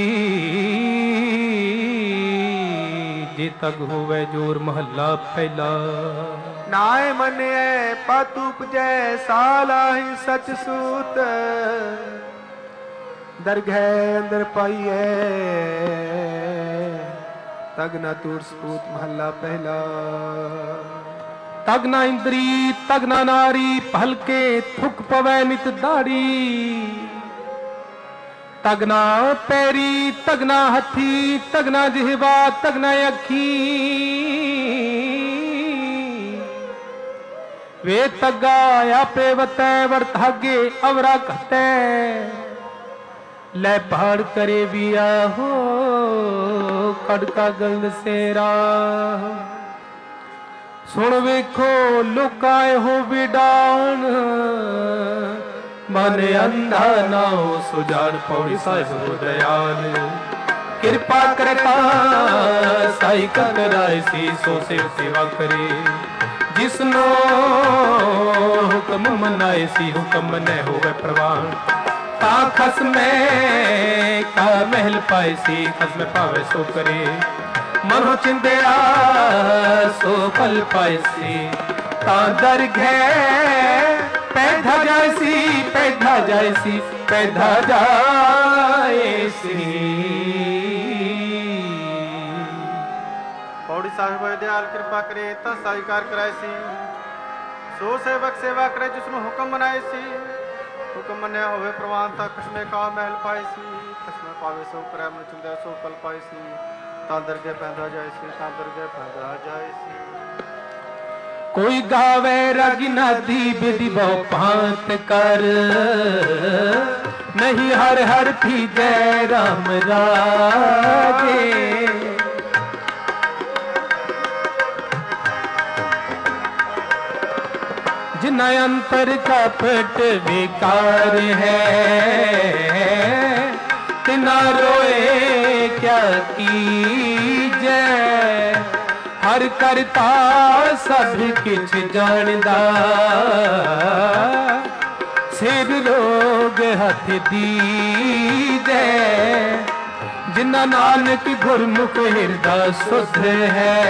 जे तग होवे जोर महला पहला नाए मने पातू पुजै साला ही सच सूत दरगह अंदर पाइए तग न तूर सपूत महला पहला। तग ना इंद्री तग ना नारी भलके थुक पवै नित दाड़ी तग ना पैरी तग ना हथी तग ना जिहवा तग ना अखी वे तगा आपे वतै वर्तागे अवरा कहते ले पहाड़ करे बिया हो कड़का गंद सेरा सुन वेखो लुकाए हो बिडान मन अंधा ना हो सुजान। पौड़ी साहिब हो दयाल कृपा करता साई कराए सी सो से सेवा करे जिसनो हुक्म मनाए सी हुक्म मने होवे प्रवान ता खसमे का महल पाए सी खसमे पावे सो करे मनो चिंदिया सो फल पाए सी ता दरगह पैधा जाए सी पैधा जाए सी पैधा जाए सी। पौड़ी साहिब दयाल कृपा करे ता साईकार कराए सी सो सेवक सेवा करे जिसमें हुक्म मनाए सी हुक्म मन्या होवे प्रवान ता खसमे का महल पाए सी खसमे पावे सो करे मन चिंदिया सो फल पाए सी ਤਾਂ ਦਰਗੇ ਪੈਂਦਾ ਜਾਏ ਸੀ, ਤਾਂ ਦਰਗੇ ਪੈਂਦਾ ਜਾਏ ਸੀ। कोई गावे रघुनाथी विधि बहु भांत कर, नहीं हर हर थी जय राम राजे। जिना अंतर कपट विकार है, तिना रोए क्या कीजै। हर करता सब किछ जानदा, सिर रोग हथ दीजै। जिन्ना नानक गुरमुख हिरदा सुध है,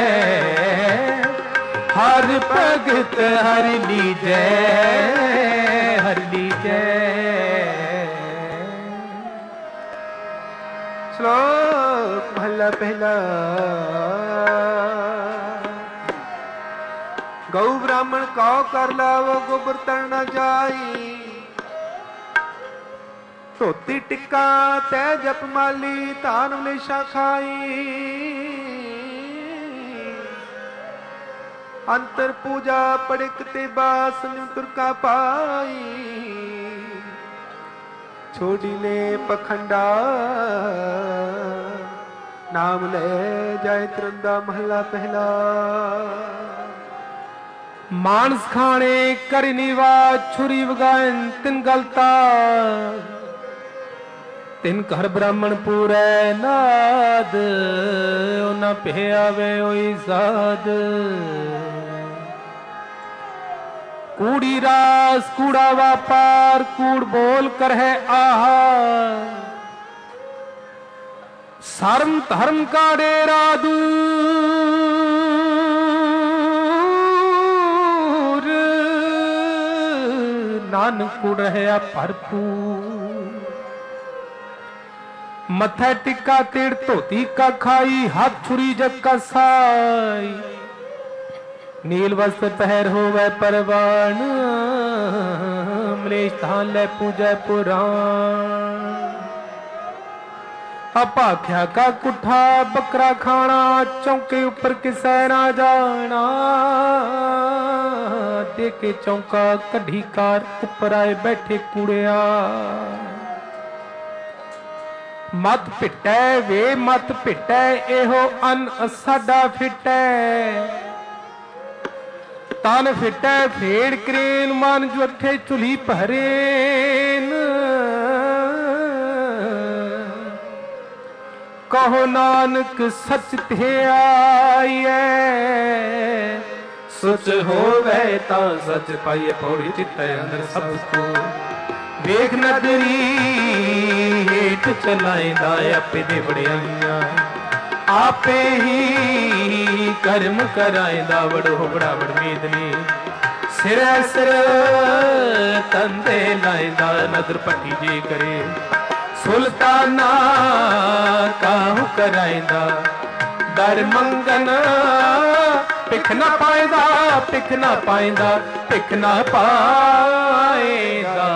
हर भगत हर लीजै, हर लीजै। श्लोक महला पहला। गौ ब्राह्मण कौ कर लावो, गोबर तर न जाई। धोती टिक्का तै जप माली, तान मलेशा खाई। अंतर पूजा पड़िक ते बास, तुरका पाई। छोड़ी ले पखंडा, नाम ले जाए तिरंदा। महला पहला। मानस खाने करी नीवा, छुरी वगान तिन गलता। तिन घर ब्राह्मण पूरे नाद, ना पे आवे ओई साध। कूड़ी रास कूड़ा व्यापार, कूड़ बोल कर है आहार। शर्म धर्म का डेरा दूर, नानक कूड़ है भरपूर। मथे टिक्का तेड़ धोती का खाई, हाथ छुरी जग का साई। नील वस्त्र पहर होवे परवान, मलेश धान ले पूजै पुराण। अपाख्या का कुठा बकरा खाना, चौके ऊपर किसे ना जाना। देखे चौका कढ़ी कार, ऊपर आए बैठे कूड़िया। मत पिटै वे मत पिटै, एहो अन साडा फिटै। तन फिटै फेड़ करेन, मन जुठे चुली भरेन। कहो नानक सच थे आइए, सच होवे तां सच पाइए। पौड़ी चित्तै अंदर सबको, वेख नदरी हेठ चलाइंदा, आपे दे बड़ियाइयां। आपे ही कर्म कराइंदा, बड़ो बड़ा बड़मेदनी। सिर सिर तंदे लाइंदा, नदर पट्टी जे करे। सुल्ताना काहू कराइंदा, दर मंगन भिख ना पाइंदा। भिख ना पाइंदा, भिख ना पाइंदा।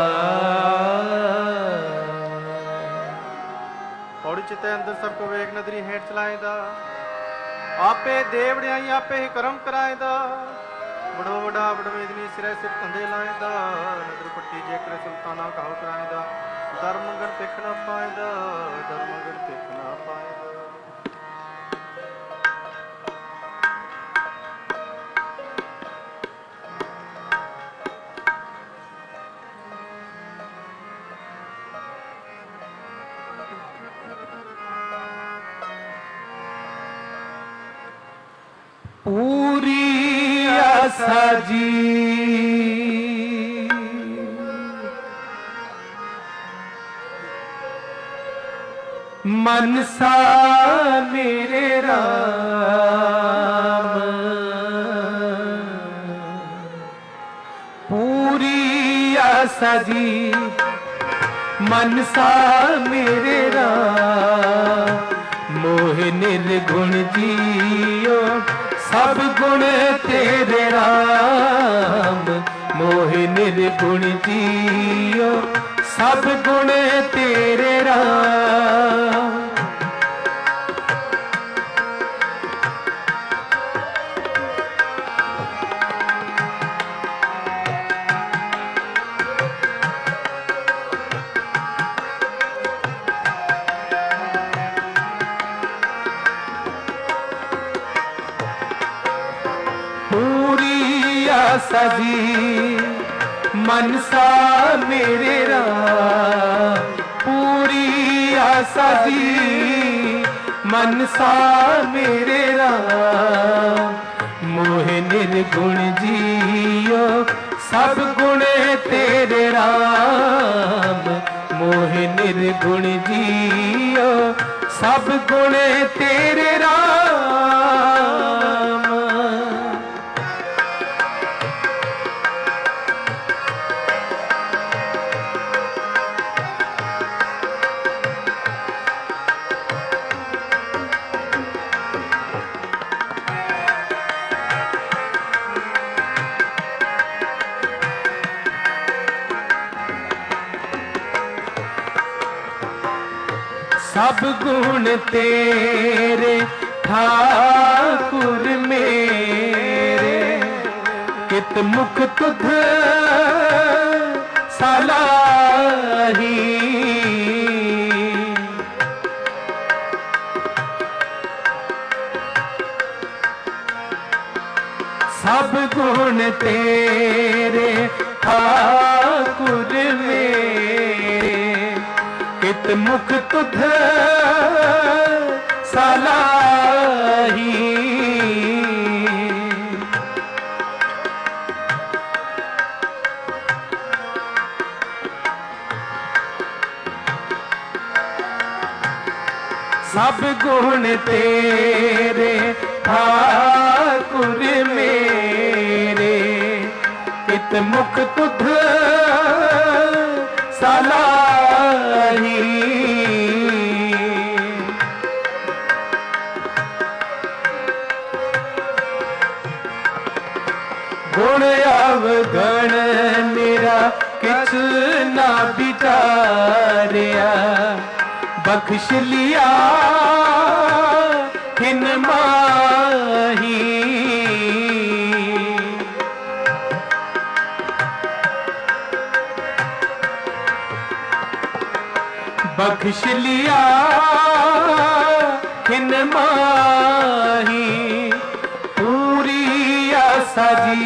पौड़ी चित्ते अंदर सबको वेग नदरी हेठ चलाइंदा। आपे देवड़ियाई आपे ही कर्म कराइंदा। बड़ो बड़ा बड़मेदनी, सिरे सिर धंधे लाइंदा। नदर पट्टी जेकर सुल्ताना काहू कराइंदा। दर मंगन भिख ना पाइंदा, दर मंगन भिख ना पाइंदा। पूरी आसा जी, मनसा मेरे राम। पूरी आसा जी, मनसा मेरे राम। मोह निर्गुण जियो, सब गुण तेरे राम। मोह निर्गुण जियो, सब गुण तेरे राम। आसा जी मनसा मेरे राम, पूरी आसा जी मनसा मेरे राम। मोहे निर्गुण जियो सब गुण तेरे राम, मोहे निर्गुण जियो सब गुण तेरे राम। सब गुण तेरे ठाकुर मेरे, कित मुख तुध सलाही। सब गुण तेरे ठाकुर मेरे, कित मुख तुध सलाही। सब गुण तेरे ठाकुर मेरे, कित मुख तुध सलाही। गुण अवगण मेरा किछ ना बिचारिया, बख्श लिया हिन माही। बख्श लिया हिन माही, पूरी आसा जी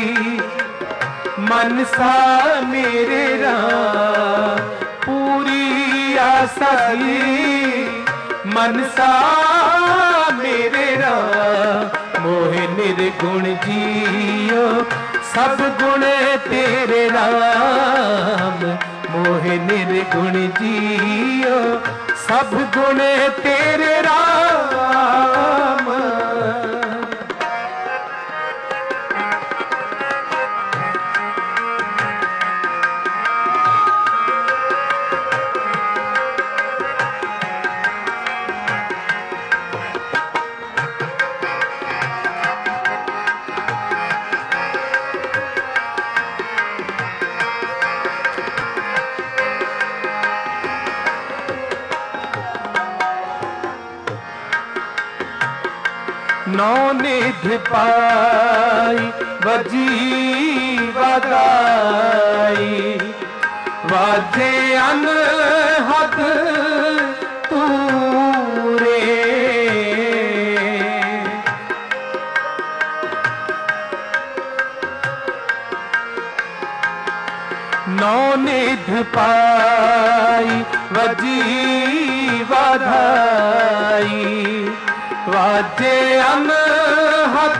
मनसा मेरे राम, पूरी आसा जी मनसा मेरे राम। मोहे निर्गुण जियो सब गुण तेरे राम, मोहे निर्गुण जियो सब गुण तेरे राम। नौ निध पाई बजी बगाई, वाजे अनहद तूरे। नौ निध पाई बजी बधाई, वाजे अनहद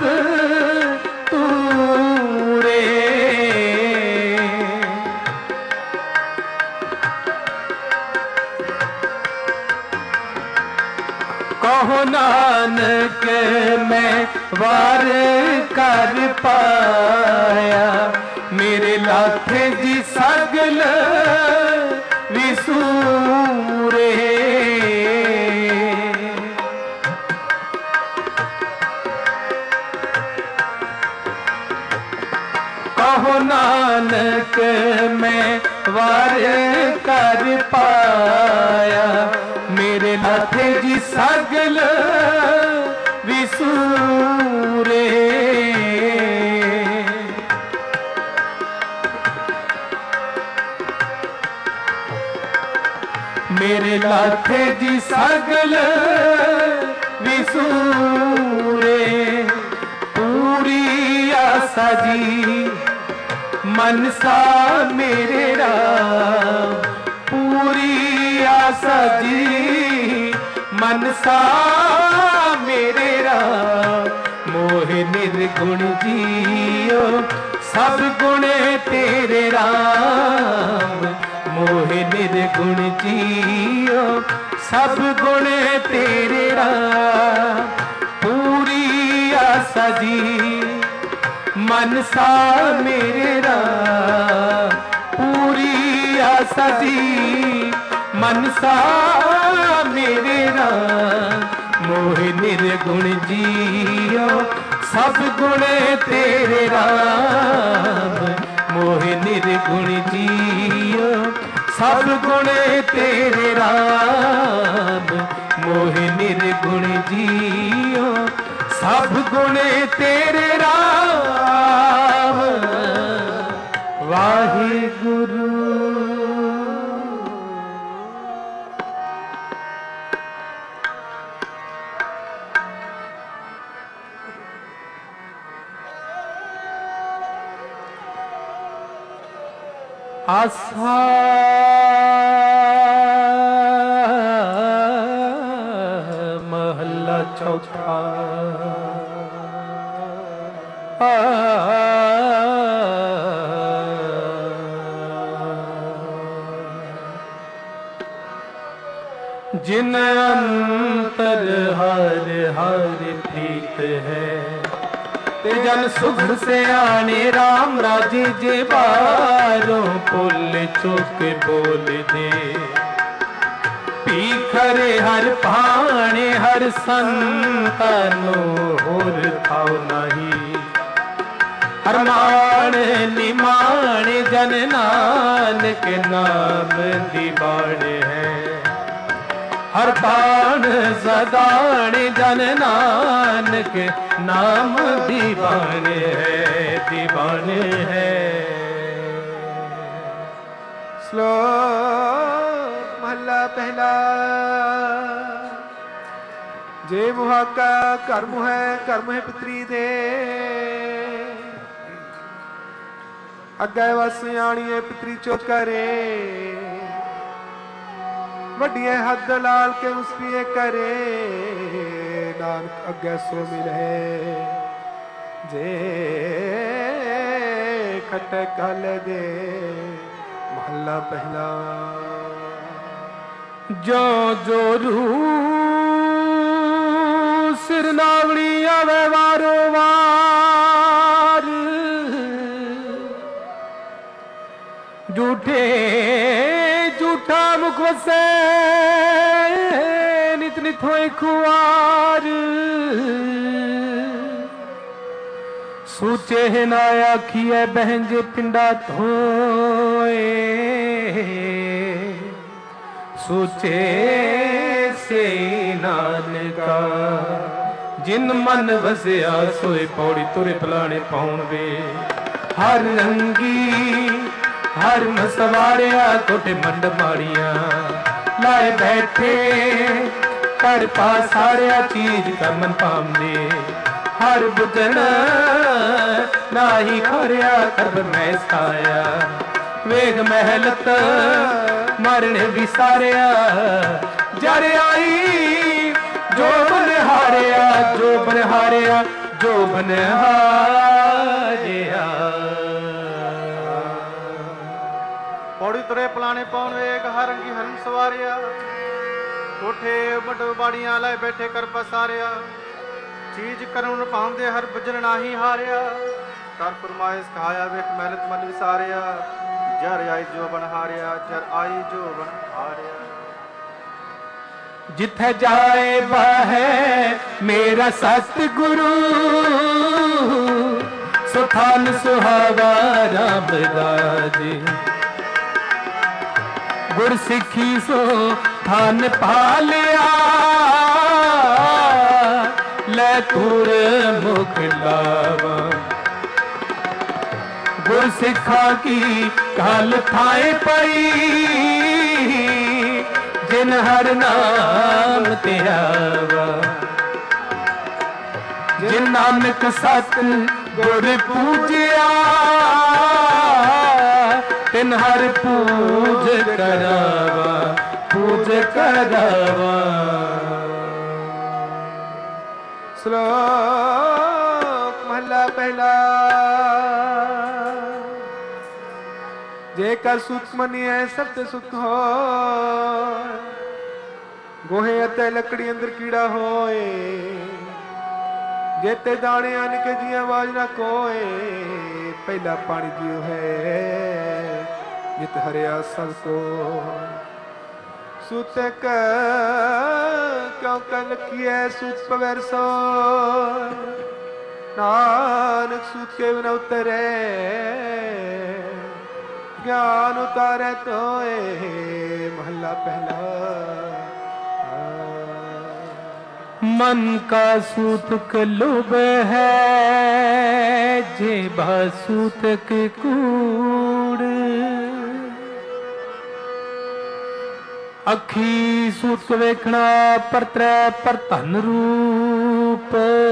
तूरे। कहो नानक मैं वार कर पाया, मेरे लाथे जी सगल विसूरे। कहो नानक मैं वार कर पाया, मेरे लाथे जी सगल विसूरे। मेरे लाथे जी सगल विसूरे, पूरी आसा जी मनसा मेरे राम पूरी आसा जी। मनसा मेरे राम मोहे निर्गुण जियो सब गुण तेरे राम। मोहे निर्गुण जियो सब गुण तेरे राम पूरी आसा जी। मनसा मेरे राम पूरी आसा जी। मनसा मेरे राम मोहे निर्गुण जियो सब गुण तेरे राम। मोहे निर्गुण जियो सब गुण तेरे राम। मोहे निर्गुण जियो सब गुण तेरे राम। वाहिगुरु। आसा महला चौथा। जिन अंतर हर हर प्रीत है ते जन सुख से आने राम राजे जे बारों पुल चुक बोल दे। पीखरे हर पाने हर संतनो होर थाव नहीं। हर मान निमान जन नानक नाम दीवान है। हर तान सदान जन नानक नाम दीवान है दीवान है। श्लोक महला पहला। जे मुहाका कर्म है कर्म है पितरी दे। अगे वस आणिए पितरी चौकरे। वड्डिए हद लाल के मुस्पिए करे। नानक अगे सो मिले जे खट कल दे। महला पहला। जो जो रू सिर नावड़ी आवे वारो वार। झूठे झूठा मुख वसे नित नित होए खुआर। सूचे ना आखिए बहंजे पिंडा धोए। सूचे से नानका जिन मन वसिया सोए पौड़ी तुरे पलाने पाउन वे। हर रंगी हर मसवारिया कोटे मंड माड़िया लाए बैठे कर पासारिया चीज का मन पामने। हर बुजन नाही खोरिया कर मैं साया। वेग महलत मरण विसारिया जर आई जो बन हारिया जो बन हारिया जो बन हारिया। पौड़ी तुरे पलाने पाउन वेग हरंगी हरन सवारिया। कोठे मड बाड़ियां लाए बैठे कर पसारिया। चीज करुण पाਉਂਦੇ हर बुजन नाही हारिया। कर फरमाइश खाया वेख मेहनत मन विसारिया। जर आई जो बन हारिया जर आई जो बन हारिया। जिथे जाए वह मेरा सतगुरु। सुथान सुहावा राम राज। गुर सिखी सो थान पालिया। ले तुर मुख लावा। गुर सिखा की काल थाए पई। जिन हर नाम त्यावा। जिन नानक सत गुर पूजिया। तिन हर पूज करावा पूज करावा। श्लोक महला पहला। जेकर सुख मनिए सब ते सुख हो, गोहे अते लकड़ी अंदर कीड़ा होए, जेते दाने अन के जी आवाज ना कोए, पहला पानी जियो है जित हरिया सब को। सुत क्यों कल किए सुत पवर सो, नानक सुत के बिना उतरे, ज्ञान उतारे तोए। महला पहला। मन का सूतक लुभ है, जेबा सूतक कूड़। अखी सूतक वेखना पर त्रै पर धन रूप।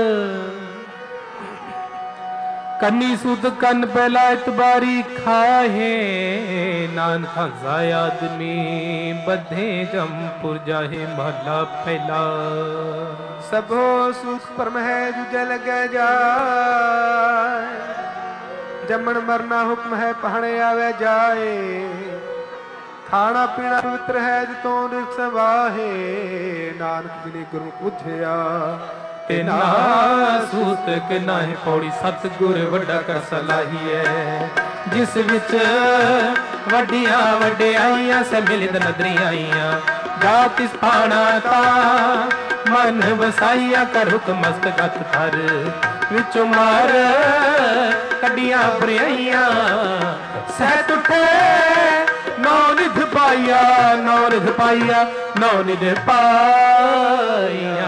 कन्नी सूत कन पहला इतबारी खाहे, नानक हंसाए आदमी बधे जमपुर जाहे। महला पहला। सबो सुख परम है जुजे लगे जाए, जमन मरना हुक्म है पहने आवे जाए। खाना पीना पवित्र है जितों रिक्स वाहे, नानक जिने गुरु पूछया तेना सूतक नाहि पौड़ी। सतगुर वड्डा कर सलाही है, जिस विच वड्डियां वड्डियाइयां से मिलित नदरी आईयां। जातिस पाना ता मन वसाइया, कर हुक्म मस्तगत थर विचों मार कड्डियां बुराइयां। सहत उठे नौ निध पाइया, नौ निध पाइया, नौ निध पाइया।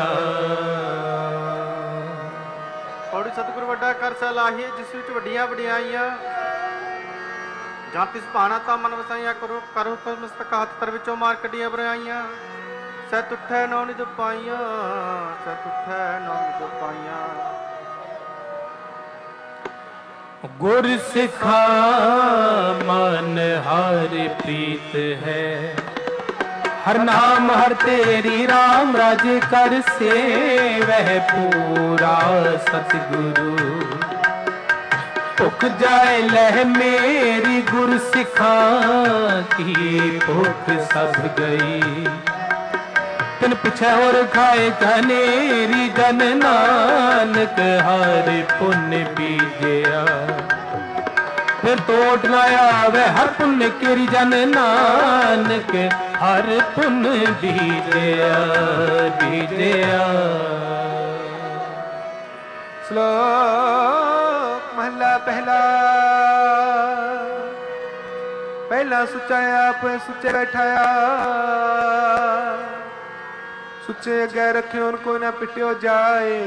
पौड़ी सतगुरु वड्डा कर सलाही, जिस विच वड्डियां वड्डियाइयां। ਜਾਂ ਤਿਸ ਭਾਣਾ ਤਾਂ ਮਨ ਵਸਾਈਆਂ ਕਰੋ ਕਰੋ ਮਸਤਕ ਹੱਥ ਤਰ ਵਿੱਚੋਂ ਮਾਰ ਕੱਢੀਆਂ ਬੁਰਾਈਆਂ। ਸੈ ਤੁਠੈ ਨੌ ਨਿਧ ਪਾਈਆਂ, ਸੈ ਤੁਠੈ ਨੌ ਨਿਧ ਪਾਈਆਂ। गुर सिखा मन हर प्रीत है, हर नाम हर तेरी राम राज कर से वह पूरा सतगुरु। भुख जाए लह मेरी गुर सिखा की भुख सब गई। तिन पिछे और खाए कनेरी जन नानक हर पुण्य बीजया। फिर तोट न आवे हर पुण्य केरी जन नानक हर पुण्य बीजया बीजया। श्लोक महला पहला। पहला सुचा आप सुचे बैठाया, सुचे अगे रखे उनको ना पिटियो जाए।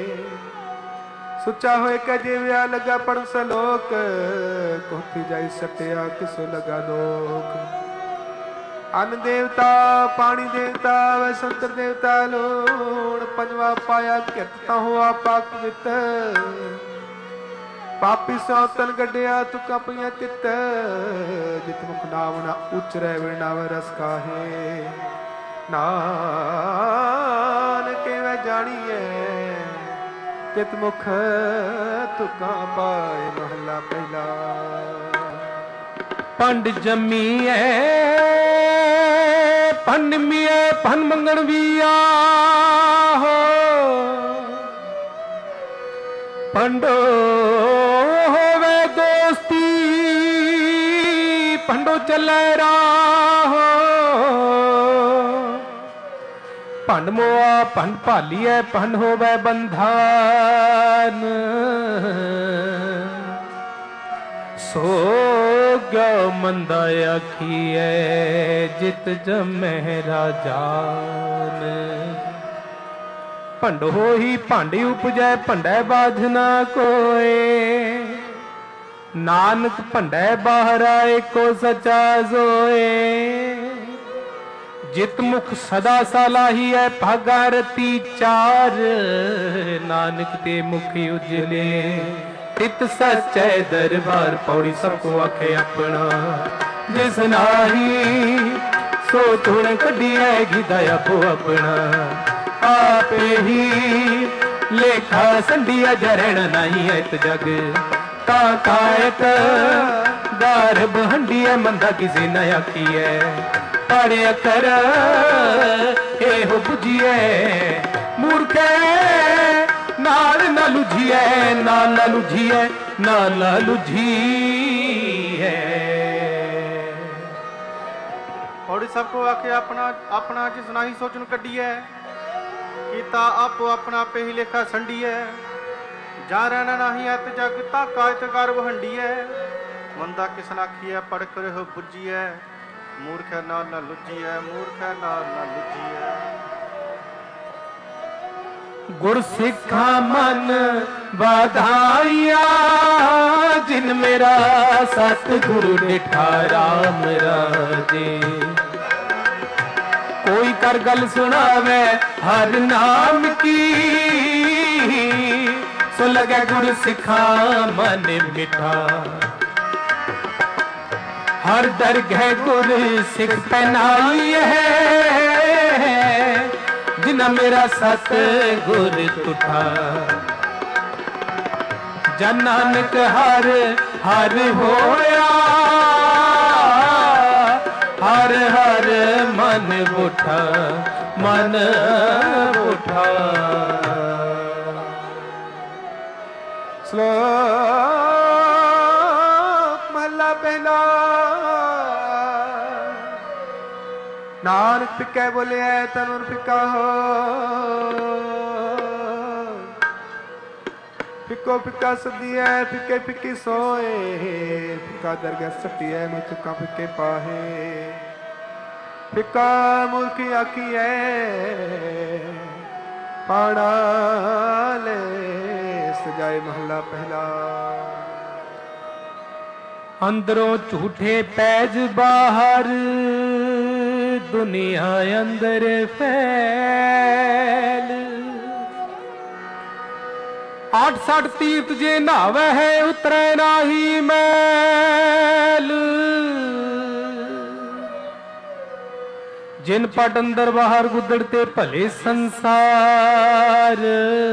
सुचा होए के जीव्या लगा पढ़ सलोक, कोथी जाई सटिया किसो लगा लोक। अन्न देवता पानी देवता व संतर देवता लोण। पंजवा पाया किरता हुआ पाक वित, पापी सौतन गड्डिया तुका पिया चित। जित मुख नाम ना उचरै विनाव रस काहे, नानक वह जानिए कित मुख तुका पाए। महला पहला। पंड जमीए पंड मिए पन मंगण विया हो। पंडो होवे दोस्ती पंडो चले राहो। पंड मोआ पंड भालिए पंड होवे बंधन। सो गयो मंदा आखिए जित जमै राजान। भंड हो ही भांडी उपजै भंडै बाझना कोय। नानक भंडै बाहर आए को सचा जोए। जित मुख सदा सलाही है भागा रती चार। नानक ते मुख उजले तित सच्चे दरबार। पौड़ी सबको आखे अपना जिस नाही सो तुण कढिएगी दया पो अपना आपे ही लेखा संडिया जरण नहीं है जग का कायक गारब हंडिया मंदा किसी न आखी है पढ़िया कर एहो बुझिए मूर्ख नाल न लुझिए नाल न लुझिए नाल न लुझिए। और सबको आके अपना अपना जिस नाही सोचन कड्डी है कीता आपो अपना पे ही लेखा संडी है जा रहना नहीं है जग ता कायत गर्भ हंडी है मंदा किस नाखी है पढ़ कर हो बुझी है मूर्ख नाल न लुझी है मूर्ख नाल न लुझी है। गुर सिखा मन बधाइया जिन मेरा सतगुरु डिठा राम राजे कोई कर गल सुनावे हर नाम की सो लगे गुरु सिखा मन मिठा हर दरगह गुरु सिख पहनाई है जिना मेरा सत गुर तुठा जन नानक हर हर होया हर हर मन उठा मन उठा। श्लोक महला पहला नानक फिक्के बोले तनुर फिक्का हो फिक्को फिक्का सदी है फिक्के फिक्की सोए फिक्का दरगाह सटी है मैं चुका फिक्के पाहे फिक्का मूर्खी आखी है पाड़ा ले सजाए महला पहला। अंदरों झूठे पैज बाहर दुनिया अंदर फैल आठ साठ तीर्थ जे नावे है उतरे नाही मैल जिन पट अंदर बाहर गुदड़ते भले संसार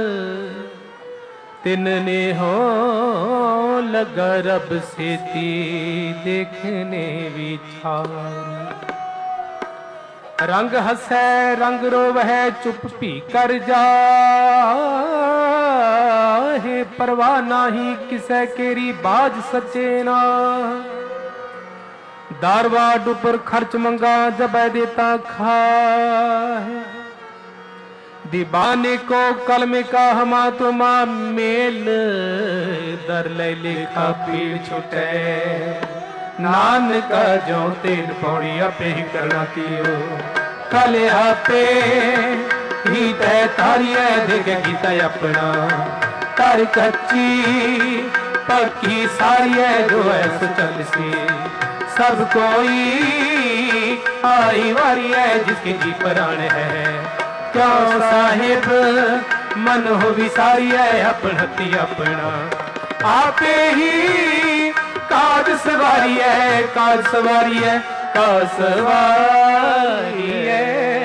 तिनने हो लगा रब सेती देखने विचार रंग हंसै रंग रोवै चुप भी कर जा है परवाह नाही किसे केरी बाज सचे ना दारवाड ऊपर खर्च मंगा जब देता खा दीवाने को कलमे का हमा तुमा मेल दर ले लिखा पीड़ छुटे नानका जो तेन पौड़ी अपे ही करना कियो कले आपे ही तय तारिया देखे गीता अपना तार कच्ची पक्की सारी है जो ऐसा चल सी सब कोई आई वारी है जिसके जी प्राण है क्यों साहिब मन हो विसारी है अपनती अपना आपे ही काज सवारी है काज सवारी है काज सवारी है।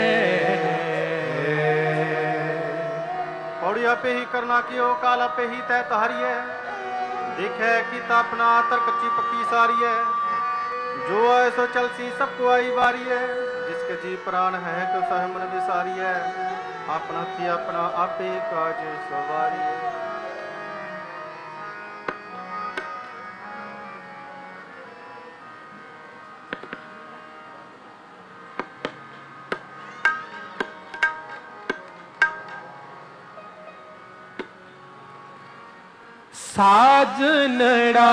पौड़ी आपे ही करना कियो काल आपे ही तय तहारी है देखे कि अपना तर कच्ची पक्की सारी है जो ऐसो चल सी सबको आई बारी है जिसके जी प्राण है तो सह मन विसारी है अपना थी अपना आपे काज सवारी है। साजनड़ा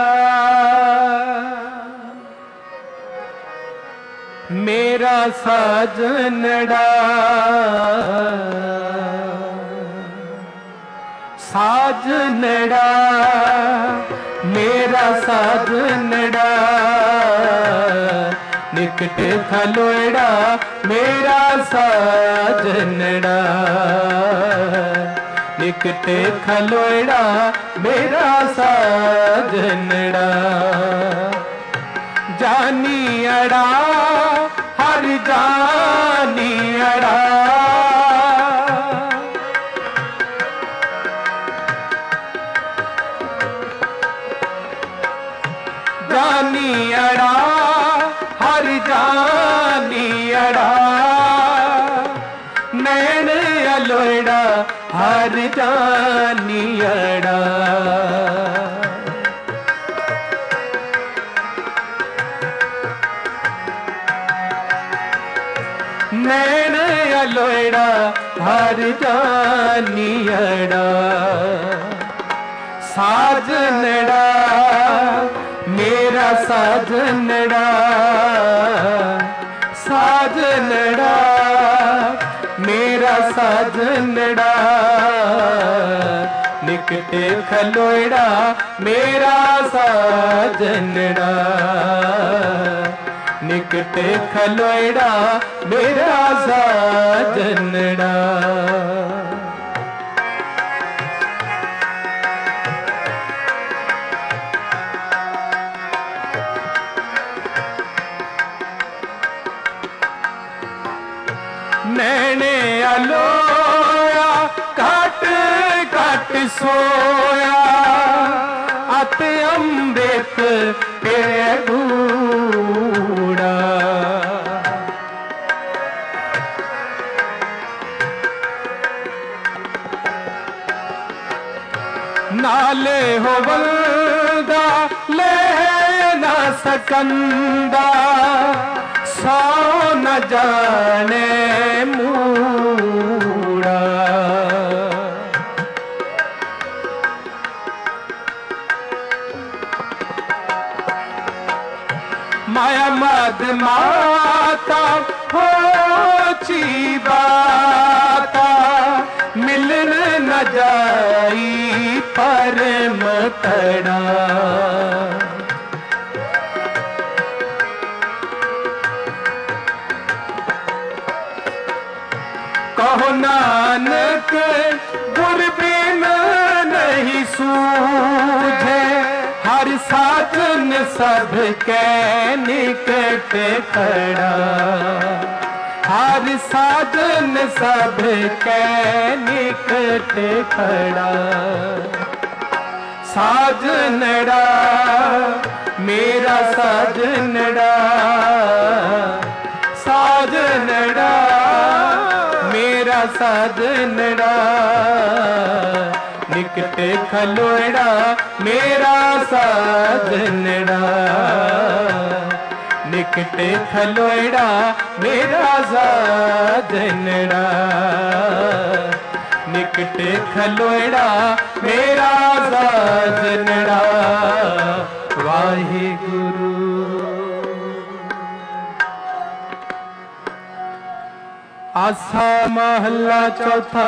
मेरा साजनड़ा साजनड़ा मेरा साजनड़ा निकट खलोड़ा मेरा साजनड़ा निकट खलोड़ा मेरा साजनड़ा जा जानी अड़ा हर जानी अड़ा जानी अड़ा हर जानी अड़ा नैन अलोड़ा हर जानी अड़ा नैन अलोड़ा हर जानी अड़ा साजनड़ा मेरा साजनड़ा साजनड़ा मेरा साजनड़ा निकटे खलोड़ा मेरा साजनड़ा निकटे खलोड़ा मेरा साजनड़ा नैने अलोया काट काट सोया अत अमृत पे गूड़ा नाले हो बंदा ले ना सकंदा सौ न जाने मूड़ा माया मद माता हो बाता मिलन न जाई परम तड़ा कहो नानक गुर बिन नहीं सूझे हर साधन सब के निकट खड़ा हर साधन सब के निकट खड़ा साजनड़ा मेरा साजनड़ा साजनड़ा मेरा साजनड़ा निकटे खलोड़ा मेरा साजनड़ा निकटे खलोड़ा मेरा साजनड़ा निकटे खलोड़ा मेरा साजनड़ा वाहिगुरु। आसा महला चौथा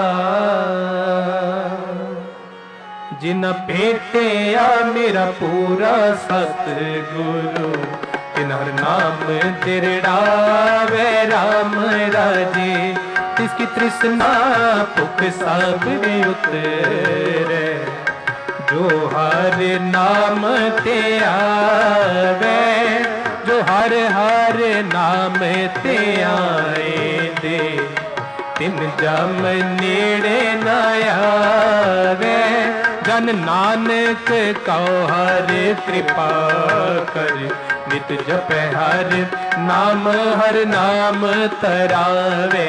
जिन भेटे आ मेरा पूरा सतगुरु तिनहर नाम तिरड़ावे राम राजे तिसकी तृष्णा भुख सब उतरे जो हर नाम ते आवे जो हर हर नाम ते आए दे तिन जम नेड़े न आवे जन नानक कहो हर कृपा कर नित जप हर नाम हर नाम तरावे।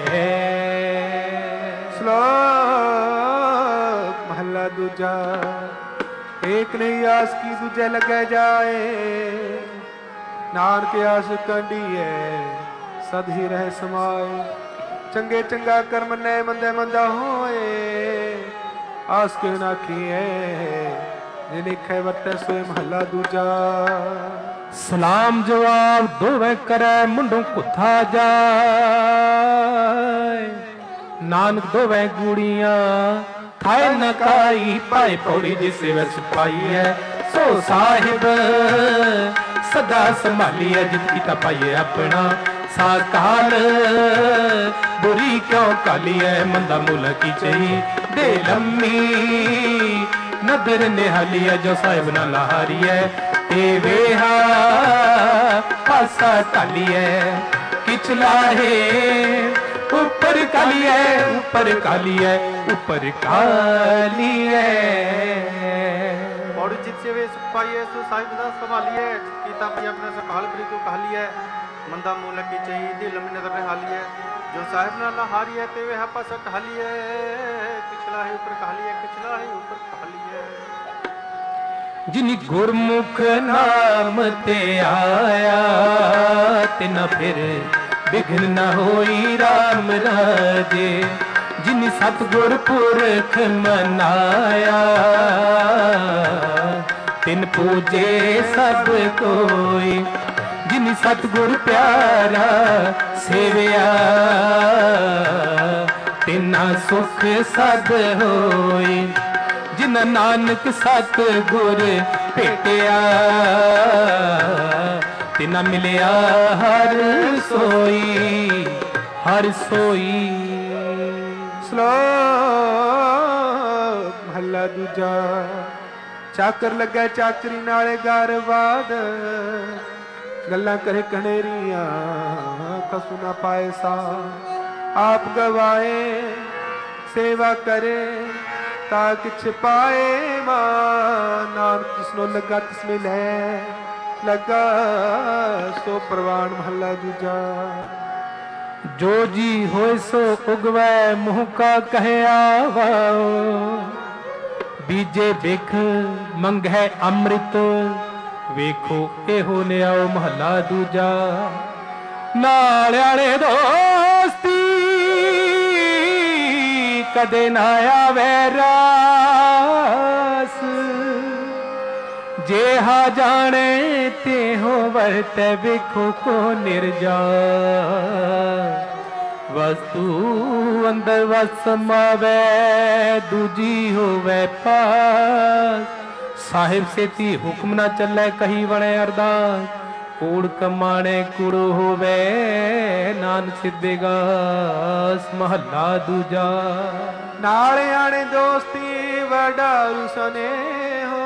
श्लोक महला दूजा एक नहीं आस की दूजे लगे जाए नानक आस कंडी है सद ही रह समाए चंगे चंगा कर्म ने मंदे मंदा होए आस के ना किए जे लिखे वटे सोए महला दूजा। सलाम जवाब दोवे करे मुंडों कुथा जाए नानक दोवे गुड़िया खाए न काई पाए पौड़ी जिसे वस पाई है सो साहिब सदा संभाली है जितकी तपाइए अपना साकाल बुरी क्यों काली है मंदा मुल की चाहिए दे लम्मी नदर निहाली है जो साहिब ना लहारी है ते वेहा पासा टालिए किचला है ऊपर काली है ऊपर काली है ऊपर काली है। पौड़ी जित से वे सुख पाइए सो साहिब दा संभालिए कीता भी अपने सकाल करी को कहालिए मंदा मूल की चाहिए दिल में नजर हालिए जो साहिब ना हारी है ते वे पास टहालिए पिछला है ऊपर कहालिए पिछला है ऊपर कहालिए। जिन गुरमुख नाम ते आया तिना फिर बिघन न होई राम राजे। जिन सतगुर पुरख मनाया तिन पूजे सब कोई। जिन सतगुर प्यारा सेविया तिना सुख सद होई। जिन नानक सतगुर भेटिया तिना मिलिया हर सोई हर सोई। श्लोक महला दूजा। चाकर लगे चाकरी नाले गारवाद गल्लां करे कनेरियां कसू ना पाए सा। आप गवाए सेवा करे ता किछ पाए मां। नानक जिसनो लगा तिसमें लै लगा सो प्रवान। महला दूजा। जो जी होए सो उगवै मुँह का कहे आवाओ। बीजे बिख मंगै अमृत वेखो एहो लियाओ। महला दूजा। नाल आले दोस्ती कदे ना आवे रास। जे हा जाने ते हो वर्त वेखो को निर्जा। वस्तु अंदर वस समावे दूजी होवे पास। साहिब सेती हुक्म ना चले कही वणे अरदास। कूड़ कमाणे कुड़ होवे नान सिद्धेगास। महला दूजा। नाले आने दोस्ती वडारू सने हो।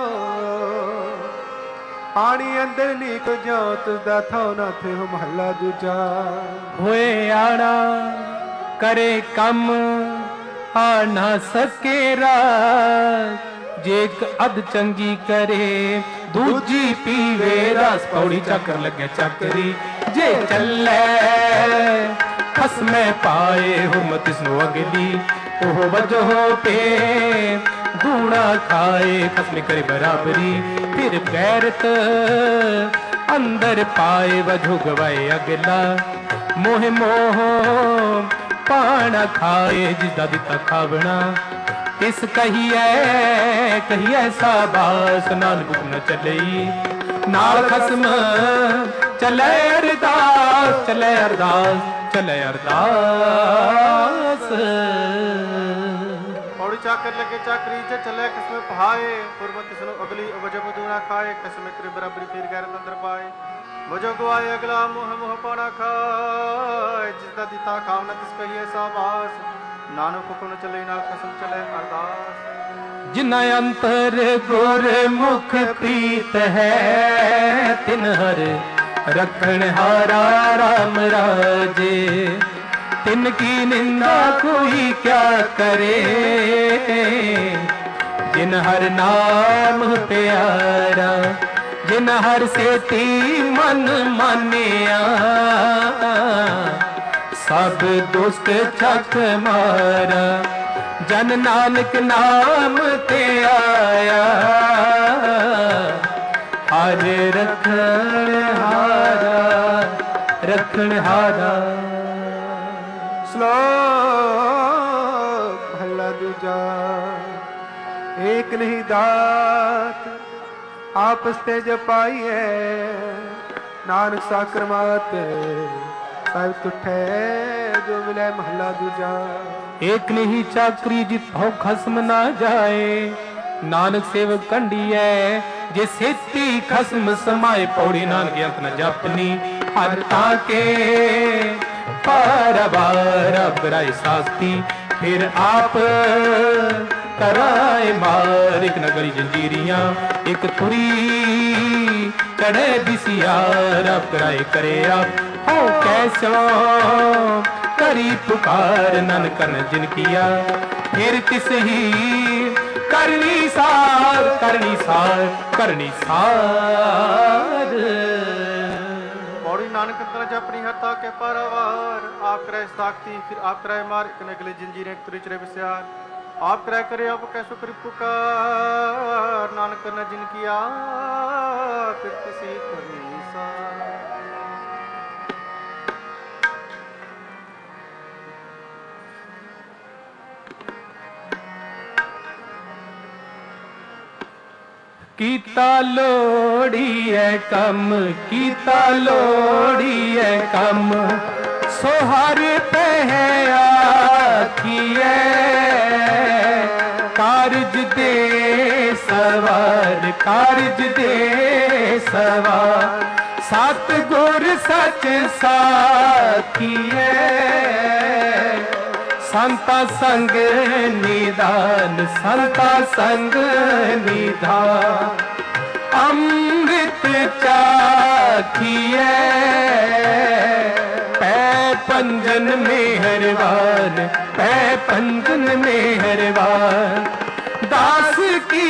पानी अंदर लीक जोत दा थो ना थे हो। महला दूजा। होए आना करे कम आ ना सके रात। जे अध चंगी करे दूजी पीवे रस। पौड़ी चाकर लगे चाकरी जे चले खसमे पाए हो मत इसनो अगली। ओह वजो पे दूना खाए खसमे करे बराबरी। फिर गैरत अंदर पाए वजो गवाए अगला। मोह मोह पाना खाए जिसदा दिता खावना। इस कहिए कहिए साबास नानक न चलई। नाल खसम चले अरदास चले अरदास चले अरदास। पौड़ी चाकर लगे चाकरी जे चले किसमें पहाए। पुरमत सुनो अगली वजह दूना खाए किसमें करे बराबरी फिर गैरत अंदर पाए। वजह गवाए अगला मुँह मुँह पाना खाए जिसदा दिता खावना तिस कहिए साबास। नानक हुक्म चले नाल कसम चले अरदास। जिन अंतर गुर मुख प्रीत है तिन हर रखण हारा राम राजे। तिन की निंदा कोई क्या करे जिन हर नाम प्यारा। जिन हर सेती मन मानिया सब दुष्ट छक मारा। जन नानक नाम ते आया हर रखण हारा रखण हारा। श्लोक महला दूजा। एक नहीं दात आपस ते जपाइए। नानक साकर मात साहिब तुठे जो मिले। महला दूजा। एक नहीं चाकरी जित भौ खसम ना जाए। नानक सेवक कंडिए जे सेती खसम समाए। पौड़ी नानक अंत न जपनी हर ताके पारवार बराए सास्ती। फिर आप कराए मार। एक नगरी जंजीरियां एक तुरी कड़े बिसियार आप कराए करे आप हो कैसो करी पुकार नानक न जिन किया फिर तिस ही करनी सार करनी सार करनी सार। पौड़ी नानक तरज अपनी हरता के पारावार आप करे साखी फिर आप करे मार एक नगले जंजीरें तुरिचरे बिस्यार आप करे करे आप कैसो करी पुकार नानक न जिन किया फिर किसी करनी सार। कीता लोड़ी है कम कीता लोड़ी है कम सोहर पे है आखिए कारज दे सवार कारज दे सवार सत गुर सच साखिए संता संग निदान संता संग निधान अमृत चाखिए पै पंजन मेहरबान पै पंजन मेहरबान दास की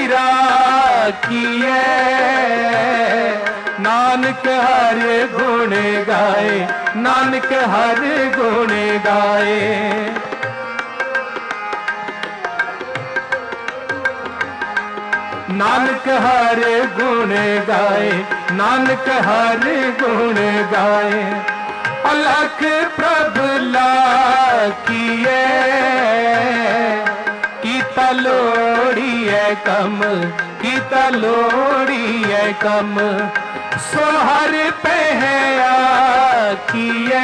राखिए नानक हर गुण गाए नानक हर गुण गाए। नानक हर गुण गाए नानक हर गुण गाए अलख प्रभ लाखिए कीता लोड़ी है कम कीता लोड़ी है कम सोहर पे है आखिए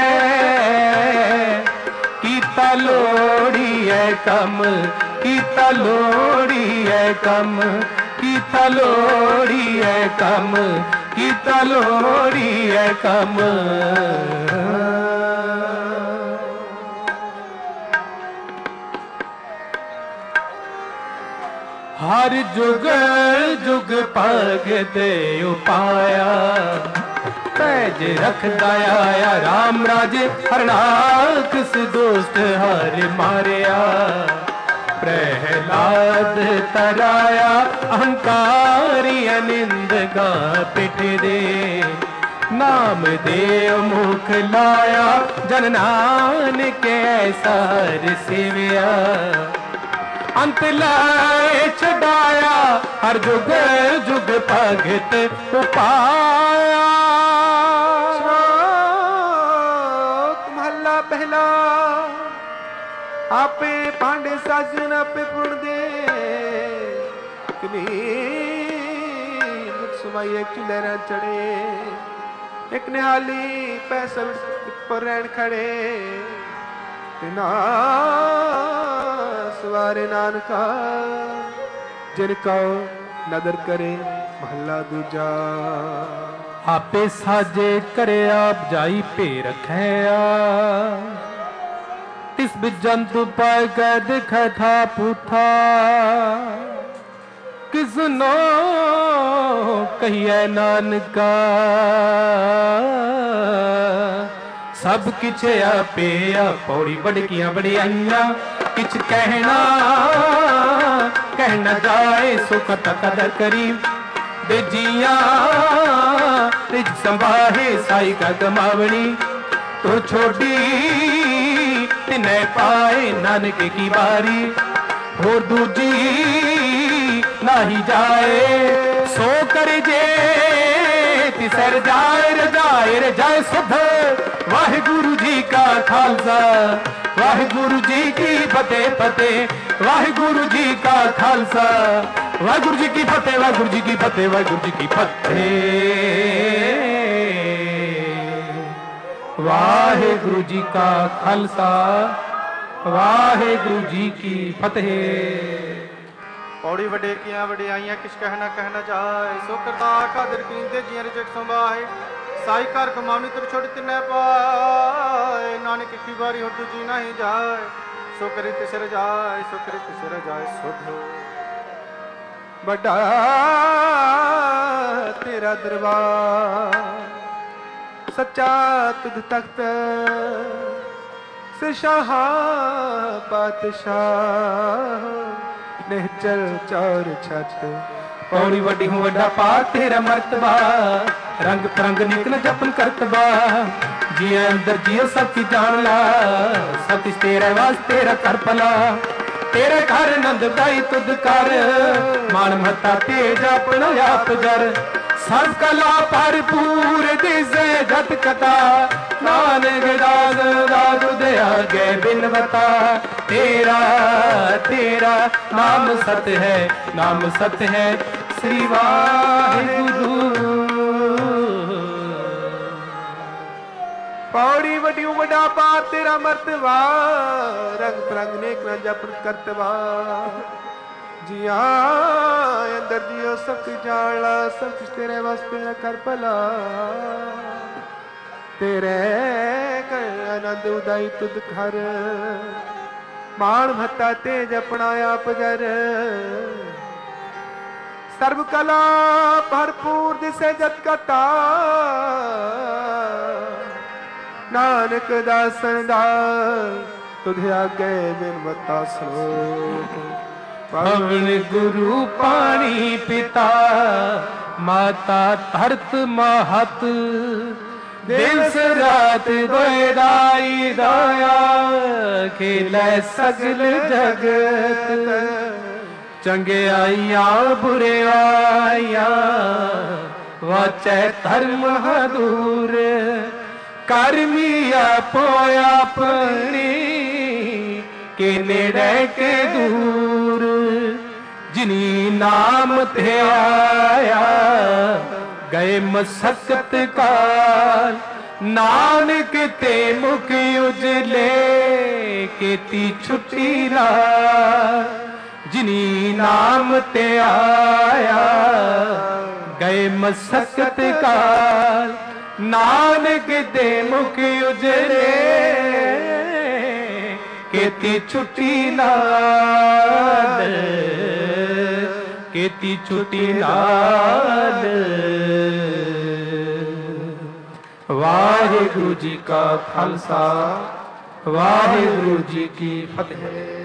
कीता लोड़ी है कम कीता लोड़ी है कम कीता लोड़ी है कम कीता लोड़ी है कम। हर जुग जुग पग दे उपाया पैज रखदा आया राम राजे हरनाकस दुष्ट हर मारिया प्रहलाद तराया अहंकारी अनिंदगा पिट दे नाम देव मुख लाया जन नानक सार सेविया अंत लाए छड़ाया हर जुग जुग भगत उपाया। श्लोक महला पहला आपे पांडे साजन आपे पुण दे कनी सुमाई एक चुलेरा चढ़े एक निहाली पैसा पर रहन खड़े ना सवारे नानका जिनका नदर करे महला दूजा आपे साजे करे आप जाई पे रखे तिस बिजंतु पाए कर दिखा था पूथा किसनो कहिए नानका सब किछ आपे पौड़ी बड़कियां बड़ी आइया किछ कहना कहना जाए सुख कदर करी बेजिया रिज संभाहे साई का गमावणी तो छोटी तिने पाए नानक की बारी हो दूजी नाही जाए सो कर जे तिसर जाए रजाए रजाए सुध वाहिगुरु जी का खालसा वाहिगुरु जी की फतेह फतेह वाहिगुरु जी का खालसा वाहिगुरु जी की फतेह वाहिगुरु जी की फतेह वाहिगुरु जी की फतेह वाहिगुरु जी का खालसा वाहिगुरु जी की फतेह। पौड़ी वडे किया वडियाइयां किस कहना कहना जाए सो करता कादर कींदे जियां रिजट संभाए साई कर कमावनी तुर छोड़ तिने पाए नानक की बारी हो तुझी नहीं जाए सो करे तिसर जाए सो करे तिसर जाए सुध बड़ा ਤੇਰਾ ਦਰਬਾਰ, ਸੱਚਾ ਤੁਧ ਤਖਤ ਸਿਰਸ਼ਾਹ ਪਾਤਸ਼ਾਹ, ਨਿਹਚਲ ਚੌਰ ਛੱਤ। पौड़ी वड्डी हूँ वड्डा पा तेरा मर्तबा, रंग परंग निकल जपन करतबा। जिया अंदर जियो सब की जान ला, सब किस तेरा वास तेरा कर पला। तेरे घर नंद दाई तुद कर, मान महता तेज अपना आप जर। सब कला भरपूर दिसे जत कथा, नानक दास दास दया गे बिनवता। तेरा तेरा नाम सत है, नाम सत है श्री वाहिगुरु। पौड़ी वड्डी वड्डा पार तेरा मर्तबा, रंग परंग नेक न जपन करतबा। जिया अंदर जियो सब कुछ जान ला, सब कुछ तेरे वास्ते न कर भला। तेरे कर आनंद उदाई तुद घर, मान भत्ता तेज अपना आप जर। सर्व कला भरपूर दिसे जत कटा, नानक दासन दास तुझे आगे बिनवता श्लोक। पवन गुरु पानी पिता, माता धरत महत। दिवस रात दोदाई दया, खेलै सगल जगत। चंगे आइया बुरे आइया, वाचै धर्म हदूर। करमी आपो अपनी, के नेड़े के दूर। जिनी नाम ते आया, गए मसकत काल। नानक ते मुख उजले, केती छुट्टी ला। जिनी नाम ते आया, गए मसकत काल। नानक ते मुख उजले, केती छुट्टी नाल, केती छुट्टी नाल। वाहिगुरु जी का खालसा, वाहिगुरु जी की फतेह।